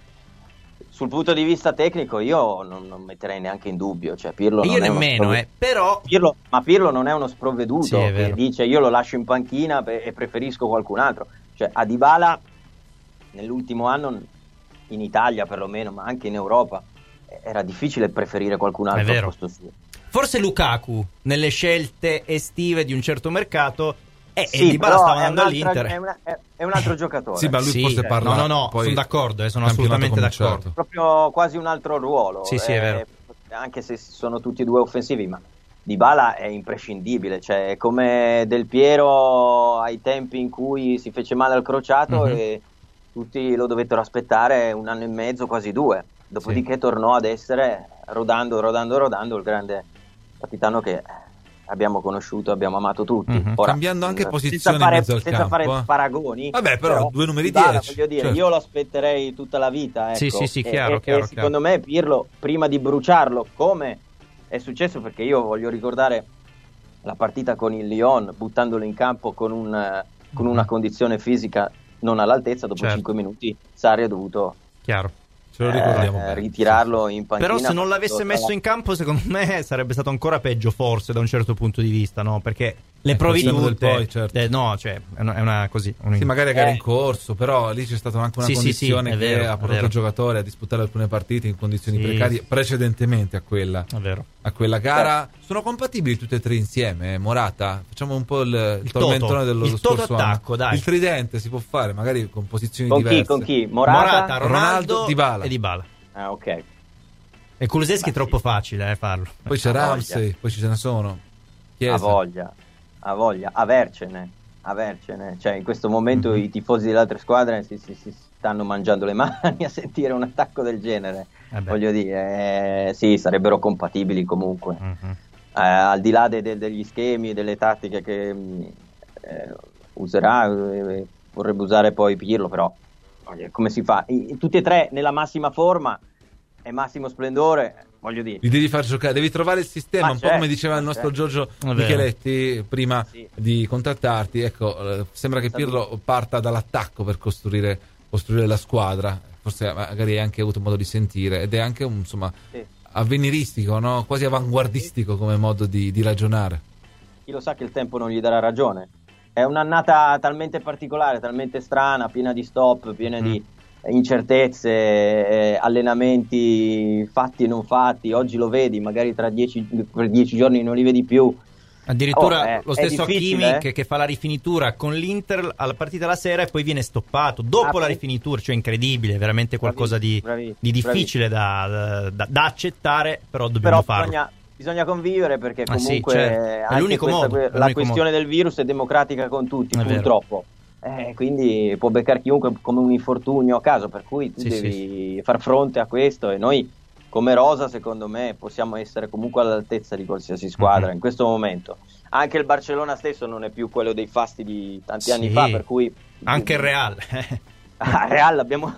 [SPEAKER 13] Sul punto di vista tecnico io non metterei neanche in dubbio, cioè Pirlo
[SPEAKER 4] io nemmeno, però
[SPEAKER 13] Pirlo non è uno sprovveduto che dice io lo lascio in panchina e preferisco qualcun altro. Cioè a Dybala nell'ultimo anno in Italia perlomeno, ma anche in Europa, era difficile preferire qualcun altro al posto suo.
[SPEAKER 4] Forse Lukaku nelle scelte estive di un certo mercato e Dybala stava andando all'Inter.
[SPEAKER 13] È un altro giocatore.
[SPEAKER 3] Sì, ma lui forse parla.
[SPEAKER 4] No, sono d'accordo, sono assolutamente d'accordo.
[SPEAKER 13] Proprio quasi un altro ruolo.
[SPEAKER 4] Sì, è vero.
[SPEAKER 13] Anche se sono tutti e due offensivi, ma Dybala è imprescindibile, cioè è come Del Piero ai tempi in cui si fece male al crociato e tutti lo dovettero aspettare 1 anno e mezzo, quasi 2. Dopodiché tornò ad essere rodando il grande capitano che abbiamo conosciuto, abbiamo amato tutti. Ora,
[SPEAKER 3] cambiando anche posizione in mezzo al
[SPEAKER 13] senza
[SPEAKER 3] campo,
[SPEAKER 13] fare paragoni.
[SPEAKER 3] Vabbè, però 2 numeri
[SPEAKER 13] Dybala,
[SPEAKER 3] 10.
[SPEAKER 13] voglio dire, io lo aspetterei tutta la vita, ecco.
[SPEAKER 4] Sì, chiaro.
[SPEAKER 13] Secondo me Pirlo, prima di bruciarlo, come è successo, perché io voglio ricordare la partita con il Lyon, buttandolo in campo con una condizione fisica non all'altezza, dopo 5 minuti Sarri ha dovuto
[SPEAKER 3] ce lo ricordiamo
[SPEAKER 13] ritirarlo in panchina.
[SPEAKER 4] Però se non l'avesse messo in campo, secondo me sarebbe stato ancora peggio, forse, da un certo punto di vista, no? Perché le provi tutte, no, cioè è una così.
[SPEAKER 3] Sì, magari era in corso, però lì c'è stata anche una condizione che ha portato il giocatore a disputare alcune partite in condizioni precarie precedentemente a quella gara. Sono compatibili tutte e tre insieme, Morata? Facciamo un po' il tormentone dello scorso
[SPEAKER 4] attacco,
[SPEAKER 3] anno.
[SPEAKER 4] dai.
[SPEAKER 3] Il tridente si può fare, magari con posizioni diverse.
[SPEAKER 13] Con chi? Morata,
[SPEAKER 4] Ronaldo,
[SPEAKER 3] Dybala.
[SPEAKER 4] E Dybala.
[SPEAKER 13] Ah, ok.
[SPEAKER 4] E Kulusevski è troppo facile farlo.
[SPEAKER 3] Poi c'è Ramsey, poi ci se ne sono.
[SPEAKER 13] Ha voglia, avercene. Cioè in questo momento i tifosi delle altre squadre si stanno mangiando le mani a sentire un attacco del genere. Voglio dire, sì, sarebbero compatibili comunque. Al di là degli schemi e delle tattiche che userà, vorrebbe usare poi Pirlo, però come si fa? Tutti e tre nella massima forma e massimo splendore, voglio dire.
[SPEAKER 3] Li devi far giocare, devi trovare il sistema, un po' come diceva il nostro Giorgio Micheletti prima di contattarti. Ecco, sembra che Pirlo parta dall'attacco per costruire la squadra. Forse magari hai anche avuto modo di sentire, ed è anche avveniristico, no? Quasi avanguardistico come modo di ragionare.
[SPEAKER 13] Chi lo sa che il tempo non gli darà ragione. È un'annata talmente particolare, talmente strana, piena di stop, piena di incertezze, allenamenti fatti e non fatti. Oggi lo vedi, magari per 10 giorni non li vedi più.
[SPEAKER 4] Addirittura lo stesso Hakimi che fa la rifinitura con l'Inter alla partita la sera e poi viene stoppato dopo la rifinitura, cioè incredibile, veramente qualcosa di difficile da accettare, però dobbiamo farlo.
[SPEAKER 13] Bisogna convivere, perché comunque
[SPEAKER 4] è l'unico modo.
[SPEAKER 13] La questione del virus è democratica con tutti, purtroppo. Quindi può beccare chiunque come un infortunio a caso, per cui tu devi far fronte a questo, e noi come rosa secondo me possiamo essere comunque all'altezza di qualsiasi squadra in questo momento. Anche il Barcellona stesso non è più quello dei fasti di tanti anni fa, per cui
[SPEAKER 4] anche il Real
[SPEAKER 13] Real abbiamo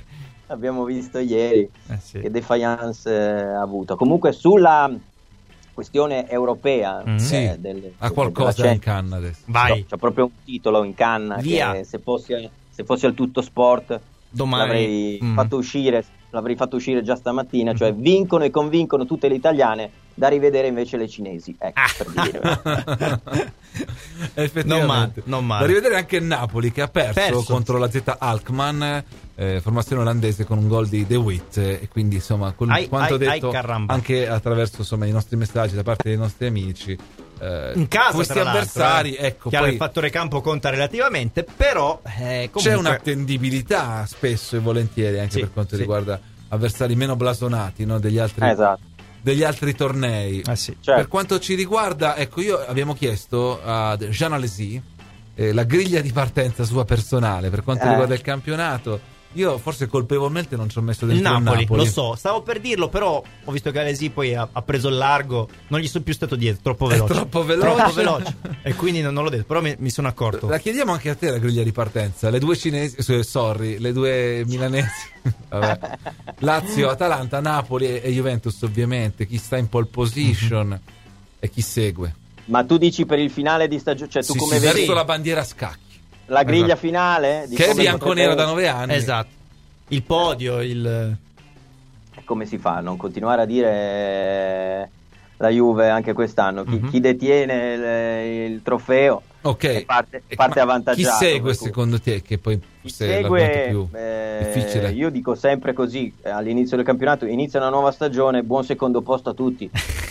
[SPEAKER 13] abbiamo visto ieri che defiance ha avuto. Comunque sulla questione europea.
[SPEAKER 3] Ha qualcosa in canna adesso.
[SPEAKER 4] Vai.
[SPEAKER 13] C'è proprio un titolo in canna.
[SPEAKER 4] Via.
[SPEAKER 13] Che se fossi al Tutto Sport
[SPEAKER 4] domani
[SPEAKER 13] l'avrei fatto uscire già stamattina. Cioè vincono e convincono tutte le italiane, da rivedere invece le cinesi. Ecco, per dire.
[SPEAKER 3] Effettivamente.
[SPEAKER 4] Non male.
[SPEAKER 3] Da rivedere anche il Napoli, che ha perso contro la Z Alkmaar, formazione olandese, con un gol di De Witt, e quindi insomma quanto detto anche attraverso insomma i nostri messaggi da parte dei nostri amici,
[SPEAKER 4] in casa
[SPEAKER 3] questi avversari, ecco,
[SPEAKER 4] chiaro, il fattore campo conta relativamente, però comunque
[SPEAKER 3] c'è un'attendibilità spesso e volentieri anche per quanto riguarda avversari meno blasonati, no, degli altri tornei. Per quanto ci riguarda, ecco, abbiamo chiesto a Jean Alesi la griglia di partenza sua personale per quanto riguarda il campionato. Io forse colpevolmente non ci ho messo dentro il Napoli.
[SPEAKER 4] Lo so, stavo per dirlo, però ho visto che Alesi poi ha preso il largo, non gli sono più stato dietro, troppo veloce. E quindi non l'ho detto, però mi sono accorto.
[SPEAKER 3] La chiediamo anche a te la griglia di partenza, le due cinesi, le due milanesi. Vabbè. Lazio, Atalanta, Napoli e Juventus, ovviamente. Chi sta in pole position e chi segue.
[SPEAKER 13] Ma tu dici per il finale di stagione, cioè tu come vedi
[SPEAKER 3] verso la bandiera a scacchi,
[SPEAKER 13] la griglia finale
[SPEAKER 3] che è bianconero da 9 anni.
[SPEAKER 4] Esatto. Il podio,
[SPEAKER 13] come si fa a non continuare a dire la Juve anche quest'anno? Chi detiene il trofeo parte avvantaggiato.
[SPEAKER 3] Chi segue secondo te, che poi è più difficile?
[SPEAKER 13] Io dico sempre così all'inizio del campionato: inizia una nuova stagione, buon secondo posto a tutti.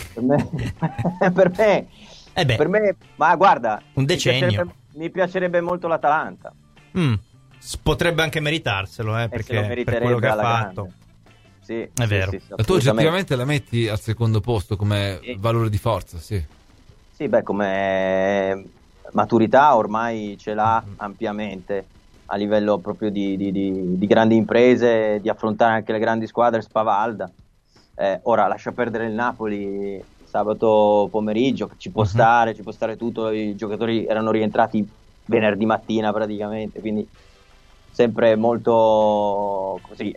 [SPEAKER 13] Per me, ma guarda,
[SPEAKER 4] un decennio.
[SPEAKER 13] Mi piacerebbe molto l'Atalanta.
[SPEAKER 4] Potrebbe anche meritarselo, perché per quello che ha fatto.
[SPEAKER 13] Sì,
[SPEAKER 4] è vero.
[SPEAKER 3] Ma tu oggettivamente la metti al secondo posto come valore di forza, sì.
[SPEAKER 13] Sì, come maturità ormai ce l'ha ampiamente a livello proprio di grandi imprese, di affrontare anche le grandi squadre, spavalda. Ora lascia perdere il Napoli sabato pomeriggio, ci può stare tutto, i giocatori erano rientrati venerdì mattina praticamente, quindi sempre molto così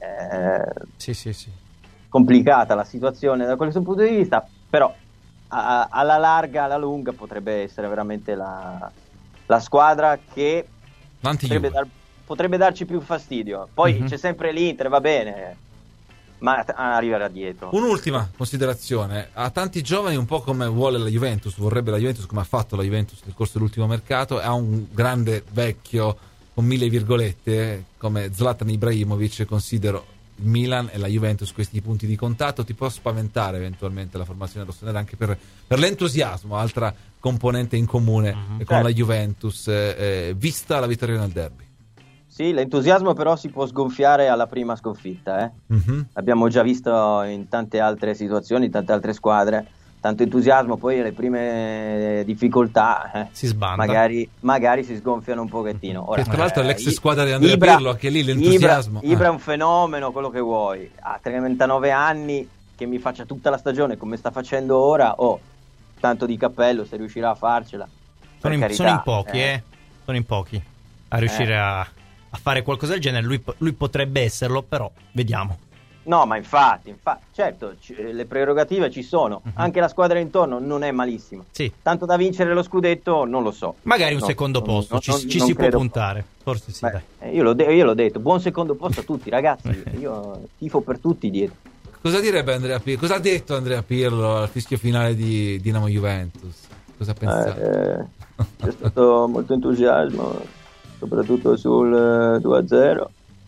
[SPEAKER 13] complicata la situazione da questo punto di vista, però alla larga, alla lunga potrebbe essere veramente la squadra che potrebbe darci più fastidio. Poi c'è sempre l'Inter, va bene, ma arriverà dietro.
[SPEAKER 3] Un'ultima considerazione: ha tanti giovani, un po' come vuole la Juventus, vorrebbe la Juventus, come ha fatto la Juventus nel corso dell'ultimo mercato. Ha un grande vecchio con 1000 virgolette come Zlatan Ibrahimovic. Considero il Milan e la Juventus questi punti di contatto. Ti può spaventare eventualmente la formazione rossonera anche per l'entusiasmo, altra componente in comune con la Juventus, vista la vittoria nel derby?
[SPEAKER 13] Sì, l'entusiasmo però si può sgonfiare alla prima sconfitta. Abbiamo già visto in tante altre situazioni, in tante altre squadre, tanto entusiasmo, poi alle prime difficoltà
[SPEAKER 4] si sbanda.
[SPEAKER 13] Magari si sgonfiano un pochettino. Ora,
[SPEAKER 3] tra l'altro l'ex squadra di Andrea Pirlo, anche lì l'entusiasmo.
[SPEAKER 13] Ibra è un fenomeno, quello che vuoi. Ha 39 anni, che mi faccia tutta la stagione come sta facendo ora, tanto di cappello se riuscirà a farcela.
[SPEAKER 4] Sono in pochi a riuscire a fare qualcosa del genere. Lui potrebbe esserlo, però vediamo.
[SPEAKER 13] No, ma infatti certo, le prerogative ci sono. Anche la squadra intorno non è malissima. Tanto da vincere lo scudetto non lo so.
[SPEAKER 4] Magari un secondo posto ci si può puntare. Forse sì.
[SPEAKER 13] Io l'ho detto, buon secondo posto a tutti, ragazzi. Io tifo per tutti dietro.
[SPEAKER 3] Cosa direbbe Andrea Pirlo? Cosa ha detto Andrea Pirlo al fischio finale di Dinamo Juventus? Cosa ha pensato?
[SPEAKER 13] C'è stato molto entusiasmo, soprattutto sul 2-0.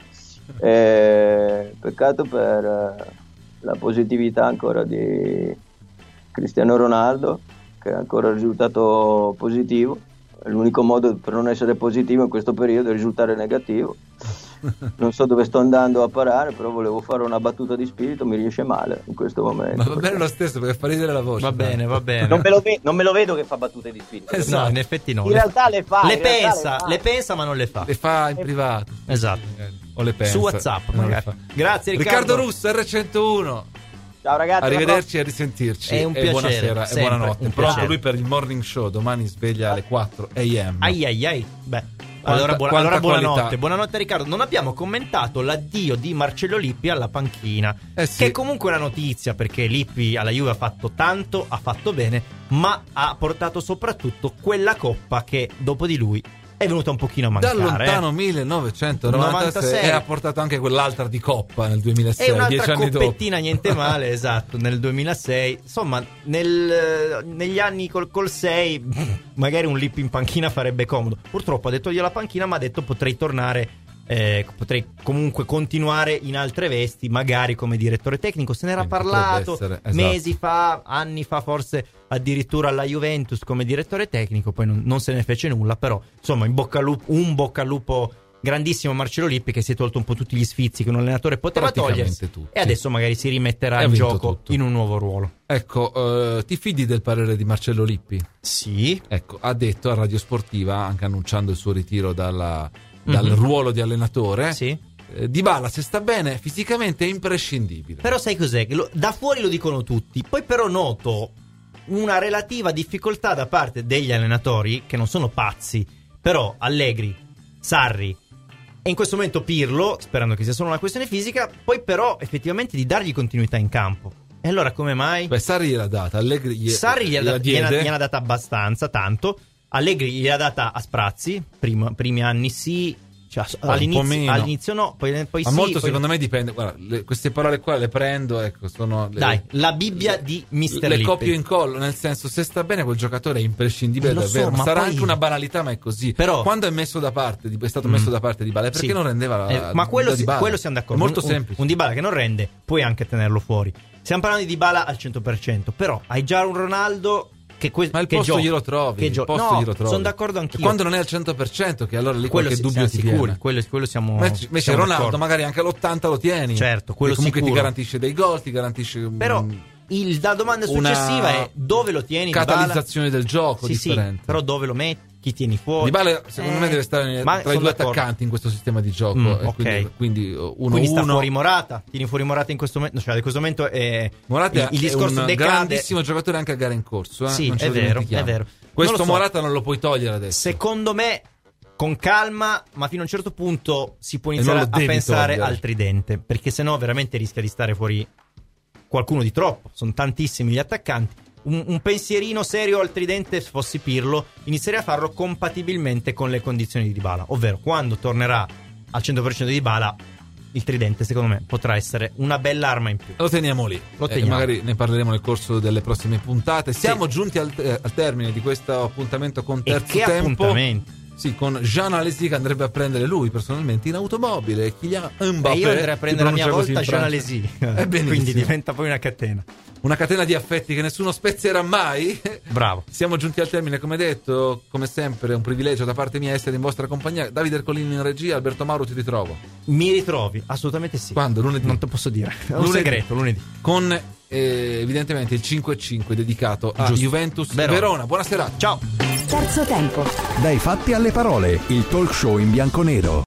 [SPEAKER 13] Peccato per la positività ancora di Cristiano Ronaldo, che è ancora il risultato positivo. L'unico modo per non essere positivo in questo periodo è risultare negativo. Non so dove sto andando a parare, però volevo fare una battuta di spirito, mi riesce male in questo momento.
[SPEAKER 3] Ma va bene lo stesso, perché fa ridere la voce.
[SPEAKER 4] Va bene.
[SPEAKER 13] Non me lo vedo che fa battute di spirito.
[SPEAKER 4] No, in effetti no.
[SPEAKER 13] In realtà le fa.
[SPEAKER 4] Le pensa, ma non le fa.
[SPEAKER 3] Le fa in privato.
[SPEAKER 4] Esatto.
[SPEAKER 3] O le pensa.
[SPEAKER 4] Su WhatsApp, magari. Grazie
[SPEAKER 3] Riccardo Russo, R101.
[SPEAKER 13] Ciao ragazzi.
[SPEAKER 3] Arrivederci e a risentirci.
[SPEAKER 4] È un piacere.
[SPEAKER 3] Buonasera e buonanotte. Pronto lui per il morning show. Domani sveglia alle 4 a.m.
[SPEAKER 4] Ai. Beh. Allora buonanotte Riccardo. Non abbiamo commentato l'addio di Marcello Lippi alla panchina, sì. Che è comunque una notizia, perché Lippi alla Juve ha fatto tanto, ha fatto bene, ma ha portato soprattutto quella coppa che dopo di lui è venuta un pochino a mancare.
[SPEAKER 3] Dal lontano 1996 e ha portato anche quell'altra di coppa nel 2006,
[SPEAKER 4] e un'altra
[SPEAKER 3] 10 anni
[SPEAKER 4] coppettina
[SPEAKER 3] dopo.
[SPEAKER 4] Niente male, esatto, nel 2006. Insomma, negli anni col 6 magari un Lippi in panchina farebbe comodo. Purtroppo ha detto io la panchina, ma ha detto potrei tornare, potrei comunque continuare in altre vesti, magari come direttore tecnico. Se n'era parlato mesi fa, anni fa, forse addirittura alla Juventus come direttore tecnico, poi non se ne fece nulla. Però insomma, un bocca al lupo grandissimo Marcello Lippi, che si è tolto un po' tutti gli sfizi che un allenatore poteva togliersi, e adesso magari si rimetterà in gioco tutto, in un nuovo ruolo.
[SPEAKER 3] Ecco, ti fidi del parere di Marcello Lippi?
[SPEAKER 4] Sì.
[SPEAKER 3] Ecco, ha detto a Radio Sportiva, anche annunciando il suo ritiro dal ruolo di allenatore,
[SPEAKER 4] sì.
[SPEAKER 3] Dybala, se sta bene fisicamente, è imprescindibile.
[SPEAKER 4] Però sai cos'è? Da fuori lo dicono tutti, poi però noto una relativa difficoltà da parte degli allenatori, che non sono pazzi, però Allegri, Sarri e in questo momento Pirlo, sperando che sia solo una questione fisica, poi però effettivamente di dargli continuità in campo. E allora come mai?
[SPEAKER 3] Beh, Sarri gliel'ha data, Allegri
[SPEAKER 4] gliel'ha data abbastanza, tanto. Allegri gliel'ha data a sprazzi, primi anni sì, cioè, all'inizio no, poi
[SPEAKER 3] ma
[SPEAKER 4] sì.
[SPEAKER 3] Molto
[SPEAKER 4] poi...
[SPEAKER 3] secondo me dipende. Guarda, queste parole qua le prendo, ecco, sono
[SPEAKER 4] la Bibbia di Mister
[SPEAKER 3] le
[SPEAKER 4] Lippi.
[SPEAKER 3] copie in collo, nel senso, se sta bene quel giocatore è imprescindibile, davvero.
[SPEAKER 4] So,
[SPEAKER 3] sarà
[SPEAKER 4] poi...
[SPEAKER 3] anche una banalità, ma è così.
[SPEAKER 4] Però
[SPEAKER 3] quando è stato messo da parte Dybala, perché non rendeva
[SPEAKER 4] ma quello siamo d'accordo.
[SPEAKER 3] È molto semplice.
[SPEAKER 4] Un Dybala che non rende, puoi anche tenerlo fuori. Stiamo parlando di Dybala al 100%, però hai già un Ronaldo ma
[SPEAKER 3] il posto glielo trovi,
[SPEAKER 4] sono d'accordo anch'io.
[SPEAKER 3] E quando non è al 100%, che allora lì qualche dubbio ti viene.
[SPEAKER 4] Quello siamo
[SPEAKER 3] invece Ronaldo d'accordo. Magari anche all'80 lo tieni.
[SPEAKER 4] Certo, quello
[SPEAKER 3] comunque
[SPEAKER 4] sicuro.
[SPEAKER 3] Ti garantisce dei gol, ti garantisce.
[SPEAKER 4] Però la domanda successiva è dove lo tieni?
[SPEAKER 3] Catalizzazione del gioco, differente.
[SPEAKER 4] Sì, però dove lo metti? Chi tieni fuori?
[SPEAKER 3] Dybala secondo me deve stare tra i due attaccanti in questo sistema di gioco.
[SPEAKER 4] Ok.
[SPEAKER 3] Quindi
[SPEAKER 4] sta fuori Morata. Tieni fuori Morata in questo momento. Cioè, in questo momento
[SPEAKER 3] Morata
[SPEAKER 4] il discorso
[SPEAKER 3] è un grandissimo giocatore anche a gara in corso.
[SPEAKER 4] Sì,
[SPEAKER 3] non
[SPEAKER 4] è vero.
[SPEAKER 3] Questo Morata non lo puoi togliere adesso.
[SPEAKER 4] Secondo me, con calma, ma fino a un certo punto si può iniziare a pensare al tridente, perché sennò veramente rischia di stare fuori qualcuno di troppo. Sono tantissimi gli attaccanti. Un pensierino serio al tridente, se fossi Pirlo, inizierei a farlo compatibilmente con le condizioni di Dybala, ovvero quando tornerà al 100% di Dybala, il tridente secondo me potrà essere una bella arma in più.
[SPEAKER 3] Lo teniamo lì, magari ne parleremo nel corso delle prossime puntate. Siamo giunti al termine di questo appuntamento con Terzo Tempo.
[SPEAKER 4] Appuntamento?
[SPEAKER 3] Sì, con Jean Alesi, che andrebbe a prendere lui personalmente in automobile. Kylian Mbappé.
[SPEAKER 4] Io andrei a prendere la mia volta Jean Alesi. Quindi diventa poi una catena.
[SPEAKER 3] Una catena di affetti che nessuno spezzerà mai.
[SPEAKER 4] Bravo.
[SPEAKER 3] Siamo giunti al termine, come detto. Come sempre, un privilegio da parte mia essere in vostra compagnia. Davide Ercolini in regia. Alberto Mauro, ti ritrovo.
[SPEAKER 4] Mi ritrovi? Assolutamente sì.
[SPEAKER 3] Quando? Lunedì?
[SPEAKER 4] Non te posso dire. È un segreto, lunedì.
[SPEAKER 3] Con evidentemente il 5-5 dedicato a Juventus Verona. Buona serata.
[SPEAKER 4] Ciao.
[SPEAKER 7] Terzo Tempo.
[SPEAKER 2] Dai fatti alle parole, il talk show in bianco-nero.